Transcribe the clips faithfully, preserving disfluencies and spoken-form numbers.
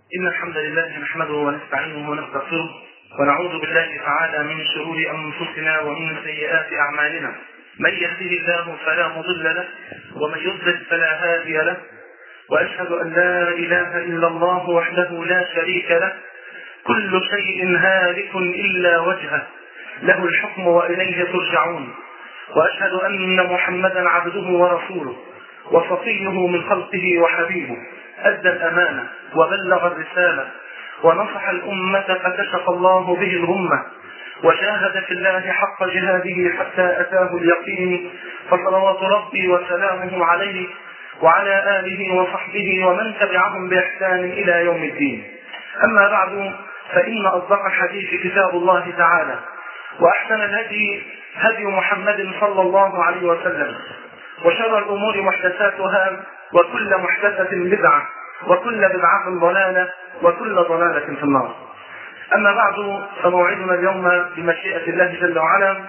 إن الحمد لله نحمده ونستعينه ونستغفره ونعوذ بالله تعالى من شرور أنفسنا ومن سيئات أعمالنا. من يهده الله فلا مضل له ومن يضلل فلا هادي له، وأشهد أن لا إله إلا الله وحده لا شريك له، كل شيء هالك إلا وجهه، له الحكم وإليه ترجعون. وأشهد أن محمدا عبده ورسوله وصفيه من خلقه وحبيبه، أدى الأمانة وبلغ الرسالة ونصح الأمة فكشف الله به الغمة، وجاهد في الله حق جهاده حتى أتاه اليقين، فصلوات ربي وسلامه عليه وعلى آله وصحبه ومن تبعهم بإحسان إلى يوم الدين. أما بعد، فإن أصدق الحديث كتاب الله تعالى، وأحسن الهدي هدي محمد صلى الله عليه وسلم، وشر الأمور محدثاتها، وكل محدثة بدعة، وكل بدعة ضلالة، وكل ضلالة في النار. أما بعد، فموعدنا اليوم بمشيئة الله جل وعلا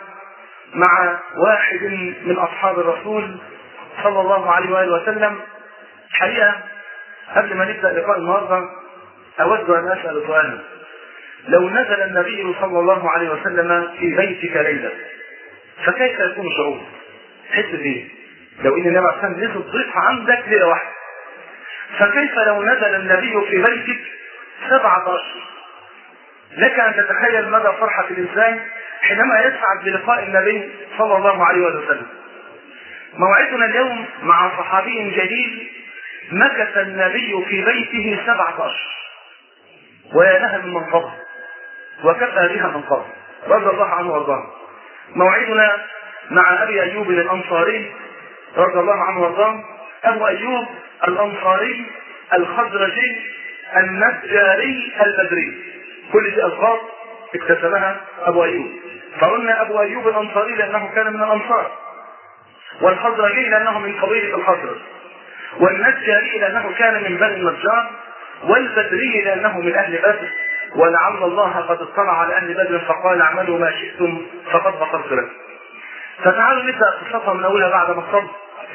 مع واحد من أصحاب الرسول صلى الله عليه وآله وسلم. حقيقة قبل ما نبدأ لقاء النهارده أود أن أسأل سؤالا: لو نزل النبي صلى الله عليه وسلم في بيتك ليلة، فكيف يكون شعورك؟ حس فيه لو ان النبي عليه الصلاه والسلام نزل ضيف عندك ليله واحده، فكيف لو نزل النبي في بيتك سبعة اشهر؟ لك ان تتخيل مدى فرحه الانسان حينما يسعد بلقاء النبي صلى الله عليه وسلم. موعدنا اليوم مع صحابي جليل مكث النبي في بيته سبعة اشهر، ويا لها من منقبه وكفى بها منقبه رضي الله عنه وارضاه. موعدنا مع ابي ايوب الانصاري رضي الله عنه وارضاه. ابو ايوب الانصاري الخزرجي النجاري البدري، كل دي الفاظ اكتسبها ابو ايوب. فقلنا ابو ايوب الانصاري لانه كان من الانصار، والخزرجي لانه من قبيله الخزرج، والنجاري لانه كان من بني النجار، والبدري لانه من اهل بدر، ولعل الله قد اطلع على اهل بدر فقال اعملوا ما شئتم فقد غفرت لكم. فتعالوا نبدا قصتها من اولها بعد ما صلى.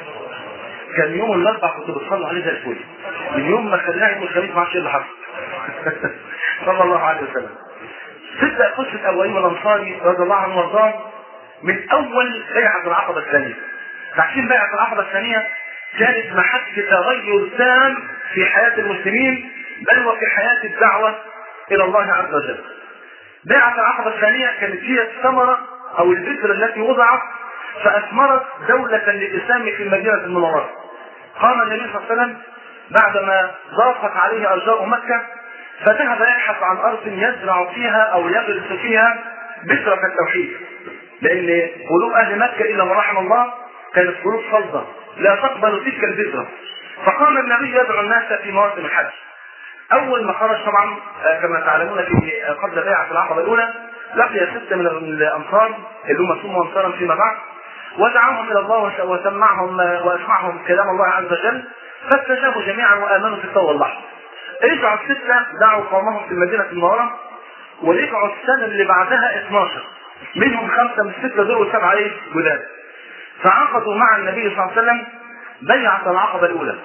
كان يوم الاربعاء كنت بتصلوا عليه زي الفل، من يوم ما خلاه يوم الخميس ما اعرفش ايه اللي حصل. صلى الله عليه وسلم. تبدا قصه ابو ايوب الانصاري رضي الله عنه وارضاه من اول بيعه العقبه الثانيه. عشان بيعه العقبه الثانيه كانت محك تغير تام في حياه المسلمين، بل وفي حياه الدعوه الى الله عز وجل. بيعه العقبه الثانيه كانت هي الثمره او البذره التي وضعت فاثمرت دوله للاسلام في المدينه المنوره. قام النبي صلى الله عليه وسلم بعدما ضاقت عليه ارجاء مكه فذهب يبحث عن ارض يزرع فيها او يغرس فيها بذره التوحيد، لان قلوب اهل مكه الا من رحم الله كانت قلوب صلبه لا تقبل تلك البذره. فقام النبي يدعو الناس في مواسم الحج. اول ما خرج طبعا كما تعلمون في قبل بيعه العقبه الاولى لقي سته من الانصار اللي هم سموا انصارا فيما بعد، ودعاهم الى الله وسمعهم واسمعهم كلام الله عز وجل، فاستجابوا جميعا وامنوا في التو اللحظه. رجعوا السته دعوا قومهم في المدينه المنوره، ورجعوا السنه اللي بعدها اثناشر، منهم خمسه من السته دول وسبعه ايه جداد. فعقدوا مع النبي صلى الله عليه وسلم بيعه العقبه الاولى.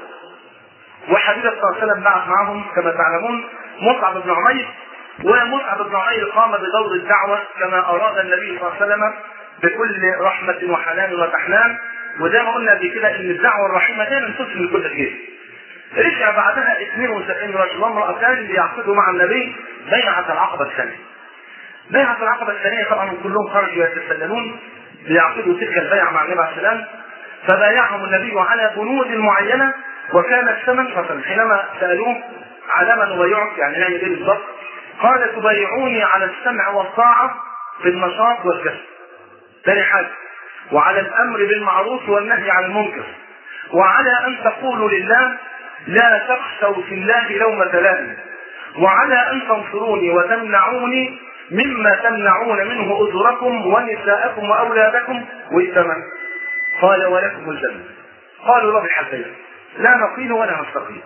وحبيبه صلى الله عليه وسلم بعث معهم كما تعلمون مصعب بن عمير، ومصعب بن عمير قام بدور الدعوه كما اراد النبي صلى الله عليه وسلم بكل رحمه وحنان وتحنان. وزي ما قلنا قبل كده ان الدعوه الرحيمه دايما تسلم لكل خير. رجع بعدها اثنين وسبعين رجل وامرأتان ليعقدوا مع النبي بيعه العقبه الثانيه. بيعه العقبه الثانيه طبعا كلهم خرجوا يتسللون ليعقدوا تلك البيعه مع النبي عليه السلام. فبايعهم النبي على بنود معينه، وكان الثمن فصل. حينما سالوه على ما نبايعك يعني نعمل ايه بالضبط؟ قال تبايعوني على السمع والطاعه في النشاط والكسل. ثاني حاجه وعلى الامر بالمعروف والنهي عن المنكر، وعلى ان تقولوا لله لا تخشوا في الله لومة لائم، وعلى ان تنصروني وتمنعوني مما تمنعون منه اجركم ونساءكم واولادكم والثمن. قال ولكم الجنه. قالوا له بالحسين لا نقيل ولا نستقيل.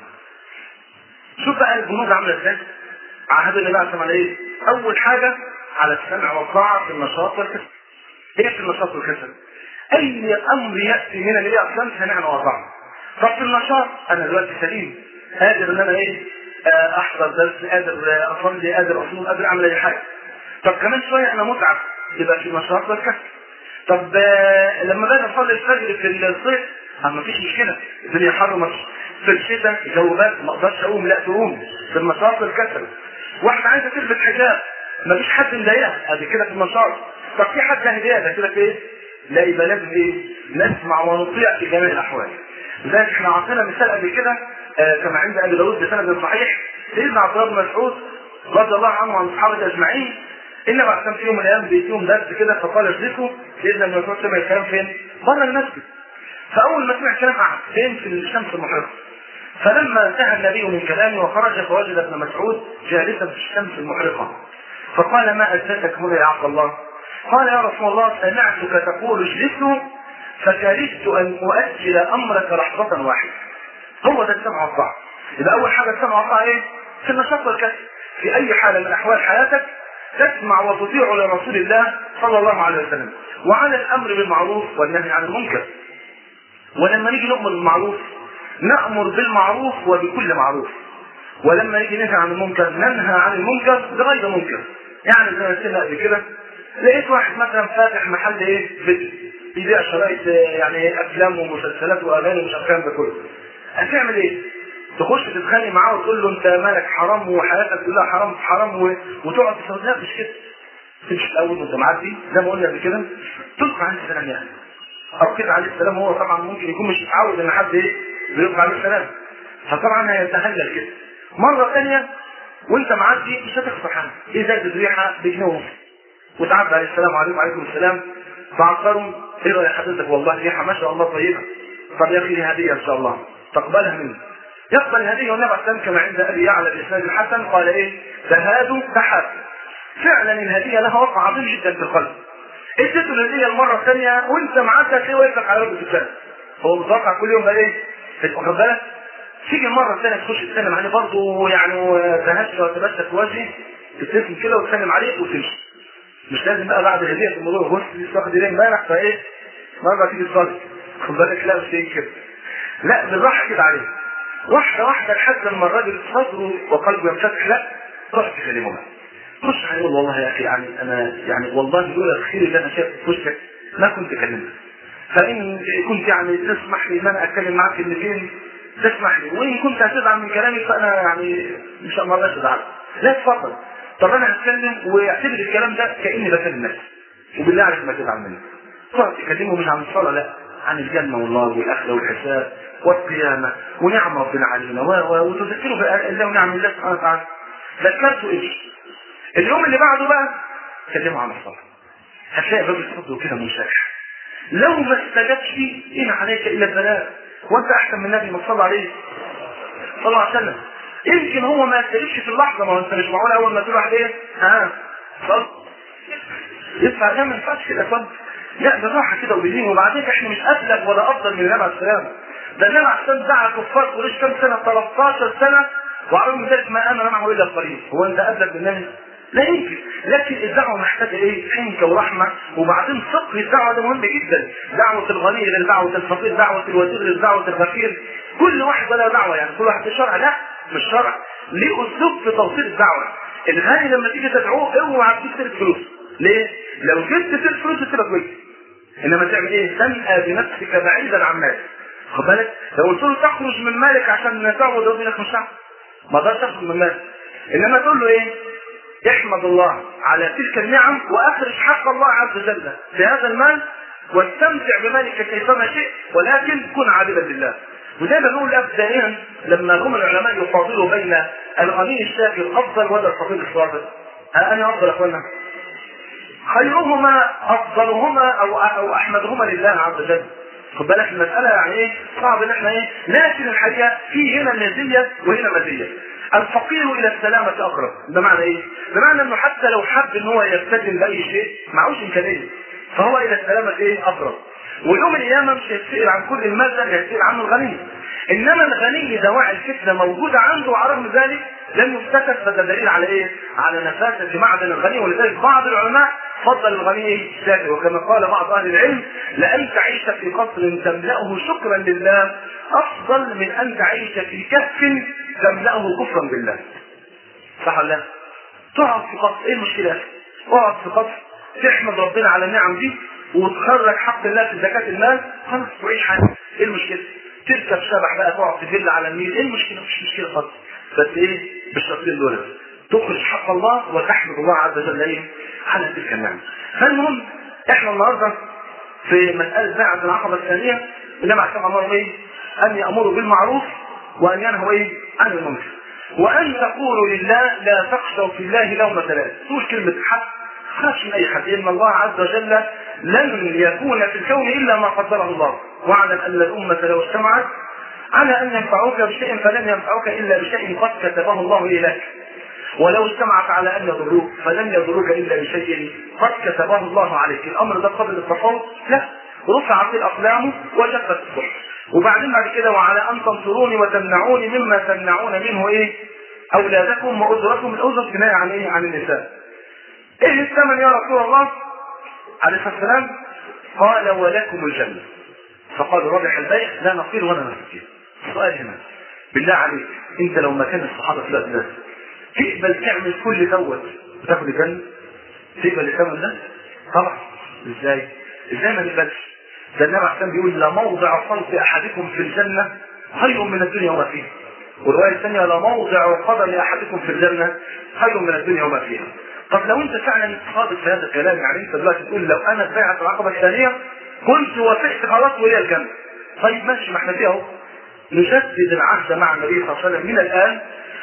شوف بقى البنود عامله ازاي. عهد النبي عليه الصلاه ايه؟ اول حاجه على السمع والطاعه في النشاط والكسل. ايه في النشاط والكسل؟ اي امر ياتي من النبي عليه الصلاه والسلام سمعنا وطاعنا. طب في النشاط انا دلوقتي سليم قادر ان انا ايه؟ احضر درس، قادر اصلي، قادر اصوم، قادر اعمل اي حاجه. طب كمان شويه انا متعب، يبقى في نشاط والكسل. طب لما باجي اصلي الفجر في الصيف ما فيش مشكله، الدنيا حر مش في الشتاء الجو بارد ما اقدرش اقوم، لا تقوم في النشاط والكسل. واحده عايزه تلبس حجاب ما فيش حد مضايقها، ادي كده في النشاط. طب في حد هديه ده كده في ايه؟ لا يبقى لازم ايه؟ نسمع ونطيع في جميع الاحوال. لذلك احنا عطينا مثال قبل كده آه كما عند ابي داود بسند صحيح، سيدنا عبد الله بن مسعود رضي الله عنه وعن اصحابه اجمعين، ان بعد كم يوم من الايام بيديهم درس كده فقال اجلسوا، سيدنا ابن مسعود سمع الكلام فين؟ بره المسجد. فاول ما سمع الكلام قعد فين؟ في الشمس المحرقه. فلما انتهى النبي من كلامه وخرج فوجد ابن مسعود جالسا في الشمس المحرقه، فقال ما اجلسك هنا يا عبد الله؟ قال يا رسول الله سمعتك تقول اجلسوا فكرهت ان اؤجل امرك لحظه واحده. هو ده السمع والطاعه. يبقى اول حاجه السمع والطاعه ايه؟ في النشاط والكسل. في اي حاله من احوال حياتك تسمع وتطيع لرسول الله صلى الله عليه وسلم، وعلى الامر بالمعروف والنهي عن المنكر. ولما نيجي نؤمر بالمعروف نأمر بالمعروف وبكل معروف، ولما نيجي ننهى عن المنكر ننهى عن المنكر بغير منكر. يعني زي ما قلنا قبل كده، لقيت واحد مثلا فاتح محل ايه؟ فيديو يبيع شرايط يعني افلام ومسلسلات واغاني ومش الكلام ده كله. هتعمل ايه؟ تخش تتخانق معاه وتقول له انت مالك حرام وحياتك كلها حرام في حرام و... وتقعد تسوي. لا مش كده. تمشي الاول وانت معدي زي ما قلنا قبل كده تلقى عليه السلام، يعني او كده عليه السلام. هو طبعا ممكن يكون مش متعود ان حد ايه بيلقى عليه السلام، فطبعا هيتهلل كده. مره ثانيه وانت معدي مش هتخسر حاجه، ايه زاد الريحه بجنيه ونص وتعدي عليه السلام عليكم وعليكم السلام، تعطرهم ايه رايك حضرتك؟ والله ريحه ما شاء الله طيبه. طب يا اخي هديه ان شاء الله تقبلها مني. يقبل الهديه والنبي عليه السلام كما عند ابي يعلى الاسناد الحسن قال ايه؟ تهادوا تحاسوا. فعلا الهديه لها وقع عظيم جدا في القلب. اديته الهديه المره الثانيه وانت معاك هتلاقيه واقف لك على رجل الثاني، هو متوقع كل يوم بقى ايه؟ واخد بالك؟ تيجي المره الثانيه تخش تسلم عليه برضه يعني تهشى وتبسم في وجهه، تبتسم كده وتسلم عليه وتمشي. مش لازم بقى بعد الهديه في الموضوع بص لسه واخد ايديه امبارح فايه؟ مره تيجي تصلي خد بالك، لا مش هيك كده. لا بالراحه كده عليه واحده واحده لحد لما الراجل صدره وقلبه ينفتح. لا روح تكلمه بقى. مش هيقول والله يا اخي يعني انا يعني والله لولا الخير اللي انا شايفه في وشك ما كنت كلمتك، فان كنت يعني تسمح لي ان انا اتكلم معاك كلمتين تسمح لي، وان كنت هتزعل من كلامي فانا يعني مش ما اقدرش ازعل. لا اتفضل. طب انا هتكلم واعتبر الكلام ده كاني بكلم نفسي، وبالله عليك ما تزعل مني. تقعد تكلمه مش عن الصلاه، لا عن الجنه والنار والاخره والحساب والقيامه ونعم ربنا علينا وتذكره بالله ونعم الله سبحانه وتعالى. ذكرته ايش؟ اليوم اللي بعده بقى كلمه عن الصلاه، هتلاقي الراجل صدره كده منشرح. لو ما استجبش ان عليك الا البلاء، وانت احسن من النبي ما صلى عليه صلى الله عليه وسلم. يمكن هو ما يستجبش في اللحظه، ما هو انت مش معقول اول ما تقول واحد ايه ها صل يدفع ده ما ينفعش كده صل. لا بالراحه كده وباللين. وبعدين احنا مش ابلغ ولا افضل من النبي عليه السلام. ده النبي عليه السلام دعا كفار قريش كم سنه؟ ثلاثة عشر سنه، وعلى من ذلك ما امن معه الا القليل. هو انت ابلغ بالنبي؟ لا يمكن. لكن الدعوه محتاجه ايه؟ حنكه ورحمه. وبعدين فقه الدعوه ده مهم جدا. دعوه الغني غير دعوه الفقير، دعوه الوزير غير دعوه الغفير. كل واحد له دعوه، يعني كل واحد الشرع لا مش شرع ليه اسلوب في توصيل الدعوه. الغني لما تيجي تدعوه اوعى تجيب فلوس. ليه؟ لو جبت فلوس تبقى كويس. انما تعمل ايه؟ تنأى بنفسك بعيدا عن مالك. خد بالك؟ لو قلت له تخرج من مالك عشان تعبد ربنا مش هتعرف. ما اقدرش تخرج من مالك. انما تقول له ايه؟ احمد الله على تلك النعم واخرج حق الله عز وجل في هذا المال واستمتع بمالك كيفما شئت، ولكن كن عابدا لله. وده بنقول ابدائيا لما هم العلماء يفاضلوا بين الغني الشاكر افضل ولا الفقير الصابر. انا افضل يا اخوانا؟ خيرهما افضلهما او او احمدهما لله عز وجل. خد بالك المساله يعني ايه؟ صعب ان احنا ايه؟ لكن الحقيقه في هنا مزيه وهنا مزيه. الفقير الى السلامه اقرب. بمعنى ايه؟ بمعنى انه حتى لو حب ان هو يلتزم باي شيء معهوش امكانيه، فهو الى السلامه ايه؟ اقرب. ويوم القيامه مش هيسأل عن كل المال ده، هيسأل عنه الغني. انما الغني دواعي الفتنه موجوده عنده، وعلى رغم ذلك لم يفتكر. فده دليل على ايه؟ على نفاسه معدن الغني. ولذلك بعض العلماء فضل الغني الشاكر، وكما قال بعض اهل العلم لان تعيش في قصر تملأه شكرا لله افضل من ان تعيش في كهف تملأه كفرا بالله. صح ولا لا؟ تقعد في قصر، ايه المشكله؟ اقعد في قصر تحمد ربنا على النعم دي وتخرج حق الله في زكاه المال، خلاص وعيش حياتك. ايه المشكله؟ تركب شبح بقى تقعد في فيلا على النيل، ايه المشكله؟ مش مشكله خالص. بس ايه؟ بالشرطين دول تخرج حق الله وتحمد الله عز وجل ايه على تلك النعمه. فالمهم احنا النهارده في مساله بيعه العقبه الثانيه، النبي عليه الصلاه والسلام ايه؟ ان يامروا بالمعروف وان ينهوا ايه؟ عن المنكر. وان تقولوا لله لا تخشوا في الله لومة لائم. تقول كلمه حق، خافش من اي حد، ان الله عز وجل لن يكون في الكون الا ما قدره الله. واعلم ان الامه لو اجتمعت على ان ينفعوك بشيء فلن ينفعوك الا بشيء قد كتبه الله اليك، ولو اجتمعت على ان يضروك فلن يضروك الا بشيء قد كتبه الله عليك. الامر ده قبل التفاوض؟ لا، رفعت الاقلام وجفت الصحف. وبعدين بعد كده وعلى ان تنصروني وتمنعوني مما تمنعون منه ايه؟ اولادكم واجركم. الاجر كنايه عن ايه؟ عن النساء. ايه الثمن يا رسول الله عليه الصلاه والسلام؟ قال ولكم الجنه. فقال رابح البيع لا نصير ولا نستطيع. السؤال هنا بالله عليك، انت لو مكان الصحابه في الوقت ده تقبل تعمل كل دوت وتاخد الجنه؟ تقبل الثمن ده؟ طبعا. ازاي؟ ازاي ما نقبلش؟ ده النبي عليه الصلاه والسلام بيقول لموضع صلب احدكم في الجنه خير من الدنيا وما فيها. والروايه الثانيه لموضع قدم احدكم في الجنه خير من الدنيا وما فيها. طب لو انت فعلا صادق في هذا الكلام، يعني انت دلوقتي تقول لو انا في بيعه العقبه الثانيه كنت وافقت خلاص ولي الجنه. طيب ماشي، ما احنا فيها اهو. نجدد العهد مع النبي صلى الله عليه وسلم من الان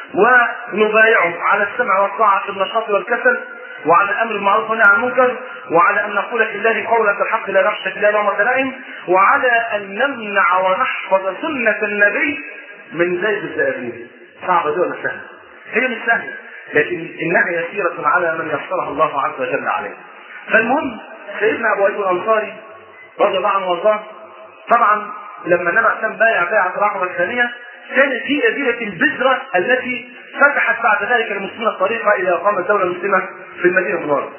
ونبايعه على السمع والطاعه في النشاط والكسل، وعلى الامر بالمعروف والنهي عن المنكر، وعلى ان نقول في الله قولة الحق لا نخشى في الله لومة لائم، وعلى ان نمنع ونحفظ سنة النبي من زيد الزائرين. صعبة دي ولا سهلة؟ هي مش سهلة، لكن انها يسيرة على من يسرها الله عز وجل عليه. فالمهم سيدنا ابو ايوب الانصاري رضي الله عنه وارضاه، طبعا لما النبي عليه الصلاه بايع بيعة العقبة الثانية كانت هي ذلك البذرة التي فتحت بعد ذلك المسلمين الطريقة الى اقامة الدولة المسلمة في المدينة المنورة.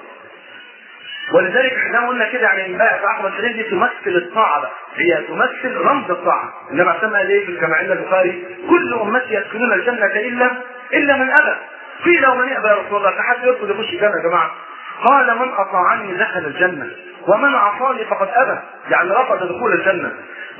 ولذلك احنا قلنا كده يعني بيعة العقبة الثانية دي تمثل الطاعة بقى، هي تمثل رمز الطاعة. النبي عليه الصلاه قال ايه كما عند البخاري؟ كل امتي يدخلون الجنة الا الا من ابى. قيل ومن يأبى يا رسول الله؟ فحد يدخل يخش الجنة يا جماعة؟ قال من اطاعني دخل الجنة ومن عصاني فقد ابى، يعني رفض دخول الجنة.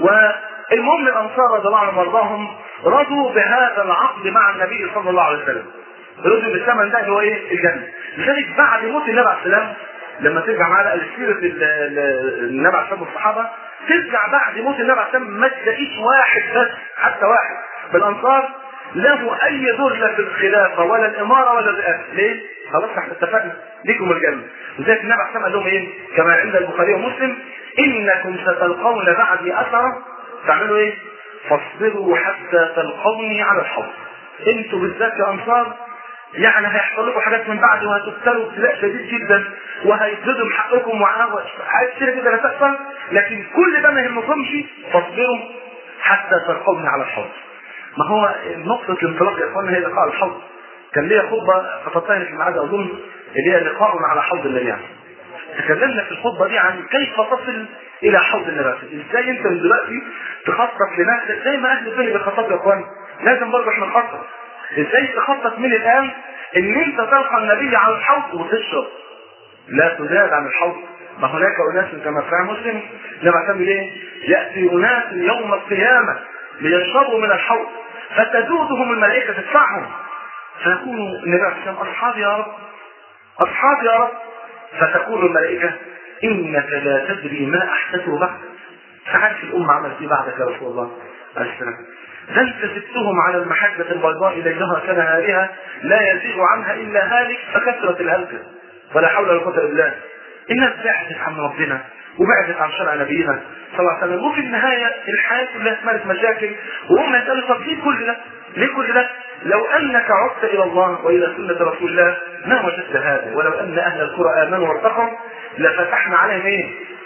والمهم الانصار رضي الله عنهم وارضاهم رضوا بهذا العقد مع النبي صلى الله عليه وسلم، رضوا بالثمن ده اللي هو ايه؟ الجنة. لذلك بعد موت النبي عليه السلام لما ترجع معانا سيرة النبي عليه السلام والصحابة، ترجع بعد موت النبي عليه السلام ما تلاقيش واحد بس حتى واحد بالانصار له اي دور لا في الخلافة ولا الامارة ولا الرئاسة. ليه؟ خلاص احنا اتفقنا ليكم الجنة. وذلك النبي عليه السلام قال لهم ايه كما عند البخاري ومسلم؟ انكم ستلقون بعدي اثرا تعملوا ايه؟ فاصبروا حتى تلقوني على الحوض. انتوا بالذات يا انصار يعني هيحصل لكم حاجات من بعد وهتبتلوا ابتلاء شديد جدا وهيفقدوا حقكم وحاجات كتير كده هتحصل، لكن كل ده ما يهمكمش، فاصبروا حتى تلقوني على الحوض. ما هو نقطة الانطلاق يا اخوانا هي لقاء الحوض. كان ليا خطبة خطبتين في الميعاد اظن اللي هي لقاء على حوض النبي يعني. تكلمنا في الخطبة دي عن كيف تصل الى حوض النبي، ازاي انت من دلوقتي تخطط لنفسك زي ما اهل الدنيا بيخططوا يا اخوان، لازم برضه احنا نخطط. ازاي تخطط من الان ان انت تلقى النبي على الحوض وتشرب، لا تزاد عن الحوض. ما هناك اناس كما في مسلم لما تعمل ايه؟ ياتي اناس يوم القيامه ليشربوا من الحوض فتزودهم الملائكه تدفعهم، فيقول النبي عليه الصلاه والسلام اصحابي يا رب اصحابي يا رب، فتقول الملائكه انك لا تدري ما احدثوا بعد. فعارف الامه عملت ايه بعدك يا رسول الله عليه السلام؟ ده انت سبتهم على المحجة البيضاء ليلها كنهارها لا يزيغ عنها الا هالك فكثرة الهلكة ولا حول ولا قوة الا بالله. الناس بعدت عن ربنا وبعدت عن شرع نبينا صلى الله عليه وسلم، وفي النهاية الحياة كلها اتملت مشاكل، وهم يسألوا طب ليه كل ده؟ ليه كل ده؟ لو انك عدت الى الله والى سنة رسول الله ما وجدت هذا، ولو ان اهل القرى امنوا وارتقوا لفتحنا عليهم ايه؟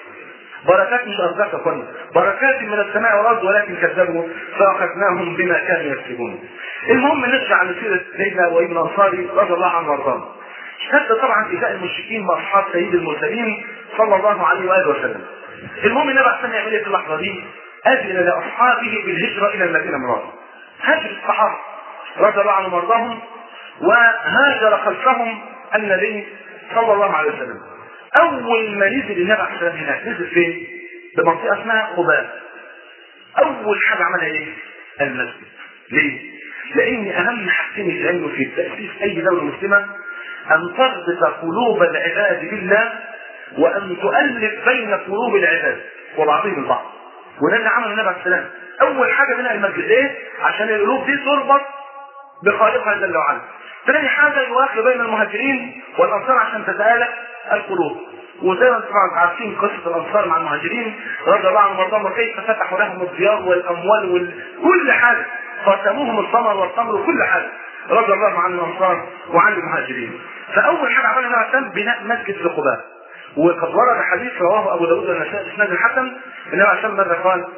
بركات مش ارزاق كنا، بركات من السماء والارض، ولكن كذبوا فاخذناهم بما كانوا يكسبون. المهم نرجع لسيره سيدنا ابو ايوب الانصاري رضي الله عنه وارضاه. اشتد طبعا ايذاء المشركين باصحاب سيد المرسلين صلى الله عليه واله وسلم. المهم النبي عليه الصلاه والسلام في اللحظه دي اذن لاصحابه بالهجره الى المدينه المنوره. هاجر الصحابه رضي الله عنهم وارضاهم، وهاجر خلفهم النبي صلى الله عليه وسلم. اول ما نزل النبي عليه الصلاه والسلام هناك نزل فين؟ بمنطقه اسمها قباء. اول حاجه عملها ايه؟ المسجد. ليه؟ لان اهم حاجتين يتعملوا في تاسيس اي دوله مسلمه ان تربط قلوب العباد بالله، وان تؤلف بين قلوب العباد وبعضهم البعض. وده اللي عمله النبي عليه السلام. اول حاجه بناء المسجد ايه؟ عشان القلوب دي تربط بخالقها جل وعلا. ثاني حاجه يواخي بين المهاجرين والانصار عشان تتالف القلوب. وزي ما انتم عارفين قصه الانصار مع المهاجرين رضي الله عنهم وارضاهم، كيف فتحوا لهم الديار والاموال وكل حاجه، قسموهم الثمر والتمر وكل حاجه رضي الله عن الانصار وعن المهاجرين. فاول حاجه عملها النبي عليه السلام بناء مسجد في قباء. وقد ورد حديث رواه ابو داود والنسائي باسناد الحسن، النبي عليه السلام ماذا قال؟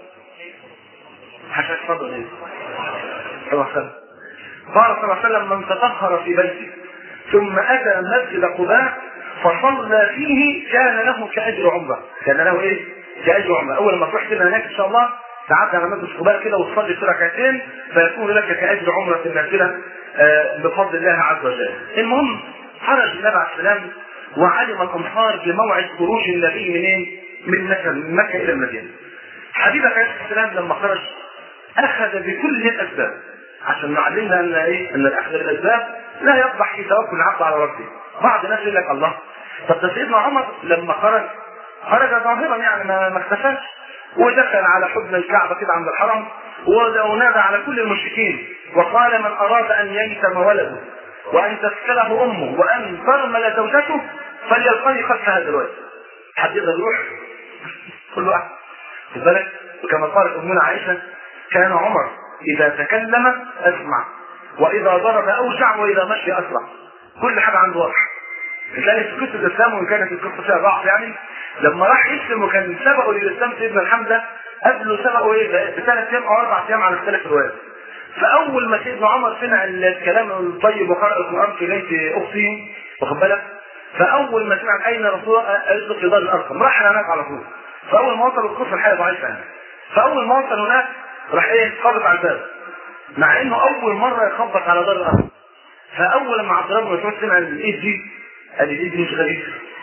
حاشا اتفضل ايه؟ صلى الله عليه وسلم قال صلى الله عليه وسلم: من تطهر في بيته ثم اتى مسجد قباء فصلى فيه كان له كاجر عمره. كان له ايه؟ كاجر عمره. اول ما تروح كده هناك ان شاء الله تعدي على مسجد قباء كده وتصلي في ركعتين فيكون لك كاجر عمره النافله بفضل الله عز وجل. المهم خرج النبي عليه السلام وعلم الانصار بموعد خروج النبي منين؟ من مكه من مكه الى المدينه. حبيبك عليه السلام لما خرج اخذ بكل الاسباب عشان نعلمنا ان ايه؟ ان الاخذ بالاسباب لا يقبح في توكل العبد على ربه. بعض الناس يقول لك الله، طب ده سيدنا عمر لما خرج خرج ظاهرا يعني ما ما اختفاش، ودخل على حضن الكعبه كده عند الحرم ونادى على كل المشركين وقال: من اراد ان ييتم ولده وان تسكله امه وان ترمل زوجته فليلقني خلفها دلوقتي. حد يقدر يروح؟ كل واحد خد بالك. وكما قالت امنا عائشه: كان عمر اذا تكلم اسمع، واذا ضرب اوجع، واذا مشي اسرع. كل حاجه عنده واضحه. تلاقي في قصه الاسلام وان كانت القصه فيها ضعف يعني، لما راح يسلم وكان سبقه للاسلام سيدنا الحمزه قبله سبقه ايه بثلاث ايام او اربع ايام على اختلاف الروايات. فاول ما سيدنا عمر سمع الكلام الطيب وقرأ القران في بيت اخته واخد بالك، فاول ما سمع اين رسول الله قالت له في دار الارقم، راح هناك على طول. فاول ما وصل القصه الحاجه ضعيفه يعني. فاول ما وصل هناك راح ايه خبط على الباب، مع انه اول مره يخبط على دار الارقم. فاول ما عبد الله بن مسعود سمع الايد دي قال: الايد دي مش غريبه.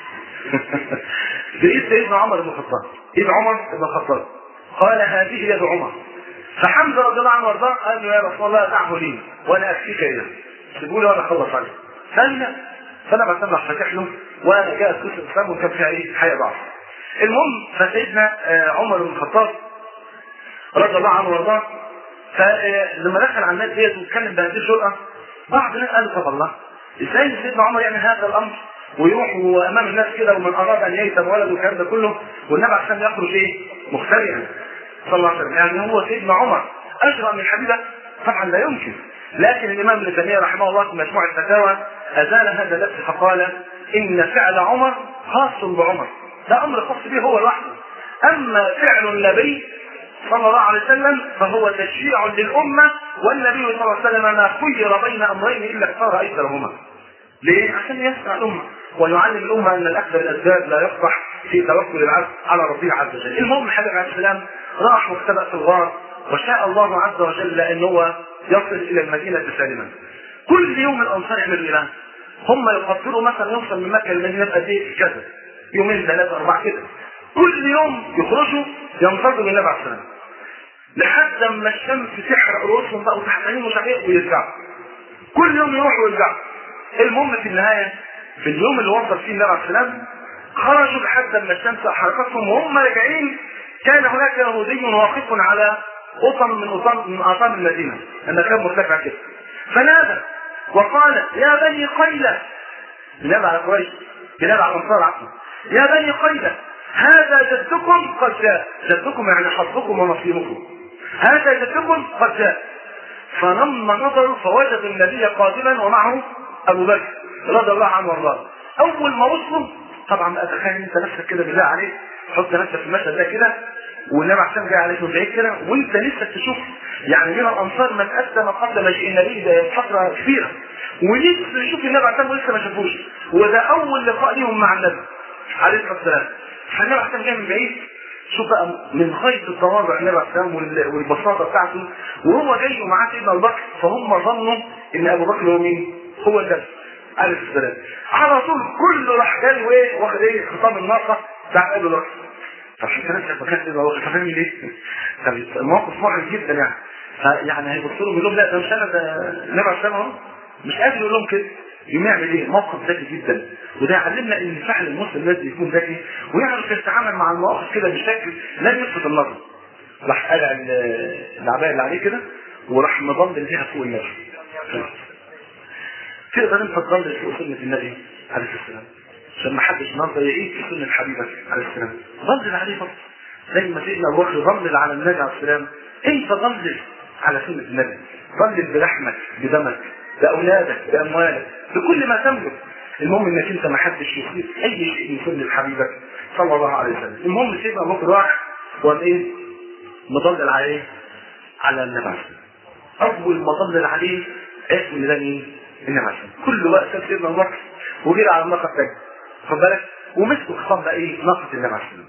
بايد سيدنا عمر بن الخطاب، ايد عمر بن الخطاب. قال: هذه يد عمر. فحمزه رضي الله عنه وارضاه قال له: يا رسول الله دعه لي وانا اكفيك اياه، سيبوا لي وانا اخلص عليه. ثانيه فانا بسمع فتح له وانا جاءت قصه الاسلام وكان فيها ايه حاجه ضعف. المهم فسيدنا عمر بن الخطاب رضي الله عنه وارضاه فلما دخل على الناس ديت واتكلم بهذه الجرأه، بعض الناس قالوا: طب الله، ازاي سيدنا عمر يعمل هذا الامر ويروح امام الناس كده ومن اراد ان ييتم ولده والكلام ده كله والنبي عشان يخرج ايه مختبئا صلى الله عليه وسلم؟ يعني هو سيدنا عمر اجرأ من حبيبه؟ طبعا لا يمكن. لكن الامام ابن تيميه رحمه الله في مجموع الفتاوى ازال هذا اللبس فقال: ان فعل عمر خاص بعمر، ده امر خاص به هو لوحده. اما فعل النبي صلى الله عليه وسلم فهو تشريع للامه، والنبي صلى الله عليه وسلم ما خير بين امرين الا اختار ايسرهما. ليه؟ عشان يسمع الامه ويعلم الامه ان الاخذ بالاسباب لا يصلح في توكل العبد على ربه عز وجل. المهم الحبيب عليه السلام راح واختبأ في الغار، وشاء الله عز وجل ان هو يصل الى المدينه سالما. كل يوم الانصار يعملوا ايه؟ هم يقدروا مثلا يوصل من مكه للمدينه قد ايه؟ كذا يومين ثلاثه اربعه كده. كل يوم يخرجوا ينتظروا النبي عليه السلام لحد ما الشمس تحرق رؤوسهم بقى وتحتانين مش عارف ايه ويرجعوا. كل يوم يروحوا ويرجعوا. المهم في النهايه في اليوم اللي وصل فيه النبي عليه السلام خرجوا لحد ما الشمس احرقتهم وهم راجعين كان هناك يهودي واقف على قطن من قطن من اعطان المدينه، المكان مرتفع كده، فنادى وقال: يا بني قيلة، بنادى على قريش، بنادى على الانصار عفوا، يا بني قيلة هذا جدكم قد جاء. جدكم يعني حظكم ونصيبكم. هذا جدكم قد جاء. فلما نظروا فوجد النبي قادما ومعه ابو بكر رضي الله عنه وارضاه. اول ما وصلوا طبعا اتخيل انت نفسك كده بالله عليك، حط نفسك في المشهد ده كده والنبي عشان جاي عليك من بعيد كده وانت لسه تشوف يعني من الانصار من اسلم قبل مجيء النبي فتره كبيره ولسه يشوف النبي عشان ولسه ما شافوش، وده اول لقاء ليهم مع النبي عليه الصلاه والسلام. فالنبي عشان جاي من بعيد شوف بقى من غايه التواضع النبي عليه السلام والبساطه بتاعته، وهو جاي ومعاه سيدنا ابو بكر، فهم ظنوا ان ابو بكر هو مين؟ هو النبي عليه السلام. على طول كله راح جاي وايه واخد ايه خطام الناقه بتاع ابو بكر. طب شوف الناس ما كانش ابو بكر فاهم ليه؟ طب الموقف محرج جدا يعني. فيعني هيبصوا لهم يقول لهم لا ده مش انا، ده النبي عليه السلام اهو. مش قادر يقول لهم كده. يقوم يعمل ايه؟ موقف ذكي جدا، وده يعلمنا ان فعل المسلم لازم يكون ذكي ويعرف يتعامل مع المواقف كده بشكل لا يلفت النظر. راح قلع العبايه اللي عليه كده وراح مضلل بيها فوق النبي. تقدر انت تضلل فوق سنه النبي عليه السلام عشان ما حدش النهارده يعيد في سنه حبيبك عليه السلام. ضلل عليه برضه زي ما سيدنا ابو بكر ضلل على النبي عليه السلام. انت ضلل على سنه النبي، ضلل بلحمك بدمك باولادك باموالك بكل ما تملك. المهم انك انت ما حدش يصيب اي شيء من سنه حبيبك صلى الله عليه وسلم. المهم سيدنا ابو بكر راح وقال ايه؟ مضلل على ايه؟ على النبي عليه السلام. اول ما ضلل عليه اسم ده مين؟ النبي عليه السلام. كل وقت ساب سيدنا ابو بكر وجري على الناقه الثانيه، خد بالك، ومسكوا خطام بقى ايه؟ ناقه النبي عليه السلام.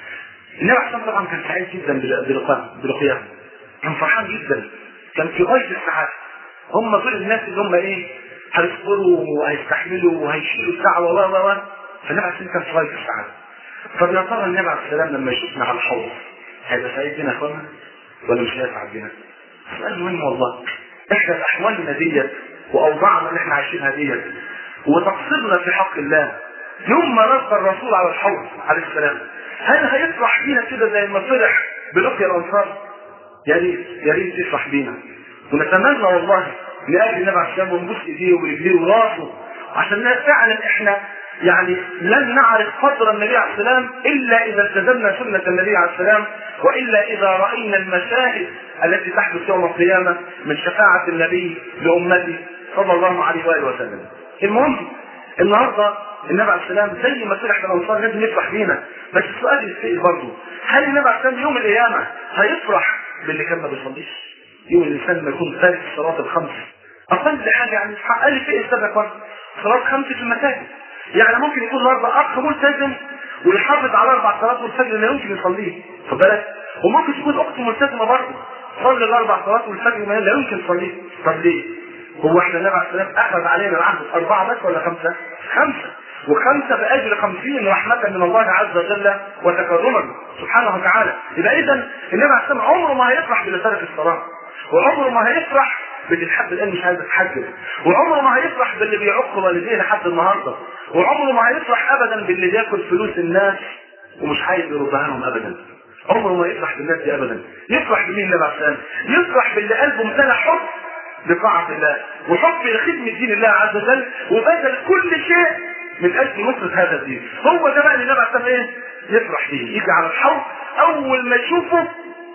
النبي عليه السلام طبعا كان سعيد جدا بلقياهم، كان فرحان جدا، كان في غايه السعاده. هم دول الناس اللي هم ايه؟ هيصبروا وهيستحملوا وهيشيلوا الدعوه و و و فالنبي عليه السلام كان في غايه السعاده. طب يا ترى النبي عليه السلام لما يشوفنا على الحوض هيبقى سعيد بينا يا اخوانا ولا مش هيسعد بينا؟ سؤال مهم والله. احنا احوالنا ديت واوضاعنا اللي احنا عايشينها ديت وتقصيرنا في حق الله يوم ما نلقى الرسول على الحوض عليه السلام، هل هيفرح بينا كده زي ما فرح بلقيا الانصار؟ يا ريت يا ريت يفرح بينا، ونتمنى والله لاجل النبي عليه السلام ونبوس ايديه ورجليه وراسه عشان فعلا احنا يعني لن نعرف قدر النبي عليه السلام الا اذا التزمنا سنه النبي عليه السلام، والا اذا راينا المشاهد التي تحدث يوم القيامه من شفاعه النبي لامته صلى الله عليه واله وسلم. المهم النهارده النبي عليه السلام زي ما فرح بالانصار لازم يفرح بينا، بس السؤال يستقل برضه، هل النبي عليه السلام يوم القيامه هيفرح باللي كان ما بيصليش؟ يوم الانسان ما يكون تارك الصلاه الخمس اقل حاجه يعني اقل في السبب صلاه خمس في المساجد. يعني ممكن يكون النهارده اخ ملتزم ويحافظ على اربع صلوات والفجر لا يمكن يصليه، خد بالك، وممكن تكون اخت ملتزمه برضه صلي الاربع صلوات والفجر ما لا يمكن تصليه. طب ليه؟ هو احنا النبي عليه السلام اخذ علينا العهد اربعه بس ولا خمسه؟ خمسه، وخمسه باجر خمسين رحمه من الله عز وجل وتكرما سبحانه وتعالى. يبقى اذا النبي عليه السلام عمره ما هيفرح باللي ترك الصلاه، وعمره ما هيفرح باللي لحد الان مش عايز يتحجب، وعمره ما هيفرح باللي بيعق والديه لحد النهارده، وعمره ما هيفرح ابدا باللي بياكل فلوس الناس ومش عايز يردها لهم ابدا. عمره ما يفرح بالناس دي ابدا. يفرح بمين النبي عليه السلام؟ يفرح باللي قلبه امتلأ حب لطاعة الله وحب لخدمة دين الله عز وجل وبذل كل شيء من اجل نصرة هذا الدين. هو ده بقى اللي النبي عليه السلام ايه؟ يفرح بيه. يجي على الحوض اول ما يشوفه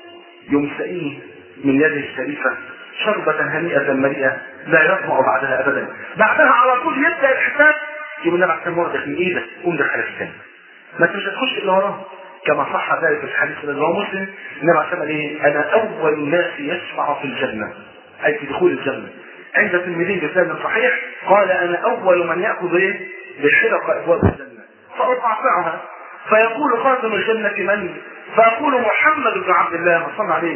يوم سقيه من يده الشريفة شربة هنيئة مريئة لا يطمع بعدها ابدا. بعدها على طول يبدا الحساب، يقول النبي عليه السلام واخدك من ايدك قوم دخلك الجنة، ما انت مش هتخش الا وراه، كما صح ذلك في الحديث الذي هو مسلم. النبي عليه السلام ايه؟ انا اول الناس يشفع في الجنة، اي في دخول الجنة. عند الترمذي بسند صحيح قال انا اول من ياخذ ايه؟ بحلق ابواب الجنة فاقطعها، فيقول خاتم الجنة من؟ فاقول محمد بن عبد الله صلى عليه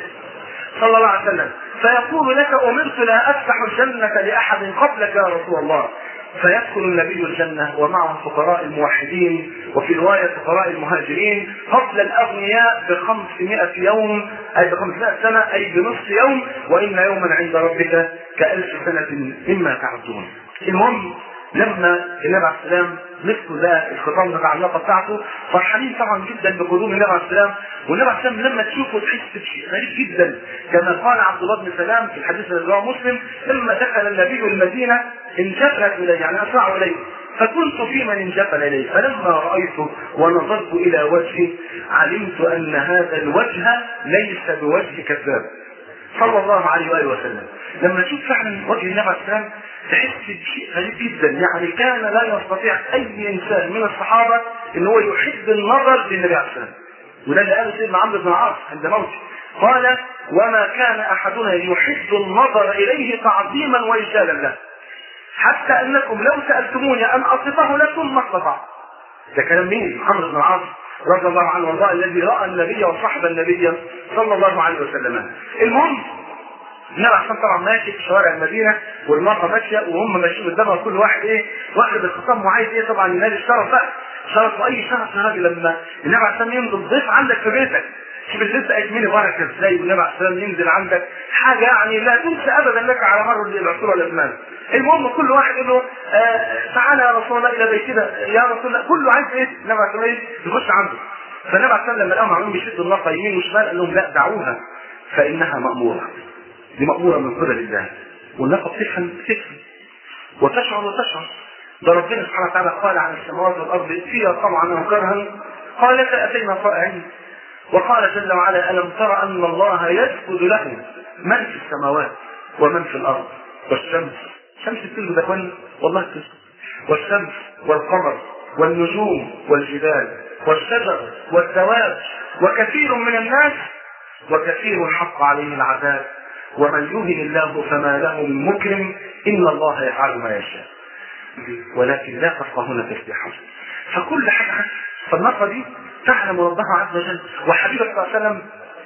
صلى الله عليه وسلم، فيقول لك امرت لا افتح الجنة لاحد قبلك يا رسول الله. فيدخل النبي الجنة ومعه فقراء الموحدين، وفي رواية فقراء المهاجرين، قبل الأغنياء بخمسمائة يوم أي بخمسمائة سنة أي بنصف يوم، وإن يوما عند ربك كألف سنة مما تعدون. المهم لما النبي عليه السلام مثل ده الخطام بتاع العلاقه بتاعته فرحانين طبعا جدا بقدوم النبي عليه السلام. والنبي عليه السلام لما تشوفه تحس بشيء غريب جدا، كما قال عبد الله بن سلام في الحديث الذي رواه مسلم لما دخل النبي المدينه انجفلت اليه يعني اسرع اليه، فكنت في من انجفل اليه، فلما رايته ونظرت الى وجهه علمت ان هذا الوجه ليس بوجه كذاب صلى الله عليه واله وسلم. لما تشوف فعلا وجه النبي عليه السلام تحس بشيء غريب جدا، يعني كان لا يستطيع اي انسان من الصحابه ان هو يحب النظر للنبي عليه السلام. وده اللي قاله سيدنا عمرو بن العاص عند موته، قال وما كان احدنا يحب النظر اليه تعظيما واجلالا له حتى انكم لو سالتموني ان اصفه لكم ما استطعت. ده كلام مين؟ عمرو بن العاص رضي الله عنه وارضاه الذي راى النبي وصحب النبي صلى الله عليه وسلم. المهم النبي عشان طبعا ماشي في شوارع المدينه والمراه ماشيه وهم ماشيين قدامها كل واحد ايه واخد الخطام وعايز ايه طبعا ينال الشرف بقى شرف واي شرف يا راجل لما النبي عشان ينزل ضيف عندك في بيتك شوف البيت اجملي بركه ازاي والنبي عليه السلام ينزل عندك حاجه يعني لا تنسى ابدا لك على مر العصور والازمان. المهم كل واحد يقول له آه تعالى يا رسول الله الى بيتنا يا رسول الله كله عايز ايه النبي عليه السلام يخش عنده. فالنبي عليه السلام لما لقاهم عمالين بيشدوا الناقه يمين وشمال قال لهم لا دعوها فانها ماموره. دي ماموره من قبل الله والناقه بتفهم بتفهم وتشعر وتشعر. ده ربنا سبحانه وتعالى قال عن السماوات والارض فيها طمعا او كرها قالت اتينا طائعين. وقال جل وعلا ألم تر أن الله يسجد له من في السماوات ومن في الأرض والشمس شمس بتسجد يا اخواني والله بتسجد والشمس والقمر والنجوم والجبال والشجر والدواب وكثير من الناس وكثير حق عليه العذاب ومن يهن الله فما له من مكرم إن الله يفعل ما يشاء ولكن لا تفقهون تسبيحهم. فكل حاجة فالنقطة دي تعلم ربها عز وجل. وحبيبه صلى الله عليه وسلم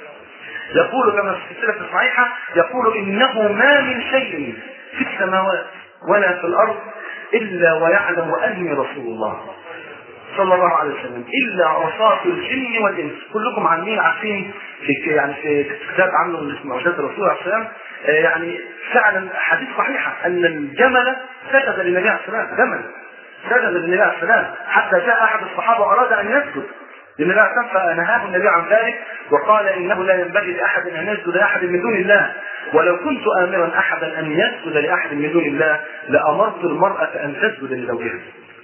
يقول كما في السلسلة الصحيحة يقول إنه ما من شيء في السماوات ولا في الأرض إلا ويعلم أني رسول الله صلى الله عليه وسلم إلا عصاة الجن والإنس. كلكم عاملين عارفين في يعني في كتاب عنه من اسمه معجزات الرسول عليه السلام يعني فعلا حديث صحيحة أن الجمل سجد للنبي عليه السلام جمل سجد للنبي عليه السلام حتى جاء أحد الصحابة وأراد أن يسجد للنبي عليه السلام فنهاه النبي عن ذلك وقال إنه لا ينبغي لأحد أن يسجد لأحد من دون الله ولو كنت آمرا أحدا أن يسجد لأحد من دون الله لأمرت المرأة أن تسجد لزوجها.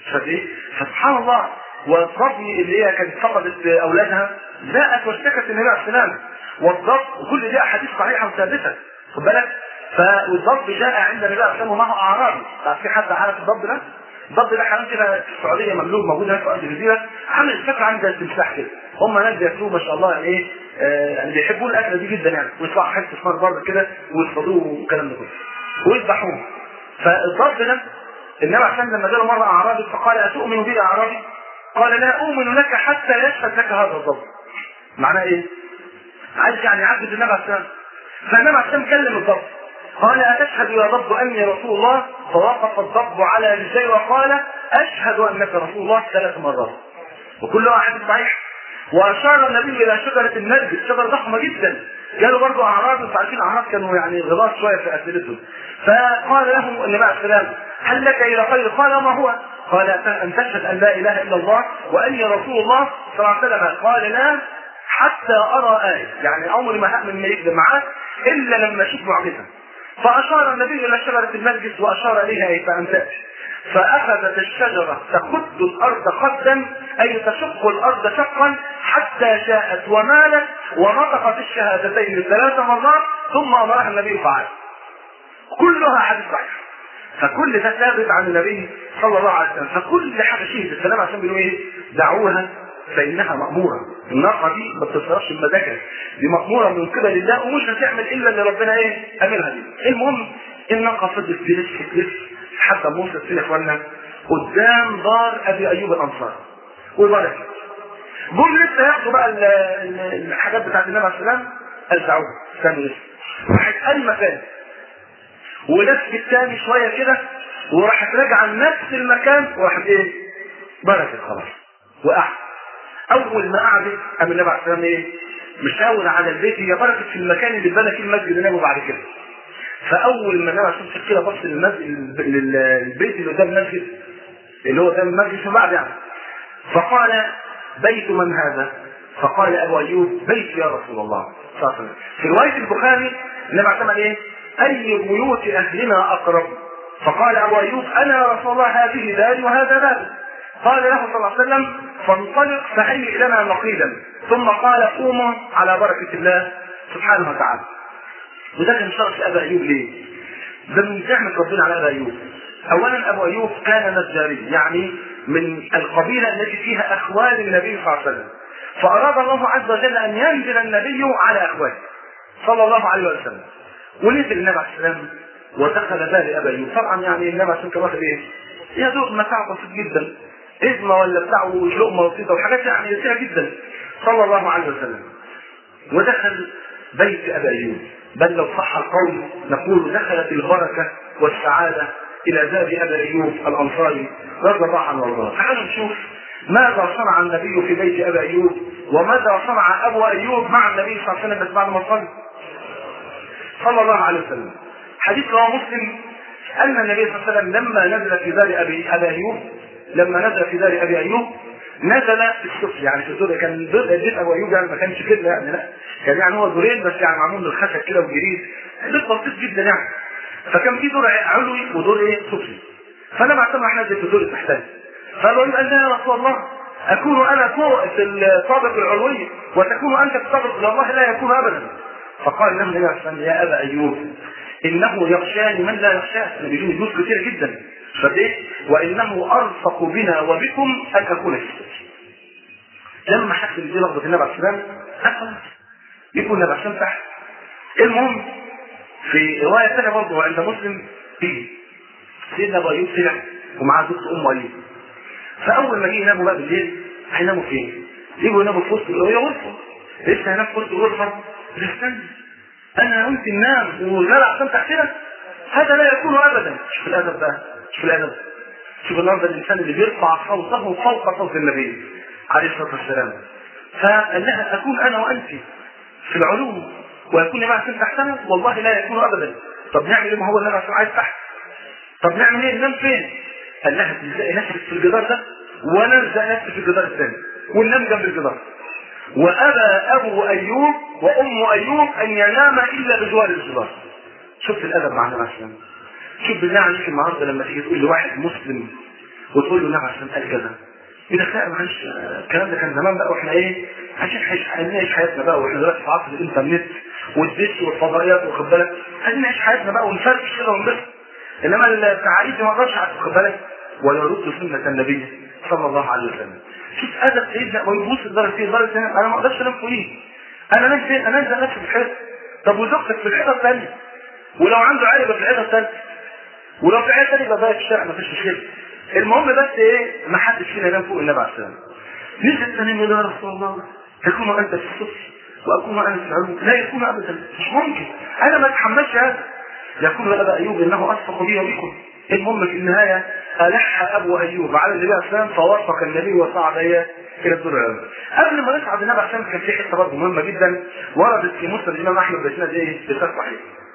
فسبحان الله والصبي اللي هي كانت فقدت أولادها جاءت واشتكت النبي عليه السلام والضبط وكل دي أحاديث صحيحة وثابتة خد بالك. فالضبط جاء عند النبي عليه السلام ومعه أعرابي. في حد عارف الضبط ده؟ الضبط ده حيوان كده في السعوديه مملوك موجود هناك في ارض الجزيره عامل الفكره عند التمساح كده هم ناس بياكلوه ما شاء الله يعني ايه آه يعني بيحبوا الاكله دي جدا يعني ويطلعوا حته اسمها برضه كده ويصطادوه والكلام ده كله ويذبحوه. فالضبط ده النبي عشان لما جاله مره اعرابي فقال اتؤمن بي يا اعرابي؟ قال لا اؤمن لك حتى يشهد لك هذا الضبط. معناه ايه؟ عايز يعني يعبد النبي عليه السلام. فالنبي عليه السلام كلم الضبط قال أتشهد يا ضب أني رسول الله؟ فوقف الضب على رجليه وقال أشهد أنك رسول الله ثلاث مرات وكل واحد صحيح. وأشار النبي إلى شجرة النجد شجرة ضخمة جدا قالوا برضو أعراض انتوا عارفين أعراض كانوا يعني غلاظ شوية في أسئلتهم. فقال لهم النبي عليه السلام هل لك إلى خير؟ قال ما هو؟ قال أن تشهد أن لا إله إلا الله وأني رسول الله صلى الله عليه وسلم. قال لا حتى أرى آية يعني عمري ما هأمن ما يكذب معاه إلا لما أشوف معجزة. فأشار النبي إلى شجرة المجلس وأشار إليها أي فأنتأت فأخذت الشجرة تخد الأرض خدا أي تشق الأرض شقا حتى جاءت ومالت ونطقت الشهادتين ثلاث مرات ثم أمرها النبي فعل. كلها حديث صحيح. فكل ده ثابت عن النبي صلى الله عليه وسلم. فكل حاجة شيء السلام عشان بيقولوا إيه دعوها فإنها مأمورة. الناقة دي ما بتصرفش بمزاجها دي مأمورة من قبل الله ومش هتعمل إلا اللي ربنا إيه أمرها دي. المهم الناقة فضلت تلف تلف حتى موسى سنة إخواننا قدام دار أبي أيوب الأنصاري وبركة. جم لسه ياخدوا بقى الحاجات بتاعت النبي عليه السلام ألزعوها كانوا لسه راحت أي مكان ولف الثاني شوية كده وراحت راجعة نفس المكان وراحت إيه بركة خلاص وقعت. اول ما قعدت قام النبي عليه السلام ايه مشاور على البيت هي بركه في المكان اللي اتبنى فيه المسجد النبوي بعد كده. فاول ما النبي عليه السلام كده بص للبيت اللي قدام المسجد اللي هو قدام المسجد في بعد يعني فقال بيت من هذا؟ فقال ابو ايوب بيت يا رسول الله صلى الله عليه وسلم. في روايه البخاري النبي عليه السلام ايه اي بيوت اهلنا اقرب؟ فقال ابو ايوب انا يا رسول الله هذه داري وهذا داري. قال له صلى الله عليه وسلم فانطلق فهيئ لنا نقيلا ثم قال قوموا على بركة الله سبحانه وتعالى. وده كان شرف أبا أيوب ليه؟ ده من نعمة ربنا على أبا أيوب. أولا أبو أيوب كان نجاري يعني من القبيلة التي فيها أخوال النبي صلى الله عليه وسلم فأراد الله عز وجل أن ينزل النبي على أخواله صلى الله عليه وسلم ونزل النبي عليه السلام ودخل بال أبا أيوب. طبعا يعني النبي عليه السلام كان واخد إيه؟ يا دوب متاع بسيط جدا إزمة ولا بتاع ولقمة وسيطة وحاجات يعني يسيرة جدا صلى الله عليه وسلم. ودخل بيت أبي أيوب، بل لو صح القول نقول دخلت البركة والسعادة إلى باب أبي أيوب الأنصاري رضي الله عنه وارضاه. تعالوا نشوف ماذا صنع النبي في بيت أبي أيوب وماذا صنع أبو أيوب مع النبي صلى الله عليه وسلم بس بعد ما صلى صلى الله عليه وسلم. حديث رواه مسلم أن النبي صلى الله عليه وسلم لما نزل في دار أبي أيوب لما نزل في دار أبي أيوب نزل في السفل، يعني في الدور كان بيت أبو أيوب يعني ما كانش كده يعني، لا كان يعني هو دورين بس يعني معمول من الخشب كده وجريد، بيت بسيط جدا يعني. فكان في دور علوي ودور ايه سفلي. فانا بعتبر احنا في الدور التحتاني. فقالوا قال يا رسول الله اكون انا فوق في الطابق العلوي وتكون انت في الطابق العلوي؟ والله لا يكون ابدا. فقال له النبي صلى الله عليه وسلم يا ابا ايوب انه يخشاني من لا يخشاه. بيجوني دروس كثيره جدا فايه وانه ارفق بنا وبكم ان اكون في السفل. لما حس ان دي لفظه النبي عليه السلام خلاص يكون النبي عليه السلام تحت. المهم في روايه ثانيه برضه عند مسلم في سيدنا ابو ايوب طلع ومعاه زوجته ام ايوب. فاول ما جه يناموا بقى بالليل هيناموا فين؟ يجوا يناموا في وسط الغرفه. لسه هنام في وسط الغرفه؟ استنى انا قلت ننام والملع عشان تحتنا؟ هذا لا يكون ابدا. شوف الادب بقى، شوف الادب، شوف النهارده الانسان اللي بيرفع صوته فوق صوت النبي عليه الصلاه والسلام. فقال لها اكون انا وانت في العلوم ويكون النبي عشان تحتنا؟ والله لا يكون ابدا. طب نعمل ايه؟ ما هو النبي عشان عايز تحت. طب نعمل ايه؟ ننام فين؟ قال لها تلزقي نفسك في الجدار ده وانا الزق نفسي في الجدار الثاني وننام جنب الجدار. وابى ابو ايوب وام ايوب ان ينام الا بجوار الجدار. شفت الادب مع النبي عشان. شوف بالله عليك النهارده لما تيجي تقول لواحد مسلم وتقول له النبي عشان قال كذا يقول لك لا معلش الكلام ده كان زمان بقى واحنا ايه عشان نعيش حياتنا بقى واحنا دلوقتي في عصر الانترنت والدش والفضائيات واخد بالك عايزين نعيش حياتنا بقى ونفرفش كده ونبسط. انما التعاليم دي ما اقدرش واخد بالك ولا يرد سنه النبي صلى الله عليه وسلم. شوف ادب سيدنا ويبوس الدرجه فيه الدرجه انا ما اقدرش انام فوقيه. انا انام فين؟ انا انزل نفسي في الحيط. طب وزوجتك في الحيطه الثانيه ولو عنده عيله في الحيطه الثانيه ولو في عيله ثانيه يبقى بقى في الشارع ما فيش مشكله. المهم بس ايه ما حدش فينا ينام فوق النبي عليه السلام. نزل ثاني يقول يا رسول الله تكون انت في الصف واكون انا في العلوم؟ لا يكون ابدا، مش ممكن، انا ما اتحملش هذا. يقول ابا ايوب انه اشفق بي وبكم. المهم في النهايه الح ابو ايوب على النبي عليه السلام فوافق النبي وصعد الى الدور العلوي. قبل ما نصعد النبي عليه السلام كان في حته برضه مهمه جدا وردت في مسند الامام احمد بن ايه بسند صحيح.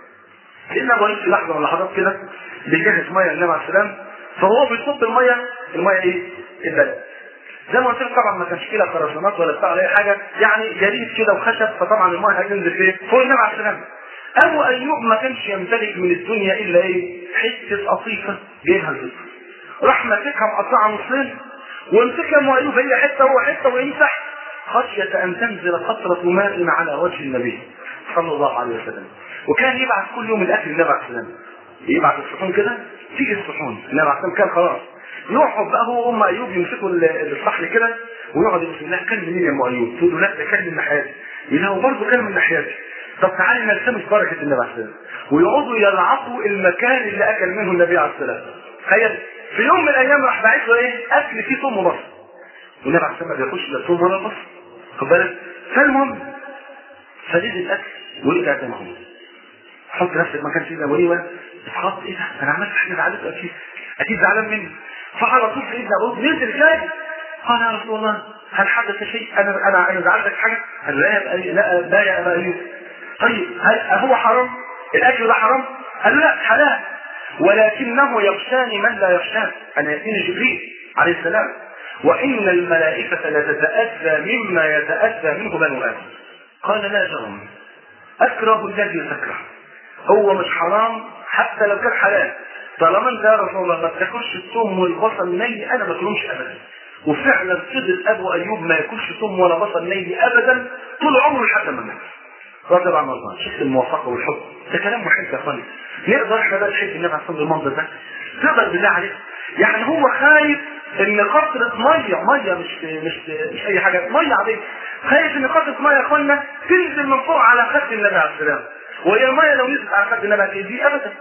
لان ابو ايوب في لحظه من اللحظات كده بيجهز ميه للنبي عليه السلام فهو بيصب الميه الميه ايه؟ البلد. زي ما قلت لك طبعا ما كانش فيها خرسانات ولا بتاع اي حاجه يعني جريد كده وخشب فطبعا الميه هتنزل فين؟ فوق النبي عليه السلام. ابو ايوب ما كانش يمتلك من الدنيا الا ايه؟ حته قطيفه جايبها الفطر. راح ماسكها مقطعها نصين وامسكها ابو ايوب هي حته هو حته ويمسح خشيه ان تنزل قطره ماء على وجه النبي صلى الله عليه وسلم. وكان يبعث كل يوم الاكل للنبي عليه السلام. يبعث الصحون كده تيجي الصحون النبي عليه السلام كان خلاص يقعد بقى هو وام ايوب يمسكوا الصحن كده ويقعد يقول لها كان منين يا ام ايوب؟ تقول له لا ده كان من ناحيتي. يقول له برضه كان من ناحيتي. طب تعالي نلتمس بركه النبي عليه السلام. ويقعدوا يلعقوا المكان اللي اكل منه النبي عليه السلام. تخيل في يوم من الايام راح باعث له ايه؟ اكل فيه ثوم وبصل. والنبي عليه السلام ما بياكلش لا ثوم ولا بصل. خد بالك؟ فالمهم فليد الاكل ورجع زي ما هو. حط نفسك مكان سيدنا ابو ايوب اتحط ايه ده؟ انا عملت حاجه زعلته اكيد اكيد زعلان مني. فعلى طول سيدنا ابو ايوب نزل جاي قال يا رسول الله هل حدث شيء؟ انا انا انا زعلتك حاجه؟ قال لا يا لا لا يا ابا ايوب. طيب هل هو حرام؟ الاكل ده حرام؟ قال لا حلال ولكنه يخشاني من لا يخشاه. انا ياتيني جبريل عليه السلام وان الملائكه لتتاذى مما يتاذى منه بنو ادم. قال لا جرم اكره الذي تكره. هو مش حرام حتى لو كان حلال طالما انت يا رسول الله ما بتاكلش الثوم والبصل ني انا ما باكلهمش ابدا. وفعلا صدق ابو ايوب ما ياكلش ثوم ولا بصل ني ابدا طول عمره لحد ما مات. رضي عن الله. شفت الموافقه والحب ده كلام محب يا اخواني. نقدر احنا بقى نشوف النبي عليه الصلاه المنظر ده؟ تقدر بالله عليك؟ يعني هو خايف ان قطره ميه ميه مش مش مش اي حاجه ميه عاديه خايف ان قطره ميه يا اخوانا تنزل من فوق على خد النبي عليه السلام. وهي الميه لو نزلت على خد النبي هتأذيه ابدا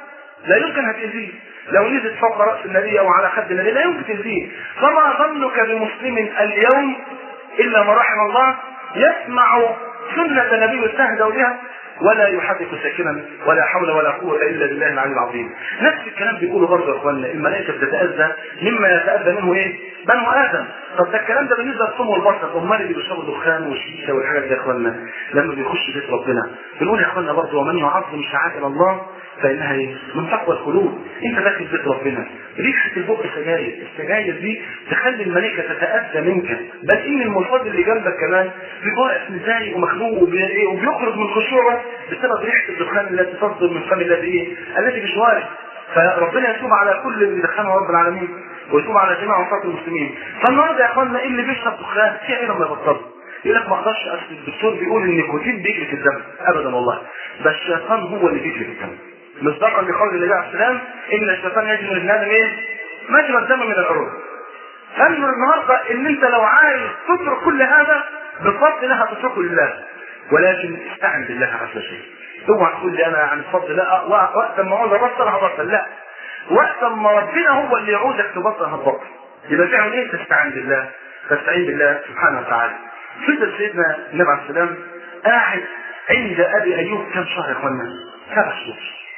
لا يمكن هتأذيه، لو نزلت فوق رأس النبي أو على خد النبي لا يمكن تأذيه. فما ظنك بمسلم اليوم إلا ما رحم الله يسمع سنة نبي يستهدى بها ولا يحرك ساكنا ولا حول ولا قوة إلا بالله العلي العظيم. نفس الكلام بيقوله برضه يا اخوانا، الملائكة بتتأذى مما يتأذى منه ايه؟ بنو آدم. طب ده الكلام ده بالنسبة للصوم والبصر، امال اللي بيشربوا دخان والشيشة والحاجات دي يا اخوانا لما بيخش بيت ربنا بنقول يا اخوانا برضه ومن يعظم شعائر الله فإنها ايه؟ من تقوى القلوب. انت داخل بيت ربنا ريحة البق سجاير، السجاير دي تخلي الملائكة تتأذى منك، بل ان المنفضل اللي جنبك كمان بيبقى واقف متضايق ومخنوق وبيخرج من خشوعه بسبب ريحة الدخان التي تصدر من فم الذي ايه؟ الذي بجواره. فربنا يتوب على كل اللي دخنه رب العالمين ويتوب على جميع عصاة المسلمين. فالنهارده يا اخوانا اللي بيشرب دخان في ايه لما يبطل؟ يقول لك ما اقدرش، اصل الدكتور بيقول ان النيكوتين بيجري في الدم. ابدا والله، ده الشيطان هو اللي بيجري في الدم. مصداقا لقول النبي عليه السلام ان الشيطان يجري من الادم ايه؟ مجرى الدم من العروق. فانه النهارده ان انت لو عايز تترك كل هذا بفضل الله هتتركه لله، ولكن استعن بالله عز وجل. اوعى تقول لي انا عن الفضل لا، وقت ما اقول ابطل هبطل، لا، وقت ما ربنا هو اللي يعودك تبطل هتبطل. يبقى تعمل ايه؟ تستعين بالله، تستعين بالله سبحانه وتعالى. فضل سيدنا النبي عليه السلام قاعد عند ابي ايوب كم شهر يا اخوانا؟ سبع شهور.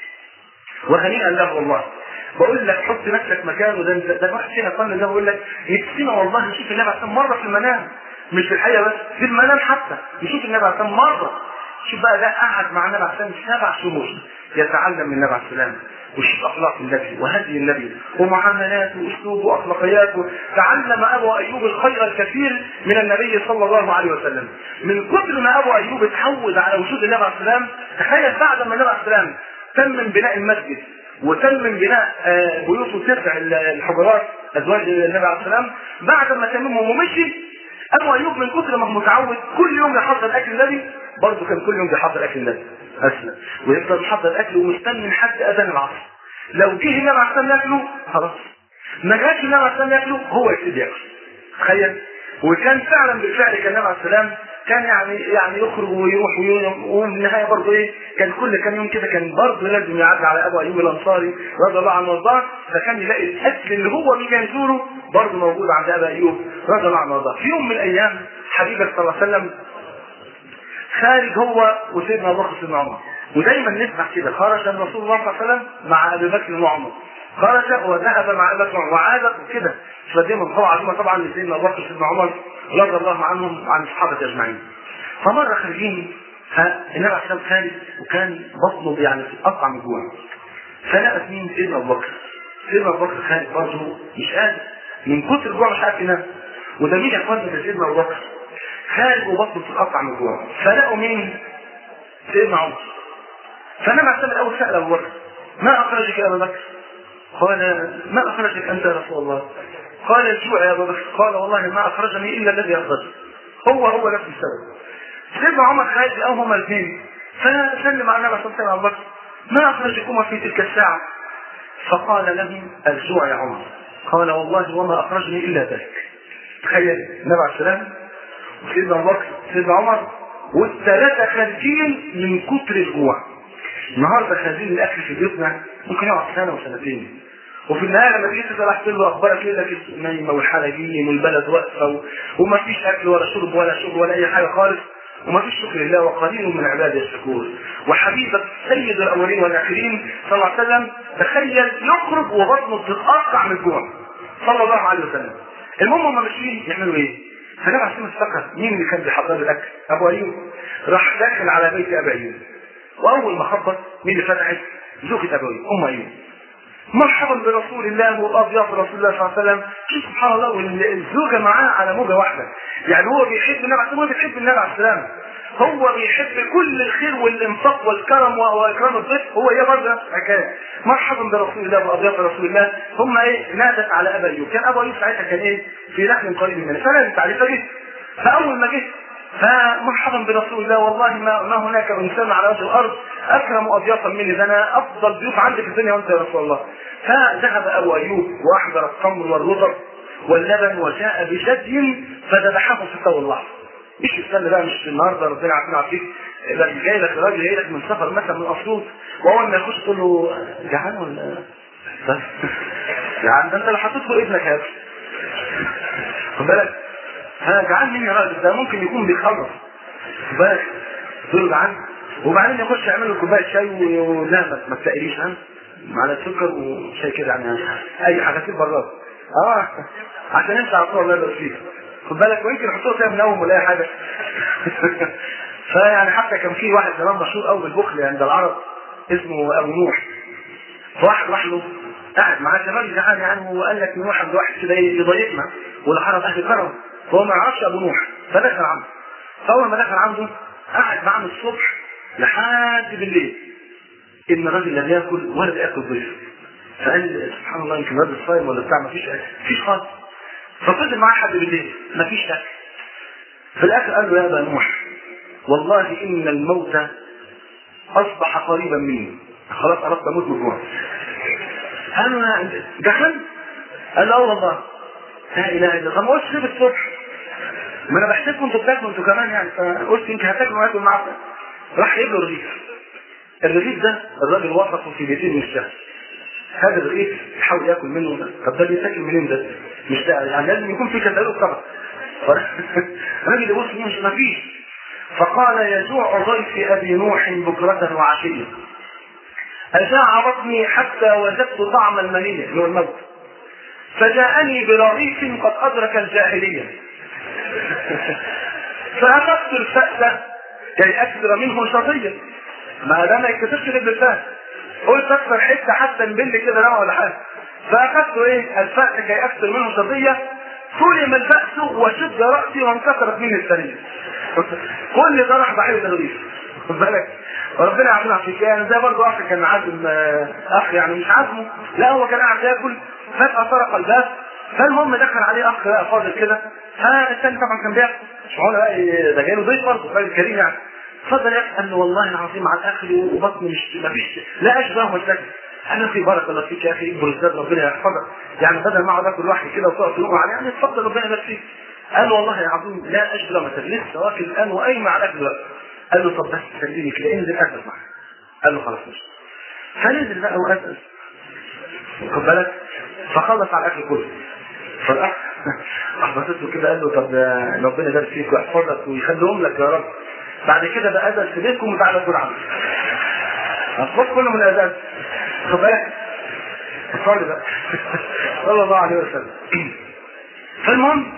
وهنيئا له والله. بقول لك حط نفسك مكانه، ده ده الواحد فينا قال ده بقول لك نفسنا والله نشوف النبي عليه السلام مره في المنام، مش في الحقيقه بس في المنام حتى نشوف النبي عليه السلام مره. شوف بقى ده قعد مع النبي عليه السلام سبع شهور يتعلم من النبي عليه السلام وشوف اخلاق النبي وهدي النبي ومعاملاته واسلوبه واخلاقياته. تعلم ابو ايوب الخير الكثير من النبي صلى الله عليه وسلم. من كثر ما ابو ايوب اتعود على وجود النبي عليه السلام، تخيل بعد ما النبي عليه السلام تم من بناء المسجد وتم من بناء بيوت وتسع الحجرات ازواج النبي عليه السلام، بعد ما تممهم ومشي ابو ايوب من كثر ما هو متعود كل يوم يحضر اكل النبي، برضه كان كل يوم بيحضر اكل النبي اسلم ويفضل يحضر الاكل ومستني لحد اذان العصر. لو جه النبي عليه السلام ياكله خلاص، ما جاش النبي عليه السلام ياكله هو يبتدي ياكل. تخيل. وكان فعلا بالفعل كان النبي عليه السلام كان يعني يعني يخرج ويروح وفي النهايه برضه ايه، كان كل كام يوم كده كان برضه لازم يعدي على ابو ايوب الانصاري رضي الله عنه وارضاه، فكان يلاقي الاكل اللي هو بيجي يزوره برضه موجود عند ابو ايوب رضي الله عنه وارضاه. في يوم من الايام حبيبك صلى الله عليه وسلم خارج هو وسيدنا ابو بكر وسيدنا عمر، ودايما نسمع كده خرج رسول الله صلى الله عليه وسلم مع ابي بكر وعمر، خرج وذهب مع ابي بكر وعاد كده. فدايما هو عظيمه طبعا لسيدنا ابو بكر وسيدنا عمر رضي الله عنهم وعن الصحابه اجمعين. فمره خارجين فالنبي عليه الصلاه والسلام خارج وكان بطنه يعني قطع من جوع، فلقى مين؟ سيدنا ابو بكر. سيدنا ابو بكر خارج برضه مش قادر من كتر الجوع مش عارف ينام. وده مين يا اخوانا؟ سيدنا ابو بكر خارج وبطنه بتتقطع من جوع، فلقوا مين؟ سيدنا عمر. فالنبي عليه الصلاه والسلام الاول سال ابو بكر ما اخرجك يا ابو بكر؟ قال ما اخرجك انت يا رسول الله؟ قال الجوع يا ابو بكر. قال والله ما اخرجني الا الذي اخرجني، هو هو نفس السبب. سيدنا عمر خارج لقاهم هما الاثنين، فسلم على النبي صلى الله عليه وسلم ابو بكر ما اخرجكما في تلك الساعه؟ فقال لهم الجوع يا عمر. قال والله وما اخرجني الا ذلك. تخيل النبي عليه السلام وسيدنا ابو بكر سيدنا عمر والثلاثه خارجين من كتر الجوع. النهارده خارجين الاكل في بيوتنا ممكن يقعد سنه وسنتين، وفي النهايه لما تيجي تسال احكي له اخبارك يقول لك النايمه والحلاجين والبلد واقفه وما فيش اكل ولا شرب ولا شغل ولا اي حاجه خالص، وما فيش شكر لله وقليل من عباده الشكور. وحبيبك سيد الاولين والاخرين صلى الله عليه وسلم تخيل يخرج وبطنه بتتقطع من الجوع صلى الله عليه وسلم. المهم هم ماشيين يعملوا ايه؟ فالنبي عليه الصلاه والسلام افتكر مين اللي كان بيحضر الاكل؟ ابو ايوب. راح داخل على بيت ابي ايوب، واول ما خبط مين اللي فتحت؟ زوجة ابي ايوب ام ايوب. مرحبا برسول الله وبأضياف رسول الله صلى الله عليه وسلم. شوف سبحان الله والزوجة معاه على موجة واحدة، يعني هو بيحب النبي عليه السلام هو بيحب النبي عليه السلام، هو بيحب كل الخير والانفاق والكرم واكرام الضيف، هو ايه برضه حكايه مرحبا برسول الله وأضياف رسول الله. هم ايه نادت على ابي ايوب، كان ابو ايوب ساعتها كان ايه في لحم قريب منه، فنادت عليه فجه. فاول ما جه فمرحبا برسول الله والله ما, ما هناك انسان على وجه الارض اكرم اضيافا مني، ده انا افضل ضيوف عندك في الدنيا وانت يا رسول الله. فذهب ابو ايوب واحضر التمر والرطب واللبن وجاء بجدي فذبحه في تو اللحظه. مش استنى بقى، مش النهارده ربنا عارفين عارفين ده جاي لك راجل جاي لك من سفر مثلا من اسيوط، واول ما يخش تقول له جعان ولا جعان؟ ده انت اللي حطيت له ابنك هذا، خد بالك. ها جعان مين يا راجل؟ ده ممكن يكون بيخلص، خد بالك. تقول له جعان وبعدين يخش يعمل له كوبايه شاي ولا ما تساليش ها معلقه سكر وشاي كده يعني اي حاجه في براد اه عشان انت على طول الله يبارك فيك، خد بالك. ويمكن يحطوه فيها منوم ولا اي حاجه. فيعني حتى كان في واحد زمان مشهور قوي بالبخل عند العرب اسمه ابو نوح، فواحد راح له قاعد معاه شباب جعان يعني، وقال لك نروح عند واحد كده يضايقنا والعرب اهل كرم، فهو ما يعرفش ابو نوح، فدخل عنده. فاول ما دخل عنده قعد معاه من الصبح لحد بالليل، ان الراجل لا بياكل ولا بياكل ضيف. فقال سبحان الله يمكن الراجل صايم ولا بتاع، ما فيش اكل، مفيش خالص. ففضل معاه لحد بالليل ما فيش اكل. في الاخر قال له يا ابا نوح والله ان الموت اصبح قريبا مني، خلاص قربت اموت من الجوع. قال له جحن؟ قال له اه والله. لا اله الا الله. ما قلتش ليه الصبح؟ ما انا بحسبكم انتوا بتاكلوا انتوا كمان يعني، فقلت يمكن هتاكلوا واكل معاكم. راح جايب له رغيف. الرغيف ده الراجل وصفه في بيتين من الشهر. هذا الرغيف يحاول ياكل منه ده، طب ده بيتاكل منين ده؟ مش ده يعني لازم يكون في كتالوج طبعا. الراجل يبص مش ما فيش. فقال يجوع ضيف ابي نوح بكرة وعشية، أجاع بطني حتى وجدت طعم المنية من الموت، فجاءني برغيف قد أدرك الجاهلية، فأخذت الفأس كي أكثر منه شظيا. ما ده ما يكتسبش بالفأس، قلت أكثر حتة حتى نبل كده نوع ولا حاجة. فأخذت إيه الفأس كي أكثر منه شظيا، سلم الفأس وشد رأسي وانكسرت مني الثانية. كل ده راح بعيد الرغيف، خد بالك. وربنا يعافينا فيك. يعني ده برضه اخ كان عازم اخ يعني مش عازمه، لا هو كان قاعد ياكل فجأة طرق الباب، فالمهم دخل عليه اخ بقى فاضل كده، فالثاني طبعا كان بياكل مش معقول بقى ده جاي له ضيف برضه راجل كريم يعني. اتفضل يا اخي. قال له والله العظيم على الاكل وبطني مش ما فيش لا اشبه ولا انا في بارك الله فيك يا اخي، اكبر الزاد ربنا يحفظك، يعني بدل ما اقعد اكل لوحدي كده وتقعد تلوم عليه يعني اتفضل ربنا يبارك فيك. قال له والله العظيم لا اشبه مثلا لسه واكل الان واي مع الاكل بقى. قال له طب بس خليني كده انزل اسال معاك. قال له خلاص مش. فنزل بقى واسال، خد بالك. فخلص على الاكل كله. فالاخ احبطت له كده قال له طب ربنا يبارك فيك ويحفظك ويخليهم لك يا رب، بعد كده بقى اذن في بيتكم وتعالى كل عمل اصبح كله من الاذان، خد بالك. صلي بقى صلى الله عليه وسلم. فالمهم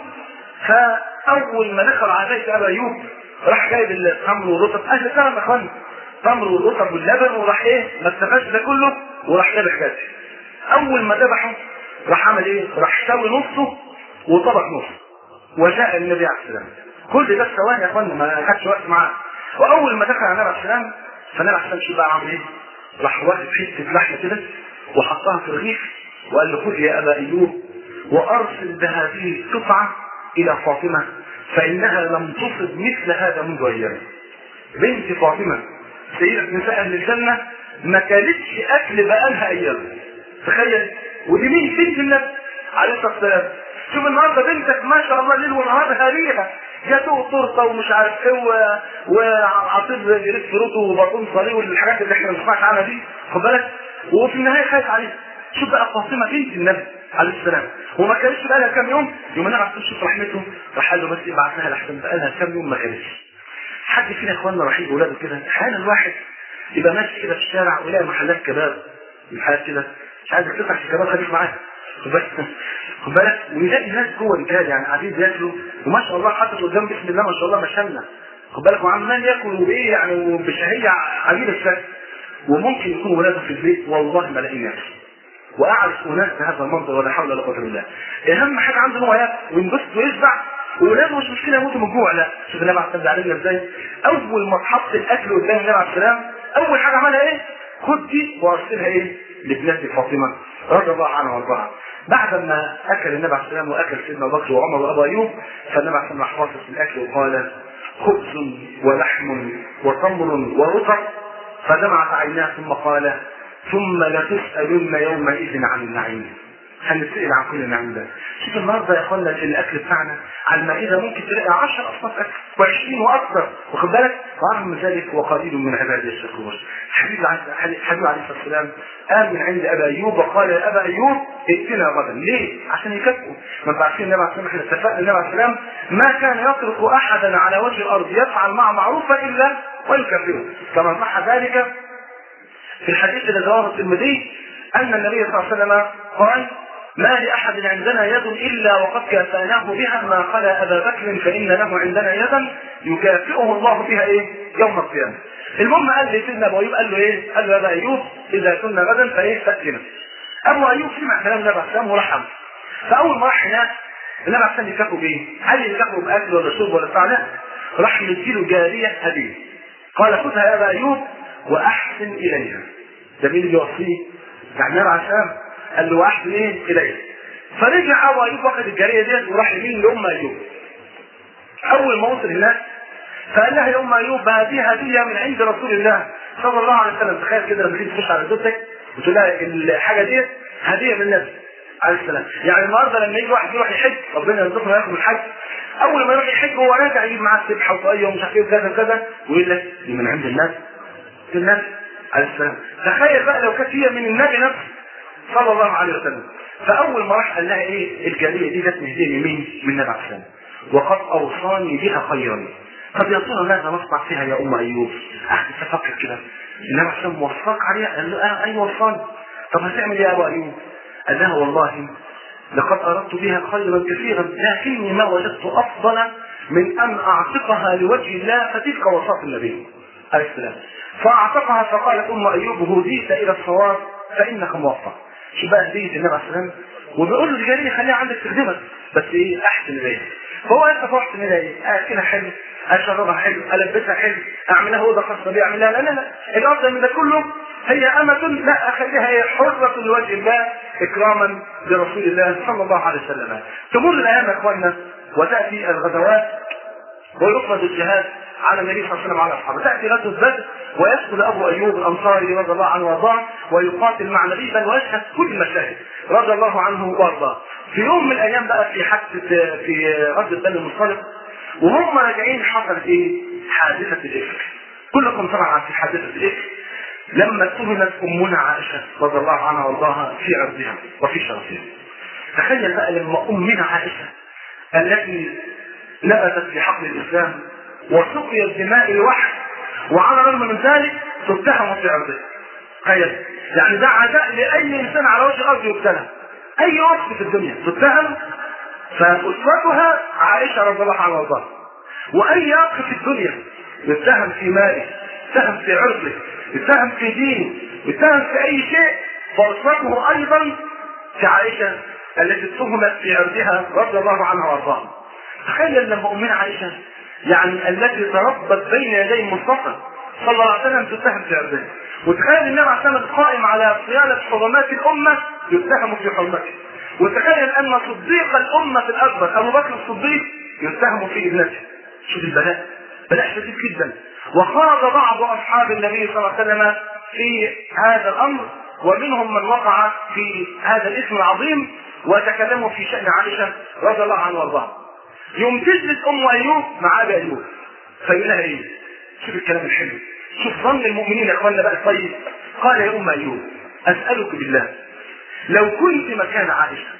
فاول ما دخل على بيت ابا ايوب راح جايب التمر والرطب، اهل كرم يا اخوان، تمر والرطب واللبن، وراح ايه ما استفادش ده كله وراح ذبح جاته. اول ما ذبحه راح عمل ايه؟ راح سوي نصه وطبخ نصه وجاء النبي عليه السلام. كل ده ثواني يا اخوان ما خدش وقت معاه. واول ما دخل على النبي عليه السلام فالنبي عليه السلام شو بقى عمل ايه؟ راح واخد حته لحمه كده وحطها في رغيف وقال له خذ يا ابا ايوب وارسل بهذه القطعه الى فاطمه فانها لم تصب مثل هذا منذ ايام. بنت فاطمه سيدة نساء اهل الجنه ما كانتش اكل بقالها ايام، تخيل. ودي مين؟ بنت النبي عليه الصلاه والسلام. شوف النهارده بنتك ما شاء الله ليل ونهار هريها، جاتوه تورته ومش عارف ايه وعصير جريت فروته وبطون صليب والحاجات اللي احنا ما بنسمعش عنها دي، خد بالك. وفي النهايه خايف عليها. شوف بقى فاطمه بنت النبي عليه السلام وما كانتش بقى لها كام يوم، يوم النبي عليه الصلاه والسلام رحمته راح قال له بس ابعت لها لحسن بقى لها كام يوم ما كانتش. حد فينا اخواننا رايحين اولاده كده احيانا الواحد يبقى ماشي كده في الشارع ويلاقي محلات كباب محلات كده مش عايز تفتح الكباب خليك معاك، خد بالك خد بالك. ويلاقي ناس جوه رجال يعني قاعدين بياكلوا وما شاء الله حاطط قدام بسم الله ما شاء الله ما شالنا، خد بالك، وعمال ياكل وبايه يعني وبشهيه عجيبه الشكل. وممكن يكون ولاده في البيت والله ما لاقيين ياكل. واعرف اناس بهذا المنظر ولا حول ولا قوه الا بالله. اهم حاجه عنده هو ياكل وينبسط ويشبع، وولاده مش مشكله يموتوا من الجوع، لا. شوف النبي عليه الصلاه والسلام ازاي اول ما اتحط الاكل قدام النبي عليه السلام اول حاجه عملها ايه؟ خد دي وارسلها ايه؟ لابنتي فاطمه رضي الله عنها وارضاها. بعد ما اكل النبي عليه السلام واكل سيدنا ابو بكر وعمر وابو ايوب فالنبي عليه السلام راح واصل في الاكل وقال خبز ولحم وتمر ورطب، فدمعت عيناه ثم قال ثم لتسالن يومئذ عن النعيم. هنسأل عن كل النعم ده. شوف النهارده يا اخوانا الاكل بتاعنا على المائده ممكن تلاقي عشرة اصناف اكل وعشرين واكثر، واخد بالك؟ ورغم ذلك وقليل من عبادي الشكور. حبيب حبيب عليه الصلاه والسلام قام من عند ابا ايوب وقال يا ابا ايوب ائتنا غدا. ليه؟ عشان يكافئوا. ما انتوا عارفين النبي عليه الصلاه والسلام، احنا اتفقنا النبي عليه السلام ما كان يترك احدا على وجه الارض يفعل معه معروفا الا ويكافئه، كما صح ذلك في الحديث الذي رواه الترمذي ان النبي صلى الله عليه وسلم قال ما لأحد عندنا يد إلا وقد كافأناه بها ما خلا أبا بكر فإن له عندنا يدا يكافئه الله بها إيه؟ يوم القيامة. المهم قال لي سيدنا أبو أيوب قال له إيه؟ قال له يا أبا أيوب إذا كنا غدا فإيه فأتنا. أبو أيوب سمع كلام النبي عليه السلام ورحم. فأول ما راح هناك النبي عليه السلام يكافئه بإيه؟ هل يكافئه بأكل ولا شرب ولا بتاع؟ لا، راح مديله جارية هدية. قال خذها يا أبا أيوب وأحسن إليها. ده مين اللي يوصيه؟ يعني النبي عليه السلام قال له واحد ايه اليه. فرجع ابو ايوب واخد الجاريه ديت وراح يمين لام ايوب. اول ما وصل هناك فقال لها يا ام ايوب هذه هديه من عند رسول الله صلى الله عليه وسلم. تخيل كده لما تيجي تخش على زوجتك وتقول لها الحاجه ديت هديه من النبي عليه السلام. يعني النهارده لما يجي واحد يروح يحج، ربنا يرزقنا وياكم الحج، اول ما يروح يحج هو راجع يجيب معاه السبحه وطاقيه ومش عارف ايه وكذا وكذا ويقول لك دي من عند الناس النبي عليه السلام. تخيل بقى لو كانت هي من النبي نفسه صلى الله عليه وسلم. فاول ما راح قال لها ايه الجاريه دي جت هديه مين؟ من النبي عليه السلام، وقد اوصاني بها خيرا. طب يا ترى ماذا نصنع فيها يا ام ايوب؟ احد تفكر كده، النبي عليه السلام وصاك عليها؟ قال له اه ايوه وصاني. طب هتعمل ايه يا ابو ايوب؟ قال لها والله لقد اردت بها خيرا كثيرا لكني ما وجدت افضل من ان اعتقها لوجه الله، فتلك وصاة النبي عليه السلام. فاعتقها فقالت ام ايوب هديت الى الصواب فانك موفق. شو بقى هديه النبي عليه السلام؟ وبيقول له الجاريه خليها عندك تخدمك بس ايه احسن اليها. فهو انت فرحت منها ايه؟ اكلها حلو، اشربها حلو، البسها حلو، اعملها اوضه خاصه بيها، اعملها لا لا لا، الافضل من ده كله هي امه لا اخليها هي حره لوجه الله اكراما لرسول الله صلى الله عليه وسلم. تمر الايام يا اخواننا وتاتي الغزوات ويفرض الجهاد على النبي صلى الله عليه وسلم على اصحابه. تاتي غزوه بدر ويدخل ابو ايوب الانصاري رضي الله عنه وارضاه ويقاتل مع النبي بل ويشهد كل المشاهد رضي الله عنه وارضاه. في يوم من الايام بقى في حادثه في غزوه بني المصطلق وهم راجعين حصلت ايه؟ حادثه الافك. كلكم طبعا عارفين حادثه الافك لما اتهمت امنا عائشه رضي الله عنها وارضاها في عرضها وفي شرفها. تخيل بقى لما امنا عائشه التي نبتت في حقل الاسلام وسقيت دماء الوحي وعلى الرغم من ذلك تتهم في عرضها. تخيل يعني ده عداء لاي انسان على وجه الارض يبتلى، اي وصف في الدنيا تتهم. فاسرتها عائشه رضي الله عنها وارضاها. واي اخ في الدنيا يتهم في ماله، يتهم في عرضه، يتهم في دينه، يتهم في اي شيء، فاسرته ايضا في عائشه التي اتهمت في عرضها رضي الله عنها وارضاها. تخيل لما امنا عائشه يعني التي تربت بين يدي المصطفى صلى الله عليه وسلم تتهم في عرضها، وتخيل النبي عليه الصلاه والسلام قائم على صيانه حرمات الامه يتهم في حرمته، وتخيل ان صديق الامه الاكبر ابو بكر الصديق يتهم في ابنته. شوف البلاء، بلاء شديد جدا. وخاض بعض اصحاب النبي صلى الله عليه وسلم في هذا الامر ومنهم من وقع في هذا الاسم العظيم وتكلموا في شان عائشه رضي الله عنها وارضاها. يوم تجلس ام ايوب مع ابي ايوب فيقول لها ايه؟ شوف الكلام الحلو، شوف ظن المؤمنين يا اخوانا بقى الطيب. قال يا ام ايوب اسالك بالله لو كنت مكان عائشه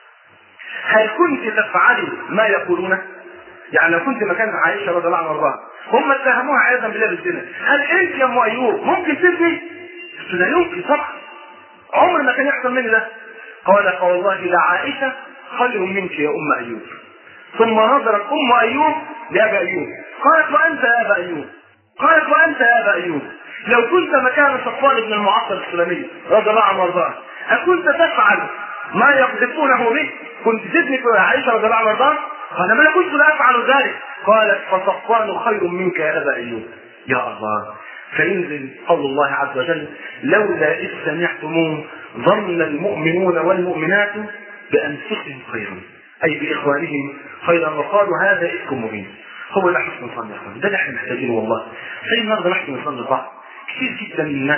هل كنت تفعلي ما يقولون؟ يعني لو كنت مكان عائشه رضي الله عنها وارضاها هم اتهموها عياذا بالله بالزنا، هل انت يا ام ايوب ممكن تزني؟ لا يمكن طبعا، عمر ما كان يحصل مني ده. قال فوالله لعائشه خير منك يا ام ايوب. ثم نظرت ام ايوب لابا ايوب قالت وانت يا ابا ايوب؟ قالت وانت يا ابا ايوب لو كنت مكان صفوان بن المعطل السلمي رضي الله عنه وارضاه اكنت تفعل ما يقذفونه به؟ كنت تزني في عائشه رضي الله عنها وارضاها؟ قال ما كنت لا افعل ذلك. قالت فصفوان خير منك يا ابا ايوب. يا الله. فينزل قول الله عز وجل لولا اذ سمعتموه ظن المؤمنون والمؤمنات بانفسهم خيرا اي باخوانهم خيرا وقالوا هذا افك مبين. هو ده حسن الظن يا اخوان، ده اللي احنا محتاجينه والله. زي النهارده نحن نصلي بعض كثير جدا من الناس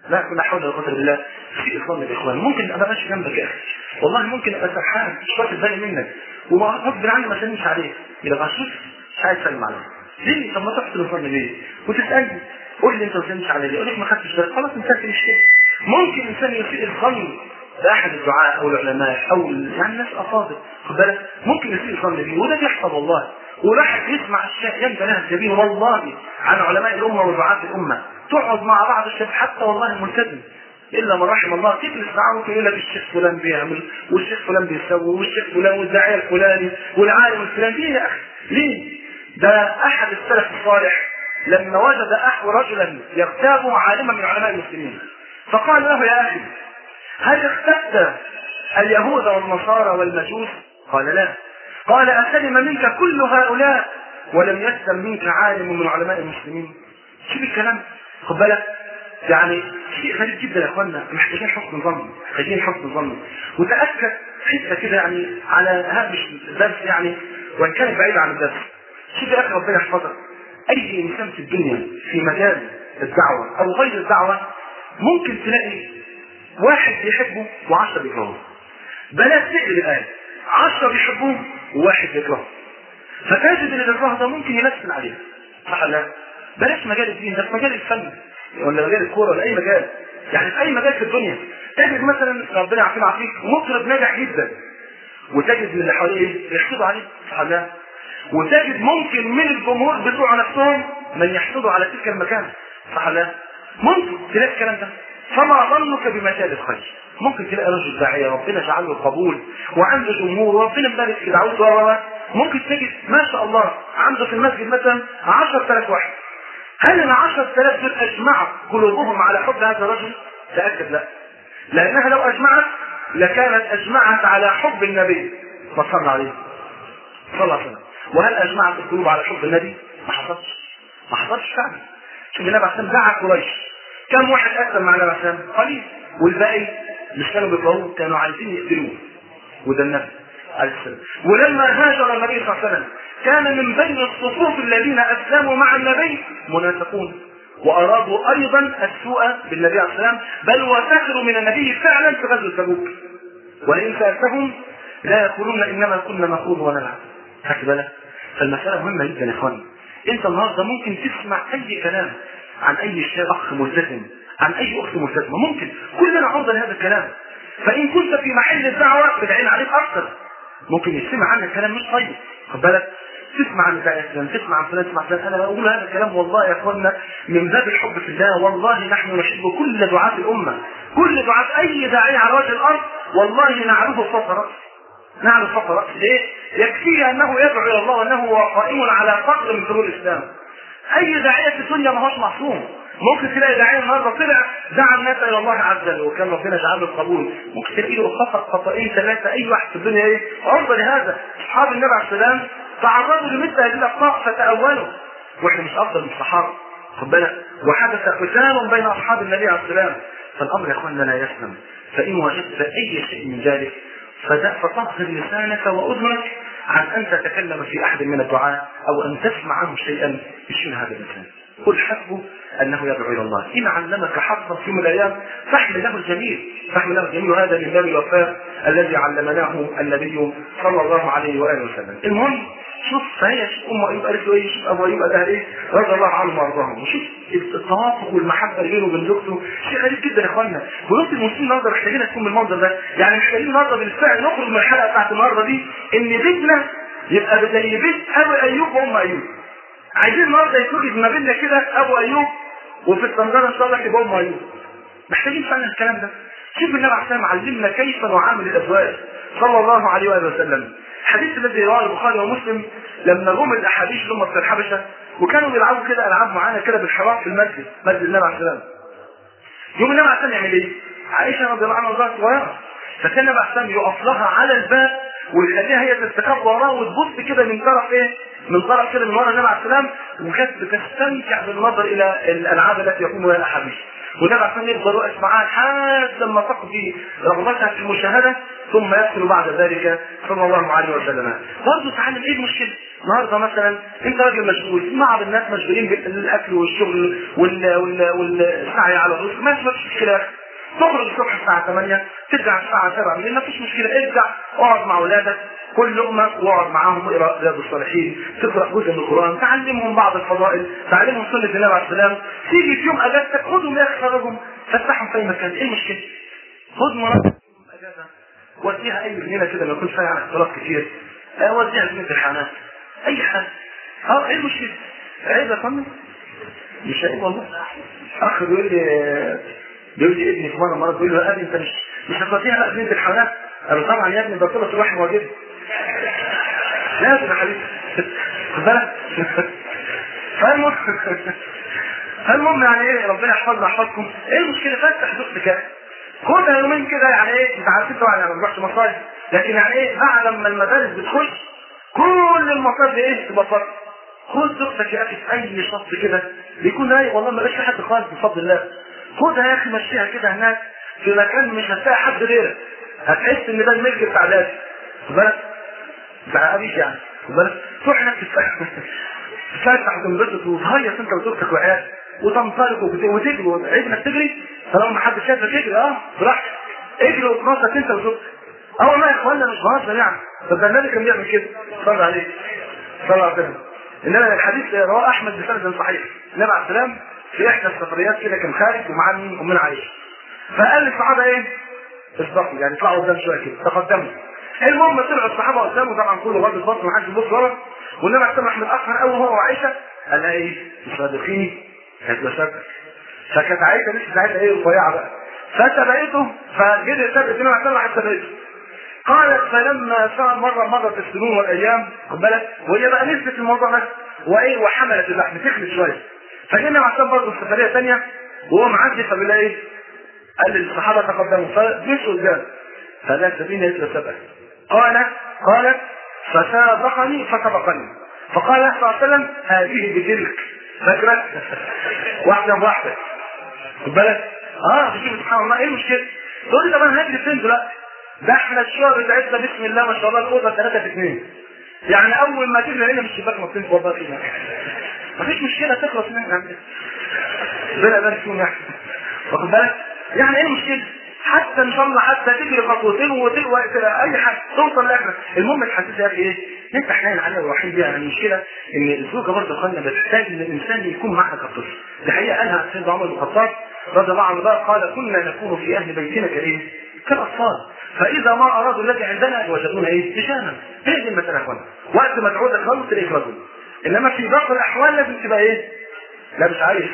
لا كنا حول ولا قوه الا بالله في اخوان الاخوان. ممكن ابقى ماشي جنبك يا اخي والله، ممكن ابقى سرحان مش واخد بالي منك وغصب عني ما سلمش عليك، يبقى غشوش مش عايز اسلم عليك. ليه؟ طب ما تروح تليفون ليه؟ وتسالني قول لي انت ما سلمتش عليا، اقول لك ما خدتش بالك، خلاص انتهت المشكله. ممكن انسان يسيء الظن باحد الدعاء او العلماء او يعني الناس افاضل، خد بالك، ممكن يسيء الظن بيه وده بيحصل والله. وراح يسمع الشيء ينبى لها الجبين والله عن علماء الامه ودعاة الامه، تقعد مع بعض الشباب حتى والله الملتزم الا من رحم الله، تجلس معاه ممكن يقول لك الشيخ فلان بيعمل والشيخ فلان بيسوي والشيخ فلان والداعيه الفلاني والعالم الفلاني. ليه يا اخي؟ ليه؟ ده احد السلف الصالح لما وجد احو رجلا يغتاب عالما من علماء المسلمين فقال له يا اخي هل اختفت اليهود والنصارى والمجوس؟ قال لا. قال اسلم منك كل هؤلاء ولم يسلم منك عالم من علماء المسلمين؟ شوف الكلام، خد بالك، يعني شيء غريب جدا يا اخوانا. محتاجين حسن ظن، محتاجين حسن ظن. وتاكد حته كده يعني على هامش الدرس يعني وان كانت بعيده عن الدرس. شوف يا اخي ربنا يحفظك، اي انسان في الدنيا في مجال الدعوه او غير الدعوه ممكن تلاقي واحد بيحبه وعشرة بيكرهوه. بلاش تقلب الايه، عشرة بيحبوه وواحد بيكرهه، فتجد ان الإكراه ده ممكن ينفسن عليه، صح ولا لا؟ بلاش مجال الدين، ده في مجال الفن ولا مجال الكوره ولا اي مجال، يعني في اي مجال في الدنيا تجد مثلا ربنا يعافينا ويعافيك مطرب ناجح جدا وتجد من اللي حواليه يحسدوا عليه، صح ولا لا؟ وتجد ممكن من الجمهور بتوع نفسهم من يحسدوا على تلك المكان، صح ولا لا؟ ممكن تلاقي الكلام ده. فما ظنك بمجال الخير؟ ممكن تلاقي رجل داعيه ربنا جعله القبول وعنده جمهور وربنا مبارك في دعوته، ممكن تجد ما شاء الله عنده في المسجد مثلا عشرة آلاف واحد. هل ال عشرة آلاف دول اجمعت قلوبهم على حب هذا الرجل؟ تاكد لا، لانها لو اجمعت لكانت اجمعت على حب النبي صلى عليه صلى الله عليه وسلم. وهل اجمعت القلوب على حب النبي؟ ما حصلش، ما حصلش فعلا. شوف النبي عليه الصلاه والسلام دعا قريش، كم واحد اسلم مع النبي عليه الصلاه والسلام؟ قليل، والباقي مش كانوا بيكرهوه، كانوا عايزين يقتلوه، وده النبي عليه السلام. ولما هاجر النبي صلى الله عليه وسلم كان من بين الصفوف الذين اسلموا مع النبي منافقون وارادوا ايضا السوء بالنبي عليه السلام، بل وسخروا من النبي فعلا في غزوه تبوك. وان سالتهم لا يقولون انما كنا نخوض ونلعب. خدت بالك؟ فالمساله مهمه جدا يا اخواني. انت النهارده ممكن تسمع اي كلام عن اي شاب اخ ملتزم، عن اي اخت ملتزمه، ممكن كلنا عرضه لهذا الكلام. فان كنت في محل الدعوه بدعين عليك اكثر، ممكن يسمع عنك كلام مش طيب، خد بالك، تسمع عن فلان، تسمع عن فلان، تسمع عن فلان. انا بقول هذا الكلام والله يا اخوانا من باب الحب في الله. والله نحن نحب كل دعاة الامه، كل دعاة اي داعيه على وجه الارض والله نعرفه فوق راسه، نعرف فوق راسه. ليه؟ يكفيه انه يدعو الى الله وانه هو قائم على فقر من فروع الاسلام. اي داعيه في الدنيا ما هوش معصوم. ممكن تلاقي داعيه النهارده طلع دعا الناس الى الله عز وجل وكان ربنا جعله القبول، ممكن تلاقي له خطا خطأين ثلاثه. اي واحد في الدنيا ايه عرضه لهذا. اصحاب النبي عليه السلام تعرضوا لمثل هذه الاخطاء فتاولوا، واحنا مش افضل من الصحابه، خد بالك. وحدث قتال بين اصحاب النبي عليه السلام. فالامر يا اخواننا لا يسلم. فان وجدت اي شيء من ذلك فطهر لسانك واذنك عن ان تتكلم في احد من الدعاء او ان تسمع عنه شيئا يشين هذا الانسان. قل حسبه انه يدعو الى الله. ان علمك حظا في يوم من الايام فاحمل له الجميل، فاحمل له الجميل. وهذا من باب الوفاء الذي علمناه النبي صلى الله عليه واله وسلم. المهم شوف، فهي شوف ام ايوب قالت له ايه، شوف ابو ايوب قال ايه رضي الله عنه وارضاهم، وشوف التوافق والمحبه اللي بينه وبين زوجته. شيء غريب جدا يا اخوانا. بنص المسلمين النهارده محتاجين تكون بالمنظر ده، يعني محتاجين النهارده بالفعل نخرج من الحلقه بتاعت النهارده دي ان بيتنا يبقى بدل بيت ابو ايوب وام ايوب. عايزين النهارده يتوجد ما بيننا كده ابو ايوب وفي الصنداره ان شاء الله يبقى ام ايوب. محتاجين فعلا الكلام ده. شوف النبي عليه الصلاه والسلام علمنا كيف نعامل الازواج صلى الله عليه واله وسلم. الحديث الذي رواه البخاري ومسلم لما جم الاحابيش اللي هم في الحبشه وكانوا بيلعبوا كده العاب معانا كده بالحرام في المسجد، مسجد النبي عليه السلام. يوم النبي عليه السلام يعمل ايه؟ عائشه رضي الله عنها وارضاها صغيره، فكان النبي عليه السلام يقف لها على الباب ويخليها هي تستخبى وراه وتبص كده من طرف ايه؟ من طرف كده من ورا النبي عليه السلام، وكانت بتستمتع بالنظر الى الالعاب التي يقوم بها الاحابيش. والنبي عشان يفضل واقف معاه لحد لما تقضي رغبتها في المشاهده ثم يدخل بعد ذلك صلى الله عليه وسلم. برضه تعلم ايه المشكله؟ النهارده مثلا انت راجل مشغول، بعض الناس مشغولين بالاكل والشغل والسعي على الرزق، ما فيش مشكله. تخرج الصبح الساعه ثمانية ترجع الساعه سبعة بالليل، ما فيش مشكله. ارجع اقعد مع اولادك كل لقمه واقعد معاهم اقرا رياض الصالحين، تقرا جزء من القران، تعلمهم بعض الفضائل، تعلمهم سنه النبي عليه السلام. تيجي في يوم اجازتك خدهم يا اخي، خرجهم فسحهم في اي مكان، ايه المشكله؟ خد مراتك اجازه وديها اي جنينه كده ما يكونش فيها اختلاط كتير، وديها جنينه الحيوانات اي حاجه. اه ايه المشكله؟ عيب يا فندم؟ مش عيب والله. اخ بيقول لي بيقول لي ابني في مره مره بيقول له يا ابني انت مش مش هتوديها بقى جنينه الحيوانات؟ قال له طبعا يا ابني ده طلعت الواحد واجب لازم يا حبيبي خد بالك. فالمهم فالمهم يعني ايه، ربنا يحفظنا يحفظكم. ايه المشكله؟ فتح زوجتك خدها يومين كده، يعني ايه، انت عارفين طبعا انا ما بروحش مصايف، لكن يعني ايه بعد ما المدارس بتخش كل المصايف دي ايه تبقى فرق. خد زوجتك يا اخي في اي شط كده بيكون رايق والله ما بقاش في حد خالص بفضل الله. خدها يا اخي مشيها كده هناك في مكان مش هتلاقي حد غيرك، هتحس ان ده الملك بتاع دادي خد بالك بتاع ابيك يعني خد بالك. تروح هناك تفتح وتنبسط وتهيص انت وزوجتك وعيالك وتنطلق وتجري، عيب انك تجري طالما ما حدش شايفك تجري. اه براحتك اجري وتنطلق انت وزوجتك. اه والله يا اخوانا مش بهزر يعني، طب ده النبي كان بيعمل كده صلى عليه صلى الله عليه وسلم. انما الحديث رواه احمد بسند صحيح. النبي عليه السلام في احدى السفريات كده كان خارج ومعاه مين؟ امنا عائشه. فقال للصحابه ايه؟ اسبقوا يعني اطلعوا قدام شويه كده تقدموا. المهم طلعوا الصحابه قدامه طبعا كله غض البصر ومحدش يبص ورا، والنبي عليه السلام احمد اخر قوي هو وعائشه قال لها ايه؟ صادقيني كانت بشكر. فكانت عائشه لسه ساعتها ايه رفيعه بقى، فتبعته فجد سابت النبي عليه السلام حتى بقيته. قالت فلما صار مره مرت السنون والايام خد بالك وهي بقى نسبه الموضوع ده وايه وحملت اللحم تخلت شويه، فجينا مع السلام برضه في سفريه ثانيه وهو معدي فبيقول ايه؟ قال للصحابه تقدموا فمشوا قدام فلا سبيل الا سبق. قال قالت فسابقني فسبقني فقال صلى الله عليه وسلم هذه بتلك فاكره واحده بواحده خد بالك. اه شوف سبحان الله ايه المشكله؟ تقول لي طب انا هجري فين دلوقتي؟ ده احنا الشهر بتاعتنا بسم الله ما شاء الله الاوضه ثلاثه في اثنين، يعني اول ما تجري هنا من الشباك ما بتنسى والله فيها مفيش مشكله تخلص منها ربنا يبارك فيهم يعني واخد بالك. يعني ايه المشكله؟ حتى ان شاء الله حتى تجري خطوتين وتلوى اي حاجه توصل لاخره، المهم الحديث ده ايه؟ انت حنين عليها ووحيد بيها. يعني المشكله ان الزوجه برضه خلنا بتحتاج ان الانسان يكون معها كالطفل. دي حقيقه قالها سيدنا عمر بن الخطاب رضي الله عنه قال كنا نكون في اهل بيتنا كايه؟ كالاطفال، فاذا ما ارادوا الذي عندنا وجدونا ايه؟ بشانا. هي دي المساله يا اخوانا، وقت ما تعود خالص تلاقيك رجل، انما في باقي الاحوال لازم تبقى ايه؟ لا مش عايز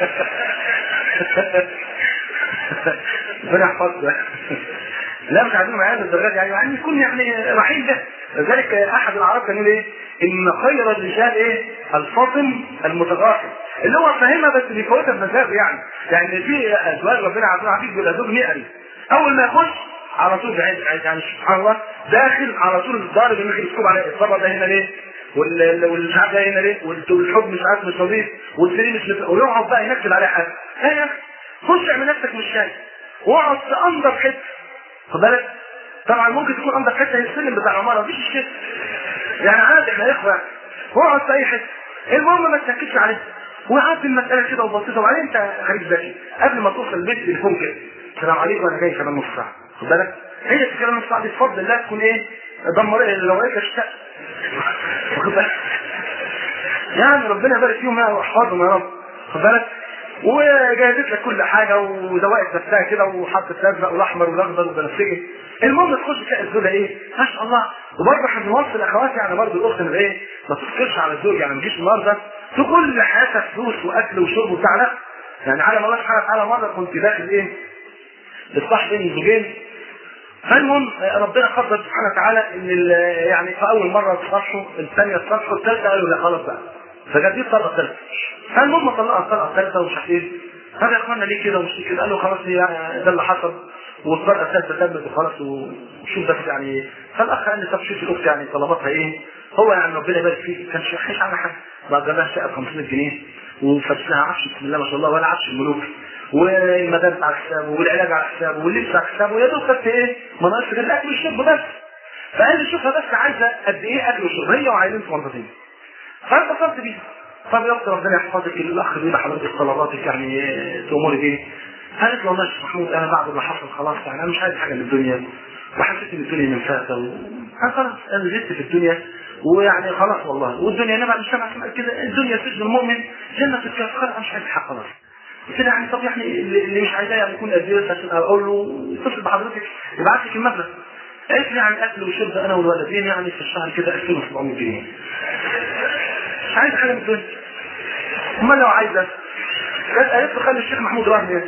ربنا يحفظك. لا مش عايزين معايا الدرجات يعني يعني يكون يعني رحيم ده. لذلك احد العرب كان يقول ايه؟ ان خير الرجال ايه؟ الفاطن المتغافل، اللي هو فاهمها بس بيفوتها بمزاج يعني. يعني في ازواج ربنا عافينا عافيك بيبقى زوج مئري، اول ما يخش على طول بعيد يعني سبحان الله داخل على طول الضارب اللي يسكب على الصبر ده هنا ليه؟ والمش عارف ده هنا ليه؟ والحب مش عارف مش نظيف والسرير مش نظيف ويقعد بقى ينكد عليه حاجه. لا يا اخي خش اعمل نفسك مش شايف واقعد تنضف حته خد بالك. طبعا ممكن تكون انضف حته هي السلم بتاع العماره مفيش مشكله يعني عادي احنا اخوه واقعد في اي حته، المهم ما تركزش عليه وعاد المساله كده وبسيطه. وبعدين انت خليك ذكي قبل ما توصل البيت تليفون كده السلام عليكم انا جاي كمان نص ساعه خد بالك. هي كمان نص ساعه دي بفضل الله تكون ايه؟ دمر ايه لو هيك اشتاق خد بالك يعني ربنا يبارك فيهم ويحفظهم يا رب خد بالك. وجهزت لك كل حاجه وزوقت نفسها كده وحطت الازرق والاحمر والاخضر والبنفسجي. المهم تخش تلاقي الزوجه ايه؟ ما شاء الله. وبرضه احنا بنوصي الاخوات يعني برضه الاخت من ايه؟ ما تفكرش على الزوج يعني ما تجيش النهارده كل حياتك فلوس واكل وشرب وبتاع لا. يعني على الله سبحانه وتعالى مره كنت داخل ايه؟ اصلاح بين الزوجين. فالمهم ربنا قدر سبحانه وتعالى ان يعني في اول مره تصالحوا الثانيه تصالحوا الثالثه قالوا لا خلاص بقى فجت دي الطلقه الثالثه. فالمهم طلقها الطلقه الثالثه ومش عارف ايه هذا يا اخوانا ليه كده ومش كده قالوا خلاص هي ده اللي حصل والطلقه الثالثه تمت وخلاص وشوف ده يعني. فالاخ قال لي طب شوف الاخت يعني طلباتها ايه؟ هو يعني ربنا يبارك فيه كان شحيح على حاجه بعد لها شقه ب خمسمية جنيه وفرشناها عفش بسم الله ما شاء الله ولا عفش الملوك، والمدارس على حسابه والعلاج على حسابه واللبس على حسابه، ويا دوب بس ايه ما ناقصش غير الاكل والشرب بس. فقال لي شوفها بس عايزه قد ايه اكل وشرب هي وعايزين في مرتين. فاتصلت بيها. طب يا اختي ربنا يحفظك الاخ بيبقى حضرتك طلباتك يعني تامري بايه؟ قالت له والله يا شيخ محمود انا بعد ما حصل خلاص يعني انا مش عايز حاجه من الدنيا، وحسيت ان الدنيا منفاته و... انا خلاص انا زدت في الدنيا ويعني خلاص والله، والدنيا نبع مش سامع كده، الدنيا سجن المؤمن جنه الكافر، انا مش عايز حق خلاص. قلت له يعني طب يعني اللي مش عايزاه يعني يكون قد ايه عشان اقول له اتصل بحضرتك يبعت لك المبلغ. قالت لي يعني اكل وشرب انا والولدين يعني في الشهر كده ألفين وسبعمية جنيه. مش عايز حاجه من الدنيا. امال لو عايزه كانت قالت له خلي الشيخ محمود رهن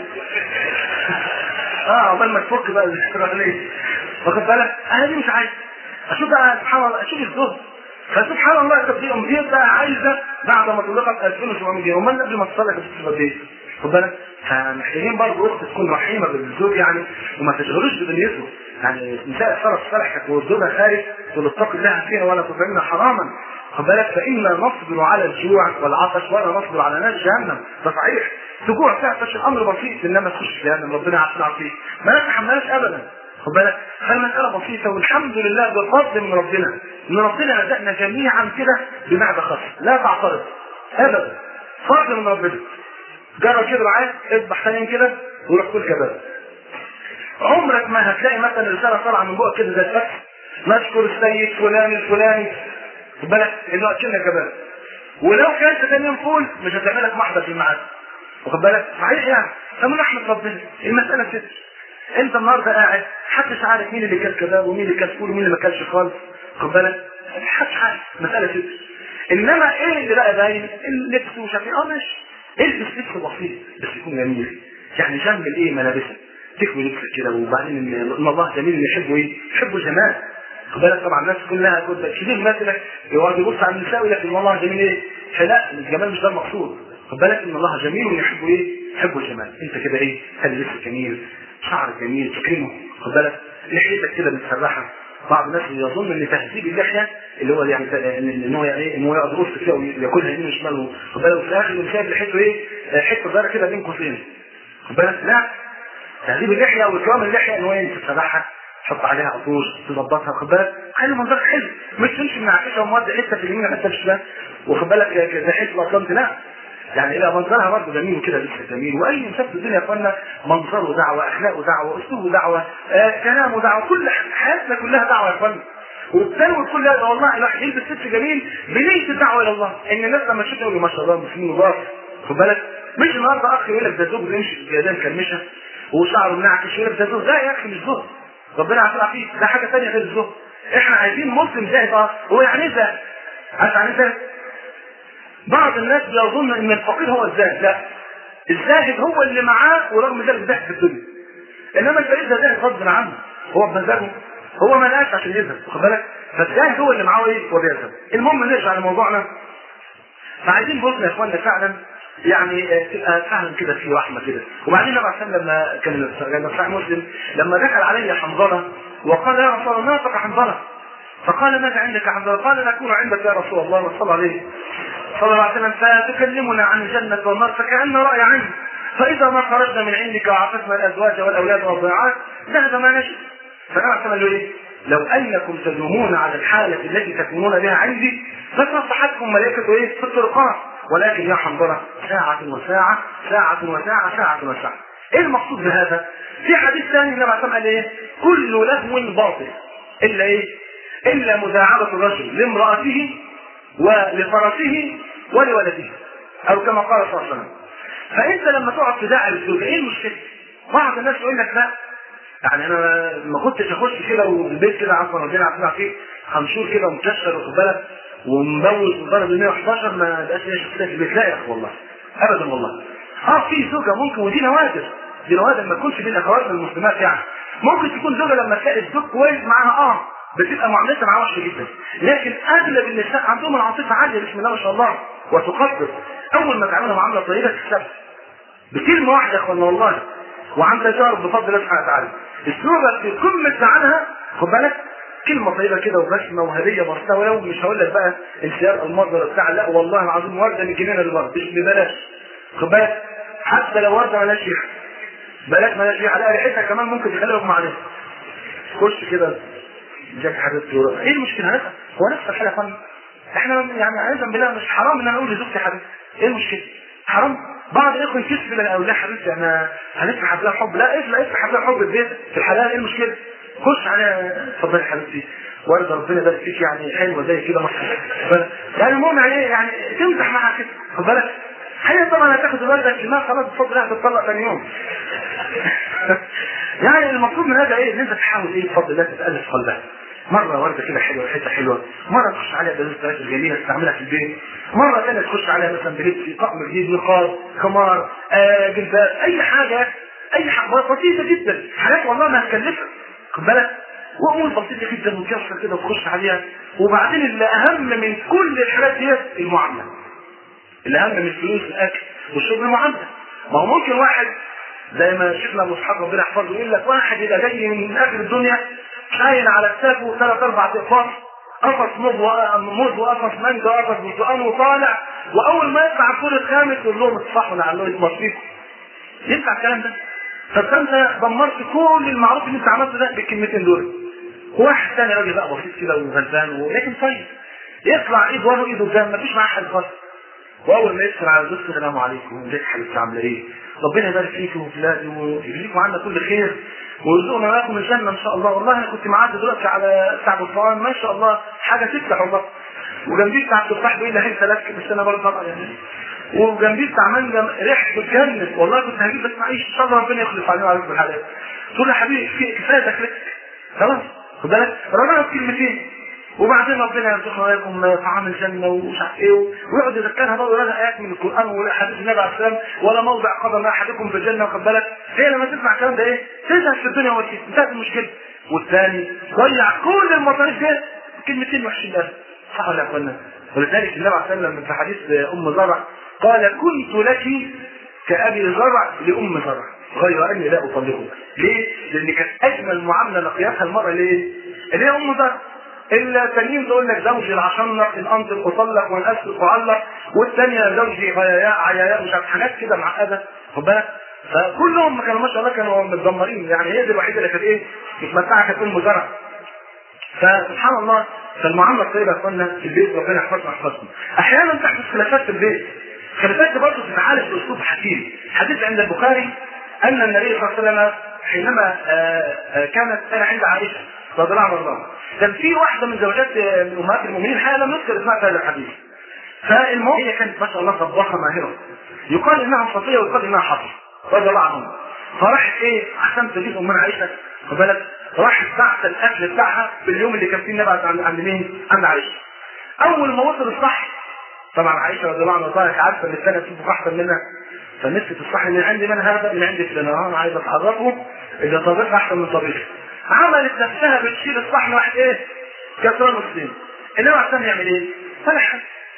اه عقبال ما تفك بقى الاشتراكيه، واخد بالك؟ انا دي مش عايز اشوف بقى سبحان الله اشوف الزهد. فسبحان الله تبقى امنيه بقى عايزه بعد ما طلقت ألفين وسبعمية جنيه، امال قبل ما تصلي كانت بتبقى ايه؟ خد بالك؟ فمحتاجين برضه اخت تكون رحيمه بالزوج يعني وما تشغلوش بدنيته. يعني نساء السلف الصالح كانت وزوجها خارج تقول اتق الله فينا ولا تطعمنا حراما. خد بالك؟ فإنا نصبر على الجوع والعطش ولا نصبر على نار جهنم. ده صحيح. تجوع تعطش الامر بسيط انما تخش جهنم ربنا يعافينا فيه. ما نتحملش ابدا. خد بالك؟ فالمسألة بسيطة والحمد لله بفضل من ربنا ان ربنا رزقنا جميعا كده بمعدة خاصة لا تعترض ابدا. فضل من ربنا. جرب كده معايا اذبح ثاني كده وروح كل كباب. عمرك ما هتلاقي مثلا رسالة طالعة من بقك كده زي الفتح نشكر السيد فلان الفلاني خد بالك انه اكلنا كباب. ولو كانت ثاني يوم فول مش هتعمل لك محضر في الميعاد. واخد بالك؟ صحيح يعني. فمن احمد ربنا المسألة ستر. انت النهارده قاعد محدش عارف مين اللي كل كباب ومين اللي كل فول ومين اللي ما كلش خالص. خد بالك؟ محدش عارف. مسألة ستر. انما ايه اللي بقى باين؟ اللبس ومش عارف ايه. اه ماشي. البس لبس بسيط بس يكون جميل. يعني جمل ايه ملابسك. تكوي لبسك كده وبعدين ان الله جميل يحبه ايه؟ يحبه جمال. خد بالك طبعا الناس كلها كنت كتير مثلك يقعد يبص على النساء ويقول لك ان الله جميل ايه؟ فلا الجمال مش ده المقصود. خد بالك ان الله جميل ويحبه ايه؟ يحبه الجمال. انت كده ايه؟ خلي لبسك جميل، شعرك جميل، تكرمه. خد بالك؟ لحيتك كده متسرحه. بعض الناس يظن ان تهذيب اللحيه اللي هو يعني ان هو يعني ان هو يقعد يبص كده وياكلها يمين وشمال. خد بالك؟ وفي الاخر يقوم سايب لحيته ايه؟ حته صغيره كده بين قوسين. خد بالك؟ لا تهذيب اللحيه واكرام اللحيه ان هو انت تسرحها تحط عليها عطور تظبطها. خد بالك؟ خلي منظرك حلو مش تمشي من عكسها ومودي حته في اليمين وحته في الشمال. واخد بالك زي حته الاطلنط لا يعني الى منظرها برضه جميل وكده لسه جميل. واي انسان في الدنيا يا اخوانا منظره دعوه، اخلاقه دعوه، اسلوبه دعوه، آه كلامه دعوه، كل حياتنا كلها دعوه يا اخوانا. والتلوث كلها والله الواحد يلبس لبس جميل بنيه الدعوه الى الله. ان الناس لما تشوف يقولوا ما شاء الله مسلمين وبار. خد بالك؟ مش النهارده اخ يقول لك ده زوج بيمشي بيدان كرمشه وشعره منعكش يقول لك ده زوج. لا يا اخي مش زوج. ربنا يعافينا فيه ده حاجه ثانيه غير الزهد. احنا عايزين مسلم زاهد. اه هو يعني ايه زاهد؟ عارف يعني ايه زاهد؟ بعض الناس بيظن ان الفقير هو الزاهد. لا الزاهد هو اللي معاه ورغم ذلك زاهد في الدنيا. انما الفقير ده زاهد غصب عنه هو بمزاجه هو ما لقاش عشان يذهب. واخد بالك؟ فالزاهد هو اللي معاه ايه وبيذهب. المهم نرجع لموضوعنا. فعايزين بصنا يا اخوانا فعلا يعني تبقى فعلا كده في رحمه كده. وبعدين النبي عليه لما كان صحيح مسلم لما دخل علي حنظله وقال يا رسول الله نافق حنظله فقال ماذا عندك يا حنظله؟ قال نكون عندك يا رسول الله صلى الله عليه صلى الله عليه وسلم فتكلمنا عن الجنه والنار فكأن راي عين فاذا ما خرجنا من عندك وعفتنا الازواج والاولاد والضيعات ذهب ما نشئ. فالنبي عليه له ايه؟ لو انكم تدومون على الحاله التي تكونون بها عندي فصفحتكم ملائكه ايه؟ في الطرقات ولكن يا حنظله ساعة وساعة ساعة وساعة ساعة وساعة. ايه المقصود بهذا؟ في حديث ثاني النبي عليه الصلاة والسلام قال ايه؟ كل لهو باطل الا ايه؟ الا مداعبة الرجل لامرأته ولفرسه ولولده او كما قال صلى الله عليه وسلم. فانت لما تقعد تداعب الزوج ايه المشكلة؟ بعض الناس يقول لك لا يعني انا ما كنتش اخش كده والبيت كده عفوا ربنا يعافينا فيه خمشور كده ومكشر واخد بالك ومبوز وضرب مية وحداشر ما بقاش ليا شخصيه في البيت. لا يا اخي والله ابدا والله. اه في زوجه ممكن ودي نوادر دي نوادر ما تكونش بين اخواتنا المسلمات يعني. ممكن تكون زوجه لما تلاقي الزوج كويس معاها اه بتبقى معاملتها معاه وحشه جدا. لكن اغلب النساء عندهم العاطفه عاليه بسم الله ما شاء الله وتقدر. اول ما تعملها معامله طيبه تكسبها بكلمه واحده يا اخوانا والله وعن تجارب بفضل الله سبحانه وتعالى. الزوجه في قمه زعلها خد بالك كلمه طيبه كده وبسمه وهديه بسيطه، ولو مش هقول لك بقى انسيار المرض ولا بتاع، لا والله العظيم ورده من الجنينه للورد مش ببلاش، خد بالك، حتى لو ورده مالهاش ريحه، بلاش مالهاش ريحه، لا ريحتها كمان ممكن تخليها يغمى عليها. خش كده جاك حبيبتي، ايه المشكله؟ هذا هو نفس الحاجه يا فندم، احنا يعني عايزا بالله مش حرام ان انا اقول لزوجتي حبيبتي، ايه المشكله؟ حرام؟ بعض الاخوه يكسب الاولاد يا حبيبتي انا هنفتح حبل الحب، لا افلا افتح حبل الحب البيت في الحلال، ايه المشكله؟ خش عليها اتفضلي يا حبيبتي، ورده ربنا يبارك فيك يعني حلوه زي كده يعني المهم يعني ايه يعني تمزح معاها كده، خد بالك، هي طبعا هتاخد الورده كلها خلاص بفضل الله هتطلق ثاني يوم. يعني المفروض من هذا ايه ان انت تحاول ايه بفضل الله تتالف قلبها، مره ورده كده حلوه حته حلوه، مره تخش عليها بلبس جميله تستعملها في البيت، مره ثانيه تخش عليها مثلا بلبس طقم جديد نقاب خمار آه جلباب اي حاجه، اي حاجه بسيطه جدا، حاجات والله ما هتكلفك، خد بالك، وامور بسيطه جدا وتيسر كده وتخش عليها. وبعدين اللي اهم من كل الحاجات دي المعامله، اللي اهم من الفلوس الاكل والشرب المعامله. ما هو ممكن واحد زي ما شفنا ابو اسحاق ربنا يحفظه يقول لك واحد يبقى جاي من اخر الدنيا شايل على كتافه ثلاث اربع اقفاص، قفص موز وقفص مانجا وقفص برتقال وطالع، واول ما يطلع الفول الخامس يقول لهم اصفحوا لعله يتمصيكم. ينفع الكلام ده؟ فانت دمرت كل المعروف اللي انت عملته ده بالكلمتين دول. واحد ثاني راجل بقى بسيط كده وغلبان ولكن طيب يطلع ايد ورا وايد قدام مفيش معاه حد خالص، واول ما يدخل على الزوج السلام عليكم ازيك حبيبتي عامله ايه؟ ربنا يبارك فيكي وفي ولادي ويجزيكم عنا كل خير ويرزقنا وياكم الجنه ان شاء الله. والله انا كنت معدي دلوقتي على بتاع برتقال ما شاء الله حاجه تفتح والله، وجنبيه بتاع التفاح بيقول لي هل لك بس انا برضه طبعا يعني، وجنبيه بتاع مانجا ريحته تجنن والله كنت هجيب بس معيش ان شاء الله ربنا يخلص علينا وعليكم بالحلال. تقول له يا حبيبي في كفايه تكلفه خلاص خد بالك رماها بكلمتين وبعدين ربنا يرزقنا وياكم طعام الجنه ومش عارف ايه، ويقعد يذكرها بقى ويقول ايات من القران وحديث النبي عليه السلام ولا موضع قدم احدكم في الجنه، واخد بالك هي لما تسمع الكلام ده ايه تزهق في الدنيا وتنسى انتهت المشكله. والثاني ضيع كل المصاريف دي كلمتين وحشين ده، صح ولا يا اخوانا؟ ولذلك النبي عليه السلام في حديث ام زرع قال كنت لك كابي زرع لام زرع غير اني لا اطلقك. ليه؟ لان كانت اجمل معامله لقيتها المراه ليه؟ اللي هي ام زرع. التانيين تقول لك زوجي العشنق ان انطق اطلق وان اسلك اعلق، والثانيه زوجي غياياء عياياء مش عارف حاجات كده معقده، خد بالك؟ فكلهم كانوا ما شاء الله كانوا متدمرين، يعني هي دي الوحيده اللي كانت ايه متمتعه كانت ام زرع. فسبحان الله فالمعامله الطيبه يا اخوانا في البيت ربنا يحفظنا ويحفظكم. احيانا تحدث خلافات في البيت، خلافات برضه تتعالج باسلوب حكيم. حديث عند البخاري ان النبي صلى الله عليه وسلم حينما كانت انا عند عائشه رضي الله عنها كان في واحده من زوجات امهات المؤمنين حاله لم يذكر اسمها في هذا الحديث. فالمهم هي كانت ما شاء الله طباخه ماهره، يقال انها صفيه ويقال انها حفصه رضي الله عنهم. فراحت ايه احسن تجيب امنا عائشه خد بالك، راحت بعت الاكل بتاعها في اليوم اللي كان فيه النبي عند عند مين؟ عند عائشه. اول ما وصل الصح طبعا عائشه رضي الله عنها عارفه ان الثانيه تشوف احسن منها، فمسكت الصح اللي عندي من هذا اللي عندي فلان انا عايز اتعرفه اذا طبيخ احسن من طبيخ. عملت نفسها بتشيل الصحن واحد ايه كسران الصين. النبي عشان يعمل ايه؟ فلح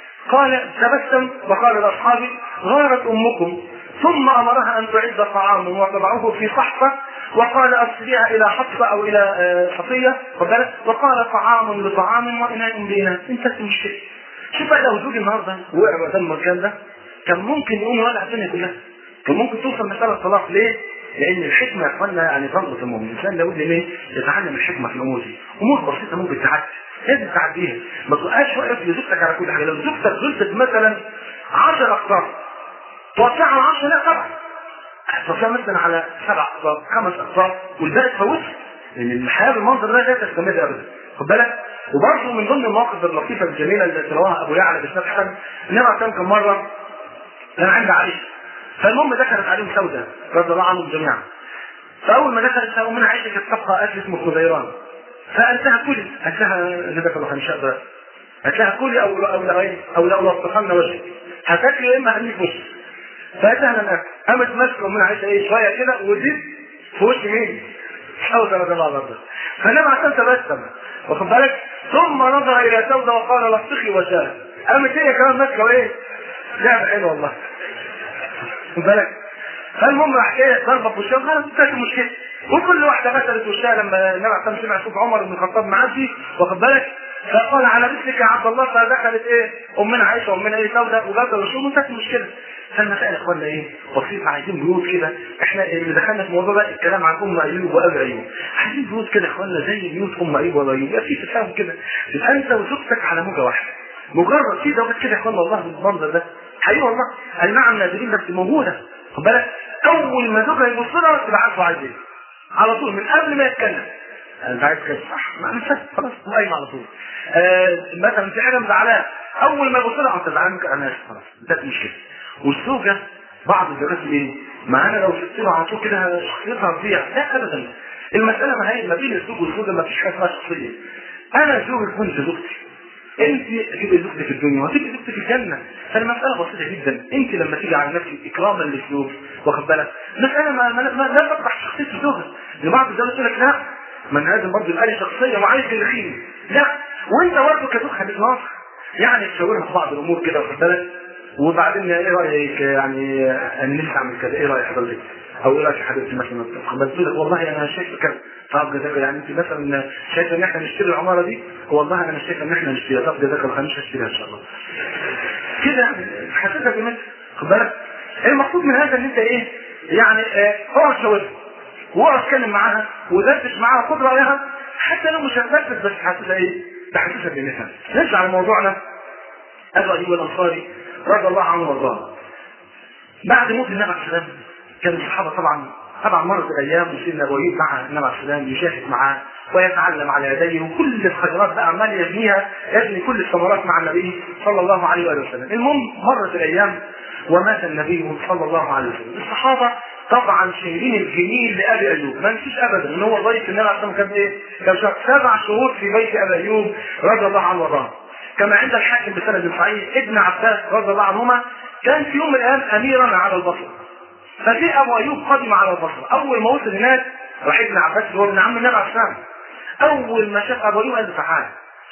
قال تبسم وقال لاصحابه غارت امكم، ثم امرها ان تعد طعاما وتضعه في صحفه وقال ارسليها الى حفصه او الى صفيه وقال طعام لطعام واناء باناء. انتهت المشكله. شوف بقى لو زوجي النهارده وقع قدام المكان ده كان ممكن يقوم يولع الدنيا كلها، كان ممكن توصل مساله الطلاق. ليه؟ لان الحكمه يا اخوانا يعني تنقص المؤمن، الانسان لابد ايه؟ يتعلم الحكمه في الامور دي، امور بسيطه ممكن تعدي لازم تعديها، ما تبقاش واقف لزوجتك على كل حاجه. لو زوجتك غلطت مثلا عشر اخطاء توسعها على عشرة لا طبعا توسعها مثلا على سبع اخطاء خمس اخطاء والباقي تفوتها، لان الحياه بالمنظر ده لا تستمر ابدا خد بالك. وبرضه من ضمن المواقف اللطيفه الجميله اللي ترواها ابو يعلى بن حسن النبي عليه كم مره كان عند عائشه، فالمهم دخلت عليهم سوداء رضي الله عنهم جميعا. فاول ما دخلت من عائشه كانت تبقى اكل اسمه خضيران، فقالت لها كلي، قالت لها جزاك الله خير بقى، قالت لها كلي او لا او لا غير او لا وصفنا وجهك هتاكلي يا اما هنيك وش. فقالت لها انا اكل، قامت ماسكه من عائشه ايه شويه كده وزيد في وش مين؟ سوداء رضي الله عنها. فالنبي عشان تبسم واخد بالك، ثم نظر الى سوداء وقال لصقي وشاه، قامت هي كمان ماسكه ايه؟ لعبه حلوه والله خد بالك. فالمهم راح ايه ضربه في وشها خلاص انتهت المشكله. وكل واحده غسلت وشها لما النبي عليه سمع صوت عمر بن الخطاب معدي، واخد بالك، فقال على مثلك يا عبد الله، فدخلت ايه امنا عائشه وامنا ايه سوده وغسلوا وشهم وانتهت المشكله. فالمسائل اخوانا ايه بسيطه، عايزين بيوت كده. احنا اللي دخلنا في الموضوع ده الكلام عن ام ايوب وابي ايوب، عايزين بيوت كده اخوانا زي بيوت ام ايوب وابي ايوب، يبقى في تفاهم كده، تبقى انت وزوجتك على موجه واحده. مجرد في زوجات كده يا اخوانا والله بالمنظر ده حقيقي والله، اي نعم نادرين بس موجوده. خد بالك، اول ما زوجها يبص لها تبقى عارفه عايز ايه على طول من قبل ما يتكلم. انت عايز كده صح؟ ما انا خلاص قايم على طول. آه مثلا في حاجه مزعلاه، اول ما يبص لها انت زعلان انا اسف خلاص انتهت المشكله. والزوجه بعض الزوجات ايه؟ ما انا لو سبت له على طول كده شخصيتها تضيع. لا ابدا، المساله ما هي ما بين الزوج والزوجه ما فيش حاجه اسمها شخصيه. انا زوجك وانت زوجتي، انت تبقى زوجتك في الدنيا وتبقى زوجتك في الجنه. فالمساله بسيطه جدا. انت لما تيجي على نفسك اكراما للزوج، واخد بالك، مساله ما, ما, ما لا تطرح شخصيه الزوجه. لبعض الزوجات يقول لك لا ما انا لازم برضه يبقى لي شخصيه وعايز الخير. لا، وانت برضه كزوج هتتناصح، يعني تشاورها في بعض الامور كده، واخد بالك، وبعدين ايه رايك يعني انا نفسي اعمل كذا، ايه رايك حضرتك؟ او ايه رايك يا حبيبتي مثلا؟ قلت لك والله انا شايف كذا. طب جزاك، يعني انت مثلا شايفه ان احنا نشتري العماره دي؟ والله انا مش شايفه ان احنا نشتريها. طب جزاك الله، مش هشتريها ان شاء الله. كده حسيتها بمثل، خد بالك. المقصود من هذا ان انت ايه يعني اقعد شاورها واقعد اتكلم معاها ودردش معاها، خد رايها حتى لو مش هتنفذ بس حاسسها ايه؟ تحسسها بمثل. نرجع لموضوعنا. ابو ايوب الانصاري رضي الله عنه وارضاه، بعد موت النبي عليه السلام كان الصحابه طبعا طبعا مرت الايام وسيدنا ابو ايوب مع النبي عليه السلام يشاهد معاه ويتعلم على يديه، وكل الخيرات بقى عمال يبنيها، يبني كل الثمرات مع النبي صلى الله عليه واله وسلم. المهم مرت الايام ومات النبي صلى الله عليه وسلم. الصحابه طبعا شايلين الجميل لابي ايوب، ما نسيش ابدا ان هو ضيف النبي عليه السلام. كان ايه؟ كان سبع شهور في بيت ابي ايوب رضي الله عنه وارضاه. كما عند الحاكم بسند صحيح ابن عباس رضي الله عنهما كان في يوم من الايام اميرا على البصره، فجاء ابو ايوب قدم على البصره. اول ما وصل هناك راح ابن عباس اللي هو ابن عم النبي عليه السلام، اول ما شاف ابو ايوب قال له تعالى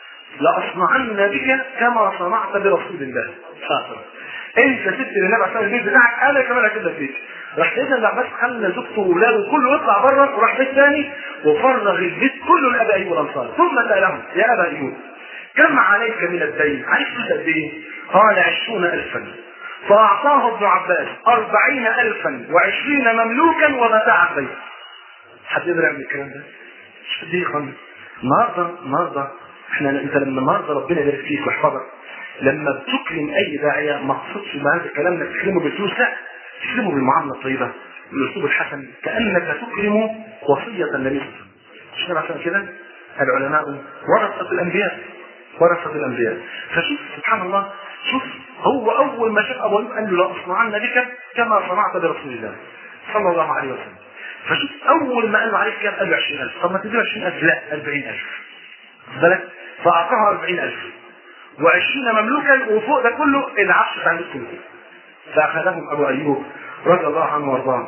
لاصنعن بك كما صنعت برسول الله شاطر، انت سبت للنبي عليه السلام البيت بتاعك انا كمان هسيب فيك. راح سيدنا ابن عباس خلى زوجته واولاده كله يطلع بره وراح بيت ثاني وفرغ البيت كله لابي ايوب الانصاري. ثم سالهم يا ابا ايوب كم عليك من الدين؟ عليك فلوس قد ايه؟ قال عشرون الفا. فاعطاه ابن عباس اربعين الفا وعشرين مملوكا ومتاع البيت. حد يقدر يعمل الكلام ده؟ مش قد ايه يا اخوانا؟ النهارده النهارده احنا انت لما النهارده ربنا يبارك فيك ويحفظك، لما بتكرم اي داعيه ما اقصدش بهذا الكلام انك تكرمه بالفلوس، لا، تكرمه بالمعامله الطيبه بالاسلوب الحسن، كانك تكرم وصيه النبي صلى الله عليه وسلم. مش عشان كده العلماء ورثه الانبياء ورثه الانبياء. فشوف سبحان الله، شوف هو اول ما شاف ابو ايوب قال له لاصنعن بك كما صنعت برسول الله صلى الله عليه وسلم. فشوف اول ما قال له عليك كام؟ قال له عشرين الف. طب ما تديله عشرين الف؟ لا، اربعين الف. بالك؟ فاعطاها اربعين الف وعشرين مملوكا، وفوق ده كله العفش بتاع الناس كله. فاخذهم ابو ايوب رضي الله عنه وارضاه.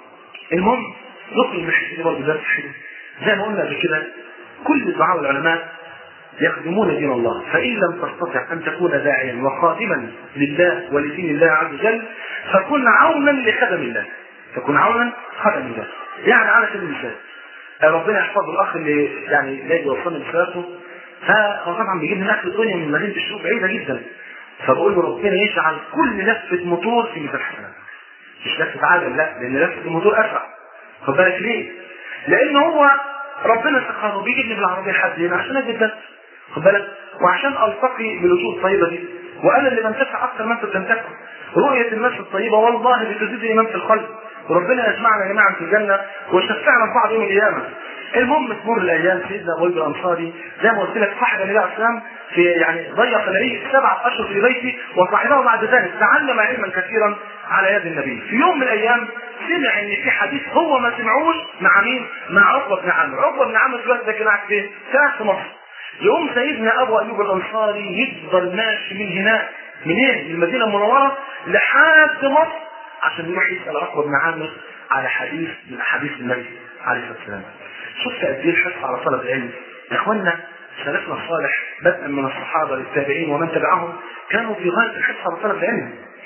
المهم نخرج من الحته دي برضه درس حلو. زي ما قلنا قبل كده كل دعاء العلماء يخدمون دين الله، فإن لم تستطع أن تكون داعيا وخادما لله ولدين الله عز وجل فكن عونا لخدم الله، فكن عونا خدم الله. يعني على سبيل المثال ربنا يحفظ الأخ اللي يعني لا يوصلني بصلاته، فهو طبعا بيجيب لنا أكل الدنيا من مدينة الشروق بعيدة جدا، فبقول له ربنا يجعل كل لفة موتور في ميزان حسنات، مش لفة عجل، لا، لأن لفة الموتور أسرع. خد بالك ليه؟ لأن هو ربنا سبحانه بيجيب لي بالعربية حد هنا عشان أجد ده، خد بالك، وعشان التقي بالوجوه الطيبه دي، وانا اللي بنتفع اكثر ما انت بتنتفع. رؤيه الناس الطيبه والله بتزيد الايمان في القلب، وربنا يجمعنا جميعا في الجنه ويشفعنا في بعض يوم القيامه. المهم تمر الايام، سيدنا ابو ايوب الانصاري زي ما قلت لك صاحب النبي عليه السلام في يعني ضيق العيد سبعه اشهر في بيته، وصاحبه بعد ذلك تعلم علما كثيرا على يد النبي. في يوم من الايام سمع ان في حديث هو ما سمعوش مع مين؟ مع عقبه بن عامر. عقبه بن عامر دلوقتي ده كان قاعد فين؟ كان في مصر. يقوم سيدنا ابو ايوب الانصاري يفضل ماشي من هناك منين؟ من المدينه المنوره لحد مصر عشان يروح يسال عقبه بن عامر على حديث من احاديث النبي عليه الصلاه والسلام. شفت قد ايه الحرص على طلب العلم يا اخوانا. سلفنا الصالح بدءا من الصحابه للتابعين ومن تبعهم كانوا في غايه الحرص على طلب العلم.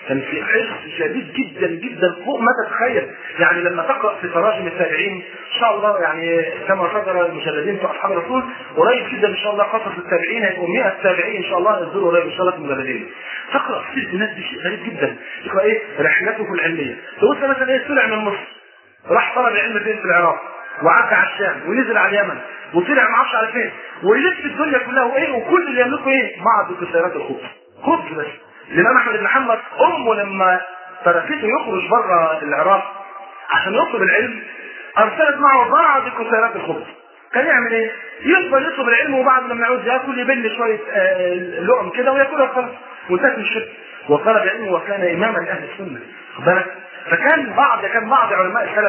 كان في حرص شديد جدا جدا فوق ما تتخيل. يعني لما تقرا في تراجم التابعين ان شاء الله، يعني كما صدر المجلدين في اصحاب الرسول قريب جدا ان شاء الله، قصص التابعين هيبقوا مئة تابعين ان شاء الله يصدروا قريب ان شاء الله في المجلدين. تقرا سيره الناس دي شيء غريب جدا. تقرا ايه رحلته العلميه، تقول مثلا ايه طلع من مصر راح طلب العلم فين في العراق، وعدى على الشام ونزل على اليمن وطلع ما اعرفش على فين، ويلف الدنيا كلها وايه، وكل اللي يملكه ايه بعض كسيرات الخبز خبز بس. الامام احمد بن حنبل امه لما تركته يخرج بره العراق عشان يطلب العلم ارسلت معه بعض كسيرات الخبز. كان يعمل ايه؟ يفضل يطلب العلم وبعد لما يعوز ياكل يبل شويه آه لقم كده وياكلها خلاص وانتهت من الشرك. وطلب العلم وكان اماما لاهل السنه. خد بالك؟ فكان بعض كان بعض علماء السلف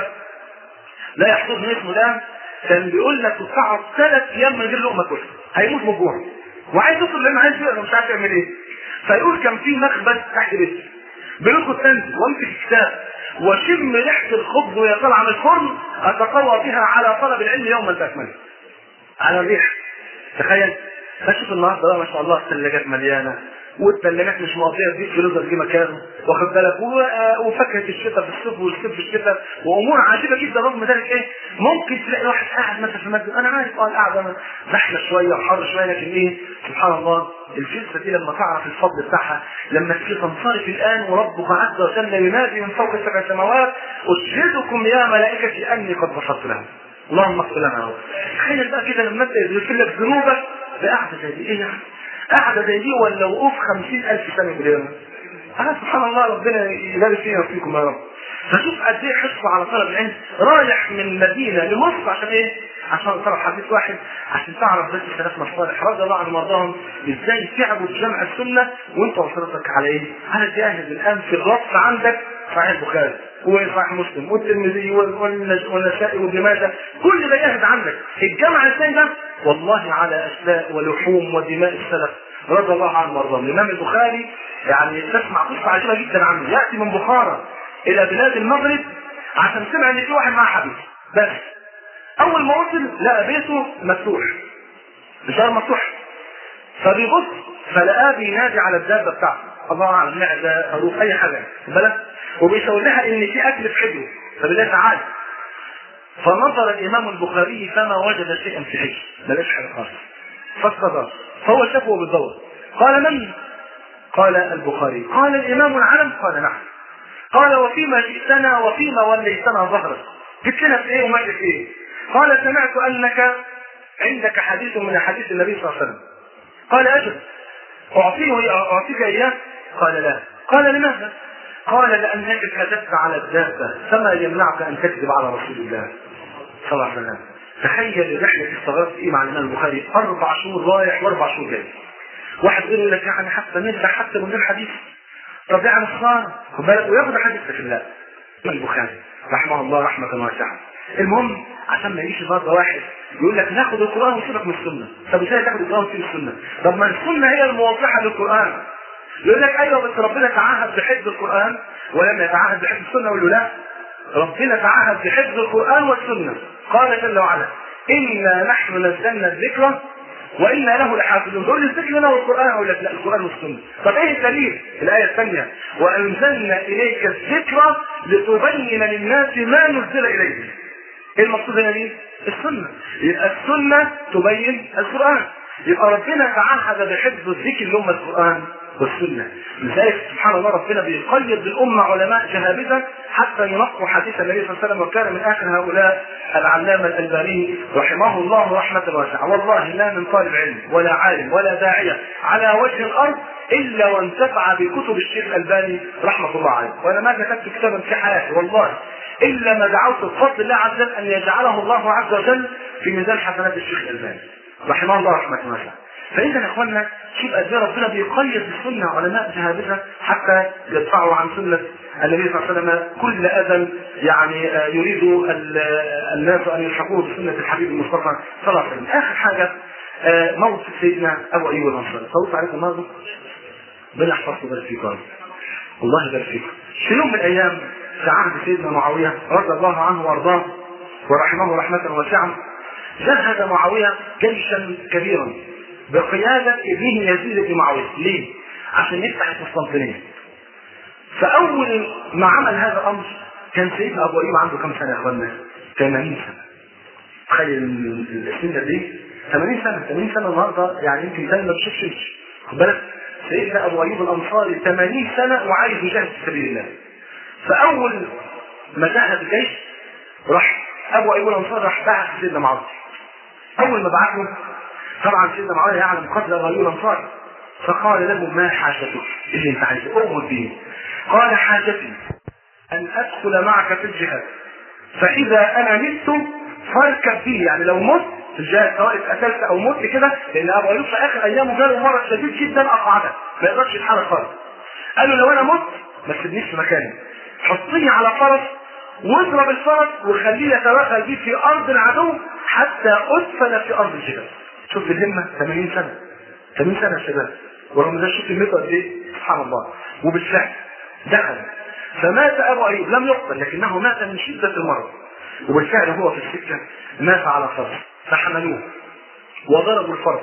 لا يحفظني اسمه الان، كان بيقول لك تقعد ثلاث ايام من غير لقمه كلها هيموت من الجوع وعايز يطلب العلم، عايز يقرا مش عارف يعمل ايه. فيقول كان في مخبز تحت بيتي بناخد تنزل وامسك الكتاب واشم ريحه الخبز وهي طالعه من الفرن اتقوى بها على طلب العلم يوما تكمله. على الريح. تخيل. فشوف النهارده بقى ما شاء الله الثلاجات مليانه والثلاجات مش مقضيه تجيب فريزر دي مكانه، واخد بالك، وفاكهه الشتاء في الصيف والصيف في الشتاء وامور عجيبه جدا. رغم ذلك ايه ممكن تلاقي واحد قاعد مثلا في المسجد، انا عارف اه القعده زحمه شويه وحر شويه، لكن ايه سبحان الله الجلسه دي لما تعرف الفضل بتاعها، لما تيجي تنصرف الان وربك عز وجل ينادي من فوق سبع سماوات اشهدكم يا ملائكتي اني قد غفرت لهم. اللهم اغفر لنا يا رب. تخيل بقى كده لما انت يغفر لك ذنوبك بقعده زي دي، ايه يعني؟ قعده زي دي ولا وقوف خمسين ألف سنه باليوم. أنا سبحان الله ربنا يبارك فينا وفيكم يا رب. فشوف قد ايه حرصه على طلب العلم، رايح من المدينه لمصر عشان ايه؟ عشان طلب حديث واحد، عشان تعرف بس سلفنا الصالح رضي الله عنهم وارضاهم ازاي تعبوا جمع السنه وانت وصلتك على ايه؟ على جاهز الان في الربط عندك صحيح البخاري وصحيح مسلم والترمذي والنسائي وابن ماجه، كل ده جاهز عندك. الجمع ازاي ده؟ والله على اشلاء ولحوم ودماء السلف رضي الله عنهم وارضاهم. الامام البخاري يعني تسمع قصه عجيبه جدا عنه، ياتي من بخارى الى بلاد المغرب عشان سمع ان في واحد معاه حديث بس. اول ما وصل لقى بيته مفتوح، الشارع مفتوح، فبيبص فلقاه بينادي على الدابه بتاعته، الله اعلم معده خروف اي حاجه بالك، وبيشاور لها ان في اكل في حجره، فبالله تعالى. فنظر الامام البخاري فما وجد شيئا في حجره، ما لقاش حاجه خالص، فاستدار فهو شافه بالدور. قال من؟ قال البخاري. قال الامام العلم؟ قال نعم. قال وفيما جئتنا وفيما وليتنا ظهرك، جبت لنا في ايه وما في ايه؟ قال سمعت انك عندك حديث من حديث النبي صلى الله عليه وسلم. قال اجل اعطيه اعطيك اياه؟ قال لا. قال لماذا؟ قال لانك كذبت على الدابه فما يمنعك ان تكذب على رسول الله صلى الله عليه وسلم. تخيل رحله الصغار ايه مع الامام البخاري، اربع شهور رايح واربع شهور جاي. واحد يقول لك يعني حتى نرجع حتى من غير حديث، طب يعني الصار وياخد حديث في الله. البخاري رحمه الله رحمه واسعه. المهم عشان ما يجيش برضه واحد يقول لك ناخد القران ونسيبك من السنه. طب ازاي تاخد القران وتسيب السنه؟ طب ما السنه هي الموضحه للقران. يقول لك ايوه بس ربنا تعهد بحفظ القران ولم يتعهد بحفظ السنه. ولا لا؟ ربنا تعهد بحفظ القران والسنه. قال جل وعلا انا نحن نزلنا الذكر وانا له لحافظون. تقول لي الذكر هنا والقران، اقول لك لا القران والسنه. طب ايه الدليل؟ الايه الثانيه وانزلنا اليك الذكر لتبين للناس ما نزل اليهم. ايه المقصود هنا دي؟ السنه. يبقى السنه تبين القران، يبقى ربنا تعهد بحفظ الذكر اللي هم القران والسنه. لذلك سبحان الله ربنا بيقيد بالامه علماء جهابذه حتى ينقوا حديث النبي صلى الله عليه وسلم. وكان من اخر هؤلاء العلامه الالباني رحمه الله رحمه واسعه. والله لا من طالب علم ولا عالم ولا داعيه على وجه الارض الا وانتفع بكتب الشيخ الالباني رحمه الله عليه. وانا ما كتبت كتابا في حياتي والله الا ما دعوت بفضل الله عز وجل ان يجعله الله عز وجل في ميزان حسنات الشيخ الالباني رحمه الله رحمه واسعه. فاذا يا اخوانا شوف قد ايه ربنا بيقيد بالسنه علماء جهابذه حتى يدفعوا عن سنه النبي صلى الله عليه وسلم كل اذى يعني يريد الناس ان يلحقوه بسنه الحبيب المصطفى صلى الله عليه وسلم. اخر حاجه موت سيدنا ابو ايوب الانصاري. صوت عليكم النهارده ربنا يحفظكم ويبارك فيكم. الله يبارك فيكم. في يوم من الايام في عهد سيدنا معاويه رضي الله عنه وارضاه ورحمه رحمه واسعه، جهز معاويه جيشا كبيرا بقياده ابنه يزيد بن معاويه. ليه؟ عشان يفتح القسطنطينيه. فاول ما عمل هذا الامر كان سيدنا ابو ايوب عنده كم سنه يا اخوانا؟ ثمانين سنه. تخيل السن دي ثمانين سنه، ثمانين سنه النهارده يعني يمكن ده ما تشوفش. خد بالك سيدنا ابو ايوب الانصاري ثمانين سنه وعايز يجاهد في سبيل الله. فاول ما جاهد الجيش راح ابو ايوب الانصاري راح بعث سيدنا معاذ. اول ما بعثه طبعا سيدنا معاذ يعلم قتل ابو ايوب الانصاري، فقال له ما حاجتك؟ ايه اللي انت عايزه؟ امر به. قال حاجتي ان ادخل معك في الجهاد، فاذا انا مت فاركب فيه، يعني لو مت في الجهاد سواء اتقتلت او مت كده، لان ابو ايوب في اخر ايامه جاله مرض شديد جدا اقعده ما يقدرش يتحرك خالص. قال له لو انا مت ما تسيبنيش في مكاني، حطني على فرس واضرب الفرس وخليه يتوغل بيه في ارض العدو حتى ادفن في ارض الجبال. شوف الهمه، ثمانين سنه ثمانين سنه يا شباب، ورغم ذلك شوف الميت قد ايه، سبحان الله. وبالفعل دخل فمات ابو ايوب، لم يقتل لكنه مات من شده المرض. وبالفعل هو في السكه مات على فرس، فحملوه وضربوا الفرس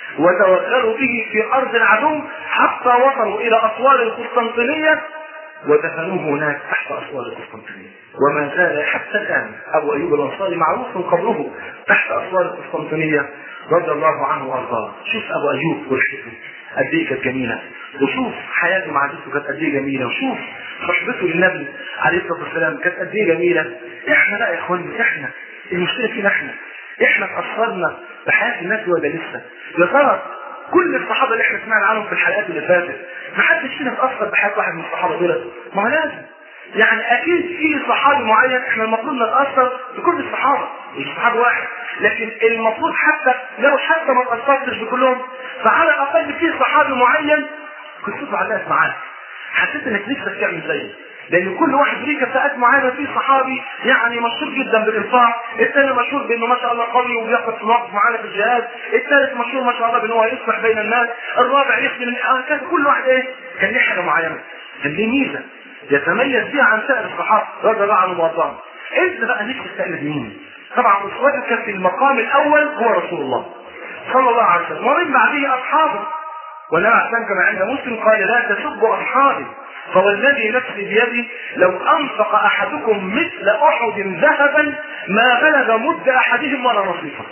وتوغلوا به في ارض العدو حتى وصلوا الى اسوار القسطنطينيه ودفنوه هناك تحت اسوار القسطنطينيه. وما زال حتى الان ابو ايوب الانصاري معروف قبره تحت اسوار القسطنطينيه رضي الله عنه وارضاه. شوف ابو ايوب ورحلته قد ايه كانت جميله، وشوف حياته مع جده كانت قد ايه جميله، وشوف صحبته للنبي عليه الصلاه والسلام كانت قد ايه جميله. احنا لا يا اخواني، احنا المشكله فينا احنا احنا اتاثرنا بحياه الناس ولا لسه؟ يا ترى كل الصحابه اللي احنا سمعنا عنهم في الحلقات اللي فاتت ما حدش فينا اتاثر بحياه واحد من الصحابه دول؟ ما هو لازم، يعني اكيد في صحابي معين احنا المفروض نتاثر بكل الصحابه، مش صحابي واحد، لكن المفروض حتى لو حتى ما تاثرتش بكلهم فعلى الاقل في صحابي معين قصته علقت معاك، حسيت انك نفسك تعمل زيه. لان كل واحد ليه كفاءات معينه. في صحابي يعني مشهور جدا بالانفاق، الثاني مشهور بانه ما شاء الله قوي وبياخد في مواقف معانا في الجهاد، الثالث مشهور ما شاء الله بانه هو يصلح بين الناس، الرابع يخدم. كان كل واحد ايه كان ليه حاجه معينه، كان ليه ميزه يتميز بها عن سائر الصحابه رضي الله عنهم وارضاهم. انت بقى نفسك تقلد مين؟ طبعا اسوتك في المقام الاول هو رسول الله صلى الله عليه وسلم، ومن بعده اصحابه. ولما احسن كما عند مسلم قال لا تسبوا اصحابي فوالذي نفسي بيدي لو انفق احدكم مثل احد ذهبا ما بلغ مد احدهم ولا نصيفه.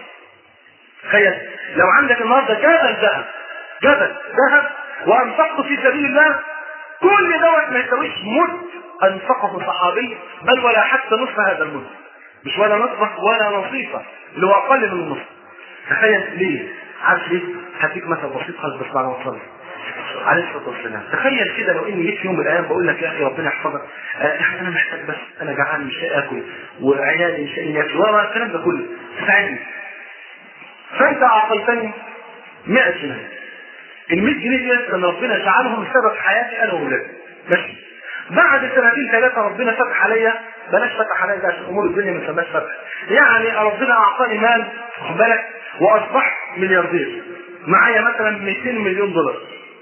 تخيل لو عندك النهارده جبل ذهب، جبل ذهب وانفقته في سبيل الله، كل دوت ما يساويش مد انفقه صحابي، بل ولا حتى نصف هذا المد، مش ولا نصفه ولا نصيفه، اللي هو اقل من النصف. تخيل ليه؟ عارف ليه؟ هديك مثل بسيط خالص بس بعد ما اوصل عليه الصلاه والسلام. تخيل كده لو اني جيت في يوم من الايام بقول لك يا اخي ربنا يحفظك، آه انا محتاج بس انا جعان مش لاقي اكل وعيالي مش لاقيين ياكلوا والكلام ده كله، ساعدني. فانت اعطيتني مئة جنيه، ال مئة جنيه دي كان ربنا جعلهم سبب حياتي انا واولادي، ماشي. بعد سنتين ثلاثه ربنا فتح عليا، بلاش فتح عليا عشان امور الدنيا ما تسماش فتح، يعني ربنا اعطاني مال خد بالك واصبحت ملياردير، معايا مثلا مئتين مليون دولار.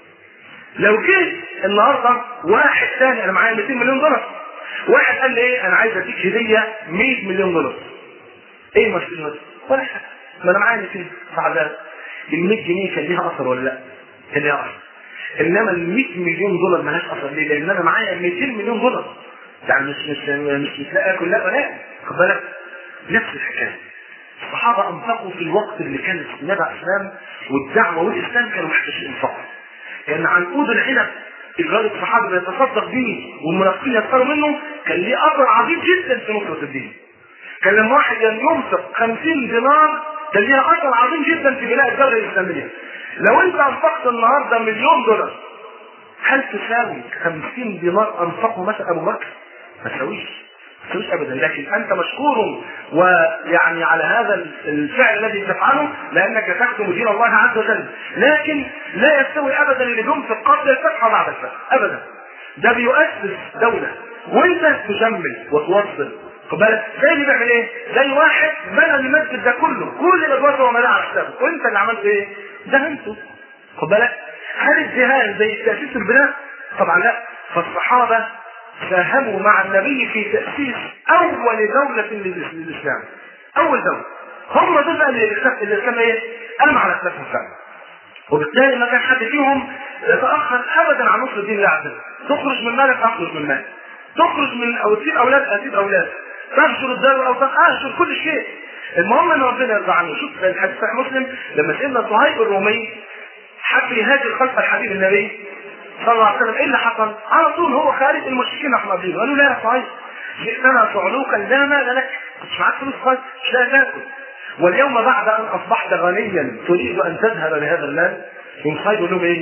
لو جيت النهارده واحد ثاني انا معايا مئتين مليون دولار، واحد قال لي ايه انا عايز اديك هديه مئة مليون دولار، ايه المشكله؟ ولا حاجه، ما انا معايا مئتين صعبان. ال مئة جنيه كان ليها اثر ولا لا؟ كان ليها اثر. انما ال مئة مليون دولار مالهاش اثر. ليه؟ لان انا معايا مئتين مليون دولار، يعني مش مش مش مش لاقي اكل لا ولا خد بالك. نفس الحكايه الصحابه انفقوا في الوقت اللي كان النبي عليه السلام والدعوه والاسلام كانوا محتاجين انفاق. كان عنقود العنب الراجل الصحابي بيتصدق بيه والمنافقين يسخروا منه كان ليه اثر عظيم جدا في نصره الدين. كان لما واحد ينفق خمسين دينار كان ليها اثر عظيم جدا في بناء الدوله الاسلاميه. لو انت انفقت النهارده مليون دولار هل تساوي خمسين دينار انفقه مثلا ابو بكر؟ ما تساويش ما تساويش ابدا. لكن انت مشكور ويعني على هذا الفعل الذي تفعله لانك تخدم دين الله عز وجل، لكن لا يستوي ابدا اللي ينفق قبل الفتح وبعد الفتح ابدا. ده بيؤسس دوله وانت تجمل وتوصل خد بالك. زي اللي بيعمل ايه؟ زي واحد بنى المسجد ده كله كل الادوار هو ملاها على حسابه، وانت اللي عملت ايه؟ دهنته خد بالك. هل الدهان زي تاسيس البناء؟ طبعا لا. فالصحابه ساهموا مع النبي في تاسيس اول دوله للاسلام، اول دوله. هم دول اللي الاسلام ايه؟ قام على اساسهم فعلا. وبالتالي ما كان حد فيهم يتاخر ابدا عن نصر الدين الله عز وجل. تخرج من مالك اخرج من مالك، تخرج من او تسيب اولاد اسيب اولاد، تهجر الدار والاوطان اهجر كل شيء. المهم ان ربنا يرضى عنه. شوف الحديث صحيح مسلم لما سيدنا صهيب الرومي حب يهاجر خلف الحبيب النبي صلى الله عليه وسلم، ايه اللي حصل؟ على طول هو خارج المشركين احمدين قالوا لا يا صهيب جئتنا صعلوكا لا مال لك، كنتش معاك فلوس خالص مش لاقي تاكل، واليوم بعد ان اصبحت غنيا تريد ان تذهب بهذا المال. يوم صهيب يقول لهم ايه؟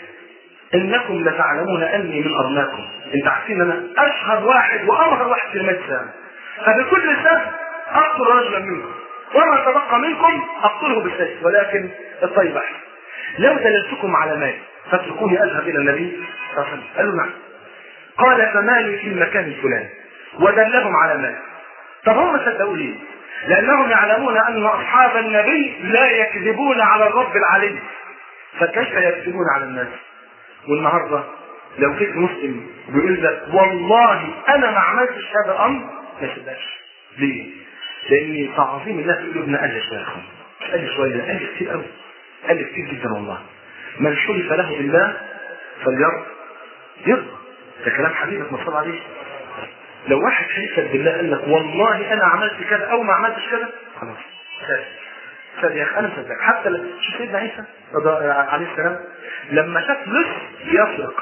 انكم لتعلمون اني من ارناكم، انت عارفين انا اشهر واحد وامهر واحد في المجلس، فبكل سبب اقتل رجلا منكم وما تبقى منكم اقتله بالسيف، ولكن الطيب احسن. لو دللتكم على مال فاتركوني اذهب الى النبي صلى الله عليه وسلم. قالوا نعم. قال فمالي في المكان الفلاني، ودلهم على مال. طب هم صدقوا ليه؟ لانهم يعلمون ان اصحاب النبي لا يكذبون على الرب العلي، فكيف يكذبون على الناس؟ والنهارده لو جيت مسلم بيقول لك والله انا ما عملتش هذا الامر، ما تصدقش. ليه؟ لان تعظيم الله تقول ابن قال شويه يا اخوان، قال شويه، قال كتير قوي، قال كتير جدا والله. من حلف له بالله فليرضى يرضى، ده كلام حبيبك ما صلى عليه. لو واحد حلف بالله قال لك والله انا عملت كذا او ما عملتش كذا، خلاص صدق يا اخي انا صدق. حتى شوف سيدنا عيسى عليه السلام لما شاف لص يسرق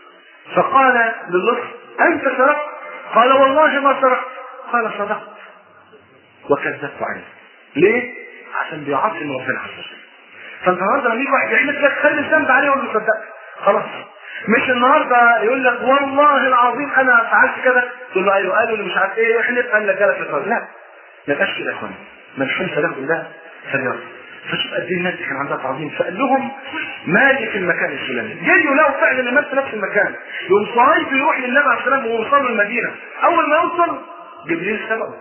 فقال للص انت سرقت؟ قال والله ما سرقت. قال صدقت وكذبت عليه. ليه؟ عشان بيعظم ربنا عز وجل. فانت النهارده لما يجي واحد يحلف لك خلي الذنب عليه ولا صدقت خلاص. مش النهارده يقول لك والله العظيم انا فعلت كذا تقول له ايوه قالوا اللي مش عارف ايه احلف قال لك جالك القرار. لا ما يبقاش كده يا اخوان. من حلف له بالله فليرضى. فشوف قد ايه الناس كان عندها تعظيم، فقال لهم مالي في المكان الفلاني. جايوا لو فعلا مات في نفس المكان. يوم صهيب يروح للنبي عليه الصلاه والسلام ويوصلوا المدينه، اول ما يوصل جبريل سبقه.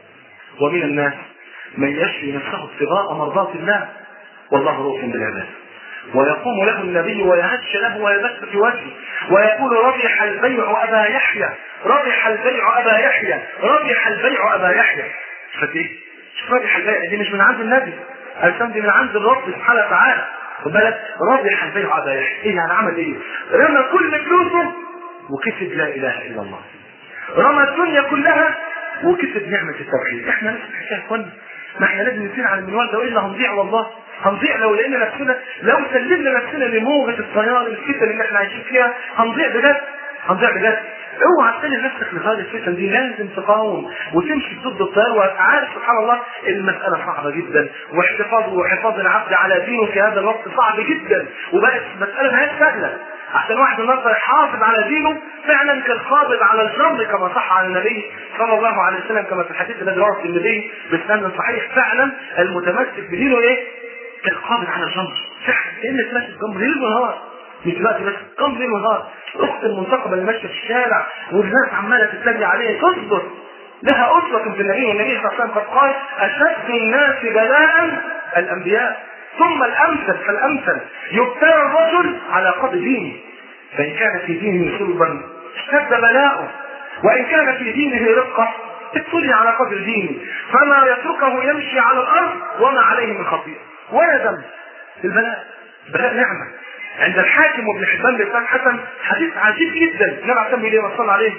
ومن الناس من يشفي نفسه ابتغاء مرضات الله والله رؤوف بالعباد. ويقوم له النبي ويهش له ويبث في وجهه ويقول ربح البيع ابا يحيى، ربح البيع ابا يحيى، ربح البيع ابا يحيى. فدي شوف ربح البيع دي مش من عند النبي، الكلام دي من عند الرب سبحانه وتعالى. خد بالك ربح البيع ابا يحيى، ايه يعني عمل ايه؟ رمى كل فلوسه وكسب لا اله الا الله. رمى الدنيا كلها وكسب نعمه التوحيد. احنا نفس الحكايه يا اخوانا، ما احنا لازم نسير على المنوال ده والا هنضيع والله. هنضيع لو لقينا نفسنا، لو سلمنا نفسنا لموجة التيار الفتن اللي احنا عايشين فيها هنضيع بجد، هنضيع بجد. اوعى تسلم نفسك لهذه الفتن دي، لازم تقاوم وتمشي ضد التيار. وعارف سبحان الله المسألة صعبة جدا، واحتفاظ وحفاظ العبد على دينه في هذا الوقت صعب جدا، وبقت مسألة ما هي سهلة. عشان واحد النهارده يحافظ على دينه فعلا كالقابض على الجمر كما صح عن النبي صلى الله عليه وسلم، كما في الحديث الذي رواه النبي بسند صحيح. فعلا المتمسك بدينه ايه؟ كالقابض على الجمر. فعلا كانك ماشي الجمر ليل ونهار، مش دلوقتي بس جمر ليل ونهار. اخت المنتقبه اللي ماشيه في الشارع والناس عماله تتلجي عليه تصبر، لها اسوه في النبي، والنبي صلى الله عليه وسلم قد قال اشد الناس بلاء الانبياء ثم الامثل فالامثل. يبتلى الرجل على قدر دينه، فان كان في دينه صلبا اشتد بلاؤه، وان كان في دينه رقه ابتلي على قدر دينه، فما يتركه يمشي على الارض وما عليه من خطيئه ولا ذنب. البلاء بلاء نعمه. عند الحاكم وابن حبان بن حسن حديث عجيب جدا، النبي عليه الصلاه والسلام عليه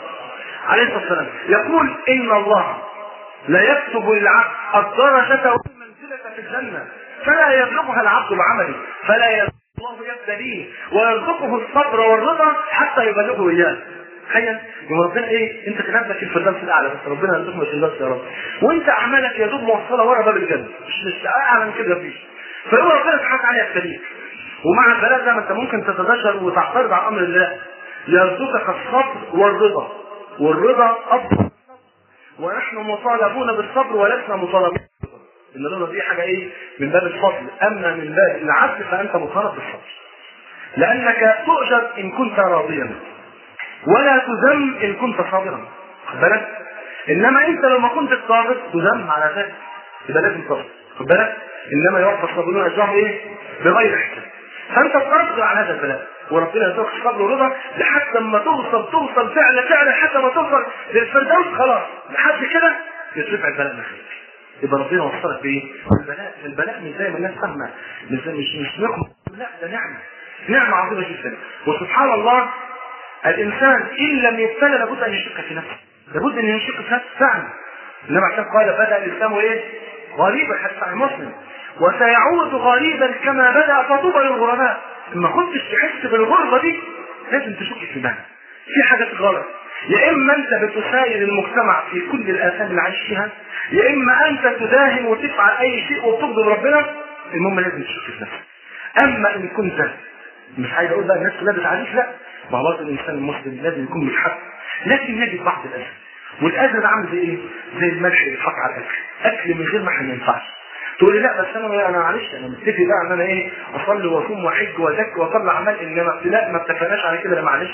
عليه الصلاه والسلام يقول ان الله لا يكتب للعبد الدرجه والمنزله في الجنه فلا يبلغها العبد بعمله، فلا يبلغ الله يبتليه ويرزقه الصبر والرضا حتى يبلغه اياه. تخيل يا ربنا ايه؟ انت كتبت لك الفردوس الاعلى، بس ربنا يرزقنا الفردوس يا رب، وانت اعمالك يا دوب موصله ورا باب الجنه، مش مش اعلى من كده مفيش. فهو ربنا سبحانه وتعالى يبتليك، ومع البلاء ده ما انت ممكن تتذكر وتعترض على امر الله. يرزقك الصبر والرضا، والرضا افضل، ونحن مطالبون بالصبر ولسنا مطالبين بالرضا. ان الرضا دي حاجه ايه؟ من باب الفضل، اما من باب العدل فانت مطالب بالصبر، لانك تؤجر ان كنت راضيا ولا تذم ان كنت صابرا. خد بالك؟ انما انت لو ما كنت صابر تذم على ذلك، يبقى لازم تصبر. خد بالك؟ انما يوفى الصابرون اجرهم ايه؟ بغير حساب. فانت تصبر على هذا البلاء، وربنا يرزقك الصبر والرضا لحد ما توصل توصل فعلا فعلا حتى ما توصل للفردوس. خلاص لحد كده يرتفع البلاء من خير. يبقى ربنا وصلك بايه؟ البلاء. البلاء مش زي ما الناس فاهمه، مش مش مش نقمه، لا ده نعمه، نعمه عظيمه جدا. وسبحان الله الانسان ان لم يبتلى لابد ان يشك في نفسه، لابد ان يشك في نفسه فعلا. انما عشان قال بدا الاسلام ايه؟ غريبا حتى المسلم وسيعود غريبا كما بدا فطوبى للغرباء. ما كنتش تحس بالغربه دي لازم تشك في معنى في حاجات غلط. يا اما انت بتساير المجتمع في كل الاثام اللي عايش فيها، يا اما انت تداهن وتفعل اي شيء وتغضب ربنا. المهم لازم تشك في نفسك. اما ان كنت مش عايز اقول بقى الناس كلها بتعرف، لا، ما برضه الانسان المسلم لازم يكون متحكم، لكن يجد بعض الاذى. والاذى ده عامل زي ايه؟ زي الملح اللي اتحط على الاكل، اكل من غير ما ينفعش. تقول لي لا بس انا انا معلش انا متفق بقى ان انا ايه اصلي واصوم واحج وازكي واطلع اعمال، انما ابتلاء ما اتفقناش على كده، لا معلش.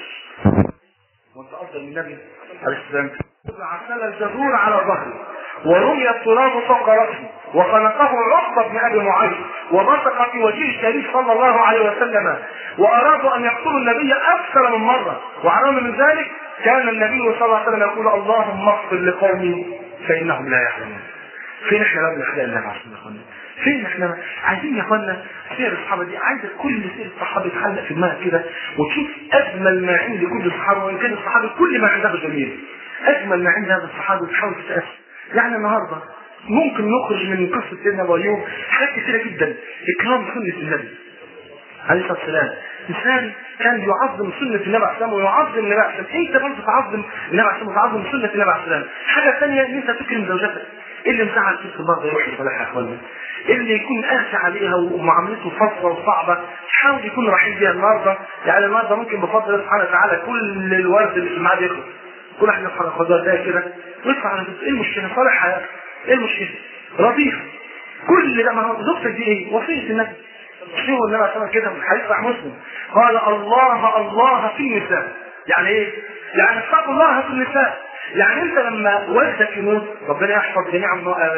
وانت افضل من النبي عليه السلام. عسل الجزور على ظهره ورمي التراب فوق راسه وخنقه عقبه بن ابي معيط وبصق في وجه الشريف صلى الله عليه وسلم، وارادوا ان يقتلوا النبي اكثر من مره، وعلى من ذلك كان النبي صلى الله عليه وسلم يقول اللهم اغفر لقومي فانهم لا يعلمون. فين احنا بقى بنخلق الله عشان يا اخوانا؟ فين احنا عايزين يا اخوانا سير الصحابه دي؟ عايزه كل سير الصحابه يتحلق في دماغك كده وتشوف اجمل ما عند كل الصحابه، وان كان الصحابه كل ما عنده جميل، اجمل ما عند هذا الصحابه وتحاول تتاسف. يعني النهارده ممكن نخرج من قصه سيدنا ابو ايوب حاجات كثيره جدا. اكرام سنه النبي عليه الصلاه والسلام، انسان كان يعظم سنه النبي عليه الصلاه والسلام ويعظم النبي عليه الصلاه والسلام. انت برضه تعظم النبي عليه الصلاه والسلام وتعظم سنه النبي عليه الصلاه والسلام. حاجه ثانيه ان انت تكرم زوجتك. اللي مزعل فيك النهارده يروح لصالحها يا اخوانا، اللي يكون قاسي عليها ومعاملته فظه وصعبه حاول يكون رحيم بيها النهارده. يعني النهارده ممكن بفضل الله سبحانه وتعالى كل الورد اللي في الميعاد يخلص، كل واحد يصحى الخضار ده كده ويدفع على ايه المشكله؟ صالحها، ايه المشكله؟ رضيها. كل ده ما هو زوجتك دي ايه؟ وصيه النبي. شوفوا النبي صلى الله عليه وسلم كده في حديث صحيح مسلم قال الله الله في النساء. يعني ايه؟ يعني اتقوا الله في النساء. يعني انت لما والدك يموت، ربنا يحفظ جميع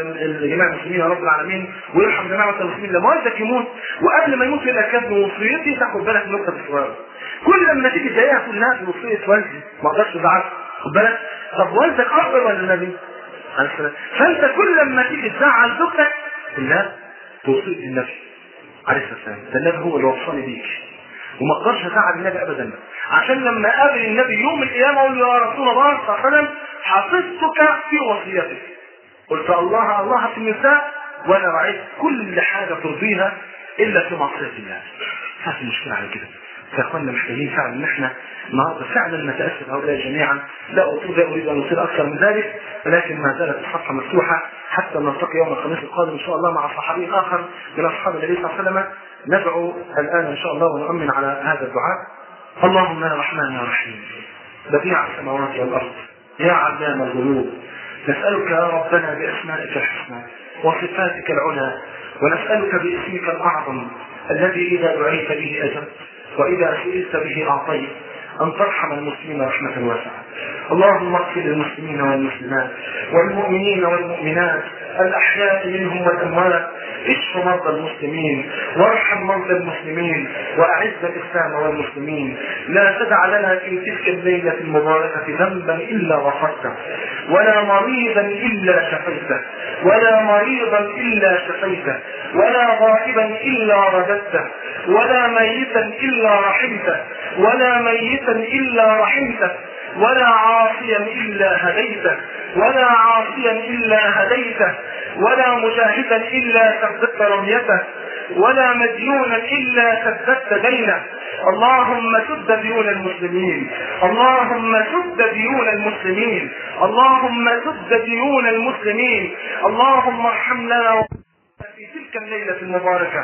جميع المسلمين يا رب العالمين ويرحم جميع المسلمين، لما والدك يموت وقبل ما يموت يقول لك يا ابني وصيتي تاخد بالك من نقطه الصغيره. كل لما تيجي تلاقيها كلها في وصيه والدي ما اقدرش ازعلك، خد بالك. طب والدك افضل ولا النبي؟ عليه السلام. فانت كل لما تيجي تزعل زوجتك لا توصيه النبي عليه السلام، ده النبي هو اللي وصاني بيك وما اقدرش ازعل النبي ابدا. عشان لما قابل النبي يوم القيامه اقول له يا رسول الله صلى الله عليه وسلم حفظتك في وصيتك، قلت الله الله في النساء وانا رعيت كل حاجه ترضيها الا في معصيه الله. هذه المشكله على كده. يا اخوانا محتاجين فعلا ان احنا النهارده فعلا نتاسف هؤلاء جميعا. لا لا اريد ان اصير اكثر من ذلك، ولكن ما زالت الصفحه مفتوحه حتى نلتقي يوم الخميس القادم ان شاء الله مع صحابي اخر من اصحاب النبي صلى الله عليه وسلم. ندعو الان ان شاء الله ونؤمن على هذا الدعاء. اللهم يا رحمن يا رحيم بديع السماوات والارض يا علام الغيوب، نسالك يا ربنا باسمائك الحسنى وصفاتك العلى، ونسالك باسمك الاعظم الذي اذا دعيت به اجبت واذا سئلت به اعطيت ان ترحم المسلمين رحمه واسعه. اللهم اغفر للمسلمين والمسلمات والمؤمنين والمؤمنات الاحياء منهم والاموات، اشف مرضى المسلمين وارحم مرضى المسلمين واعز الاسلام والمسلمين. لا تدع لنا في تلك الليله المباركه ذنبا الا غفرته، ولا مريضا الا شفيته، ولا مريضا الا شفيته، ولا غائبا الا رددته، ولا ميتا الا رحمته، ولا ميتا الا رحمته، ولا عاصيا الا هديته، ولا عاصيا الا هديته، ولا مجاهدا الا ثبت رميته، ولا مديونا الا سددت دينه. اللهم سد ديون المسلمين، اللهم سد ديون المسلمين، اللهم سد ديون المسلمين. اللهم ارحمنا في تلك الليلة المباركة.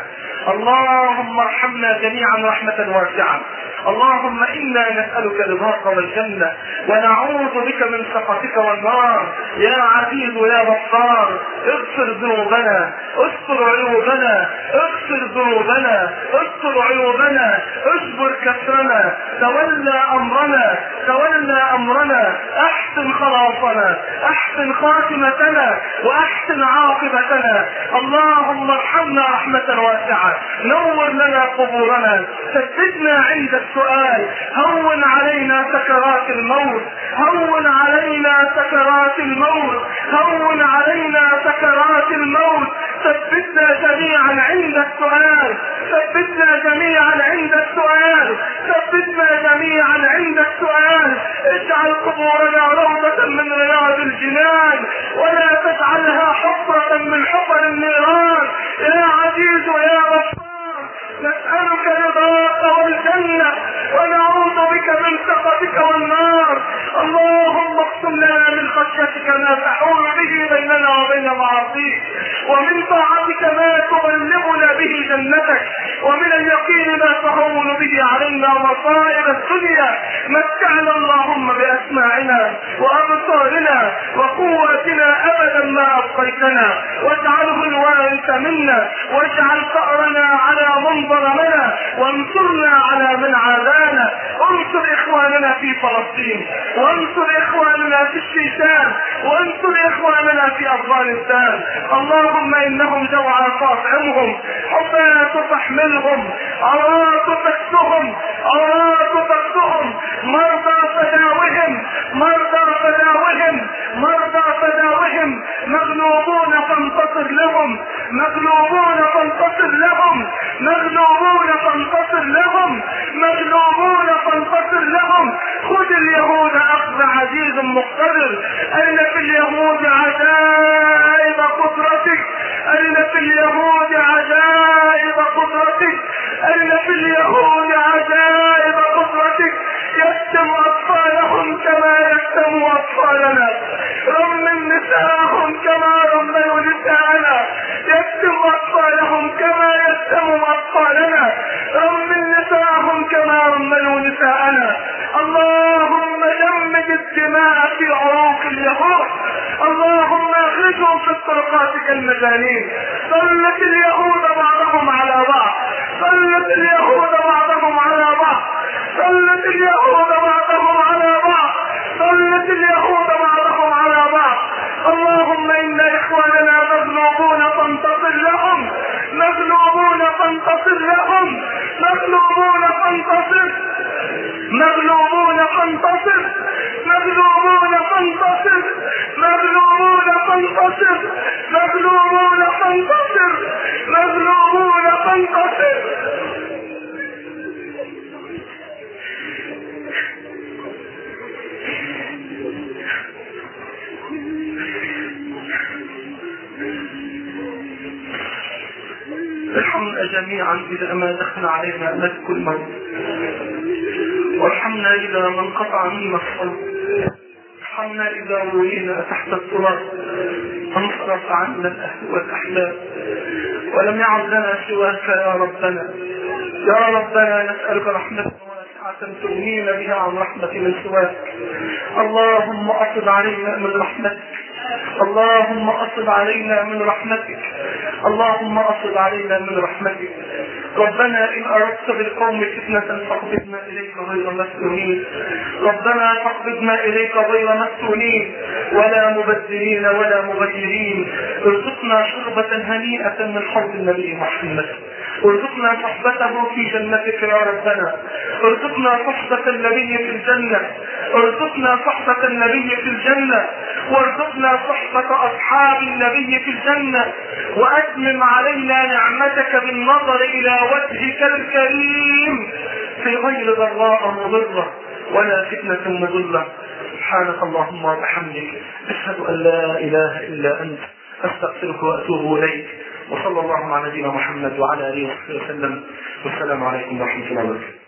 اللهم ارحمنا جميعا رحمة واسعة. اللهم إنا نسألك رضاك والجنة ونعوذ بك من سخطك والنار. يا عزيز يا غفار اغفر ذنوبنا، استر عيوبنا، اغفر ذنوبنا، استر عيوبنا، اجبر كسرنا، تولى أمرنا، تولى أمرنا، أحسن خلاصنا، أحسن خاتمتنا، وأحسن عاقبتنا. اللهم ارحمنا رحمة واسعة، نور لنا قبورنا، ثبتنا عند السؤال، هون علينا سكرات الموت، هون علينا سكرات الموت، هون علينا سكرات الموت. ثبتنا جميعا عند السؤال، ثبتنا جميعا عند السؤال، ثبتنا جميعا عند السؤال. اجعل قبورنا روضة من رياض الجنان، ولا تجعلها حفرة من حفر النيران. يا عزيز يا غفار، نسألك رضاك والجنة، ونعوذ بك من سخطك والنار. اللهم اقسم لنا من خشيتك ما تحول به بيننا وبين معاصيك، ومن طاعتك ما تبلغنا به جنتك، ومن اليقين ما تهون به علينا مصائب الدنيا. متعنا اللهم بأسماعنا وأبصارنا وقواتنا أبدا ما أبقيتنا، واجعله الوارث منا، واجعل ثأرنا على من ظلمنا، وانصرنا على من عادانا. انصر إخواننا في فلسطين، وانصر إخواننا في الشيشان، وانصر إخواننا في أفغانستان. اللهم إنهم جوعى فاطعمهم، حفاة تحملهم، عراة تكسهم، عراة تكسهم، مرضى فداوهم، مرضى فداوهم، مرضى فداوهم، مغلوبون فانتصر لهم، مغلوبون فانتصر لهم، مغلوبون فانتصر لهم، مغلوبون فانتصر لهم. خذ اليهود أخذ عزيز مقتدر. أين في اليهود عجائب قدرتك، أين في اليهود عجائب قدرتك، أين في اليهود عجائب قدرتك. يتم أطفالهم كما يتم أطفالنا، رمم نساءهم كما رموا نساءنا، يتم أطفالهم كما يتم أطفالنا، رمم نساءهم كما رموا نساءنا. اللهم جمد الدماء في عروق اليهود، اللهم اخرجهم في الطرقات كالمجانين. صلت اليهود بعضهم على بعض، صلت اليهود بعضهم على بعض، صلت اليهود بعضهم على بعض، صلت اليهود بعضهم على بعض. اللهم إن إخواننا مغلوبون فانتصر لهم، مغلوبون فانتصر لهم، مغلوبون فانتصر، مغلوبون فانتصر، مغلوبون فانتصر، مغلوبون فانتصر، مغلوبون فانتصر، مغلوبون فانتصر. ارحمنا جميعا إذا ما دخل علينا ملك الموت، وارحمنا إذا ما انقطع منا الصوت، ارحمنا إذا روينا تحت التراب، انصرف عنا الأهل والأحلام، ولم يعد لنا سواك يا ربنا. يا ربنا نسألك رحمة واسعة تغنينا بها عن رحمة من سواك. اللهم أصب علينا من رحمتك، اللهم أصب علينا من رحمتك، اللهم أصب علينا من رحمتك. ربنا إن أردت بالقوم فتنة فاقبضنا إليك غير مفتونين، ربنا فاقبضنا إليك غير مفتونين ولا مبذرين ولا مغيرين. ارزقنا شربة هنيئة من حوض النبي محمد، ارزقنا صحبته في جنتك يا ربنا، ارزقنا صحبة النبي في الجنة، ارزقنا صحبة النبي في الجنة، وارزقنا صحبة أصحاب النبي في الجنة، وأتمم علينا نعمتك بالنظر إلى وجهك الكريم في غير ضراء مضرة ولا فتنة مضلة. سبحانك اللهم وبحمدك، أشهد أن لا إله إلا أنت، أستغفرك وأتوب إليك. وصلى الله على نبينا محمد وعلى آله وصحبه وسلم، والسلام عليكم ورحمة الله وبركاته.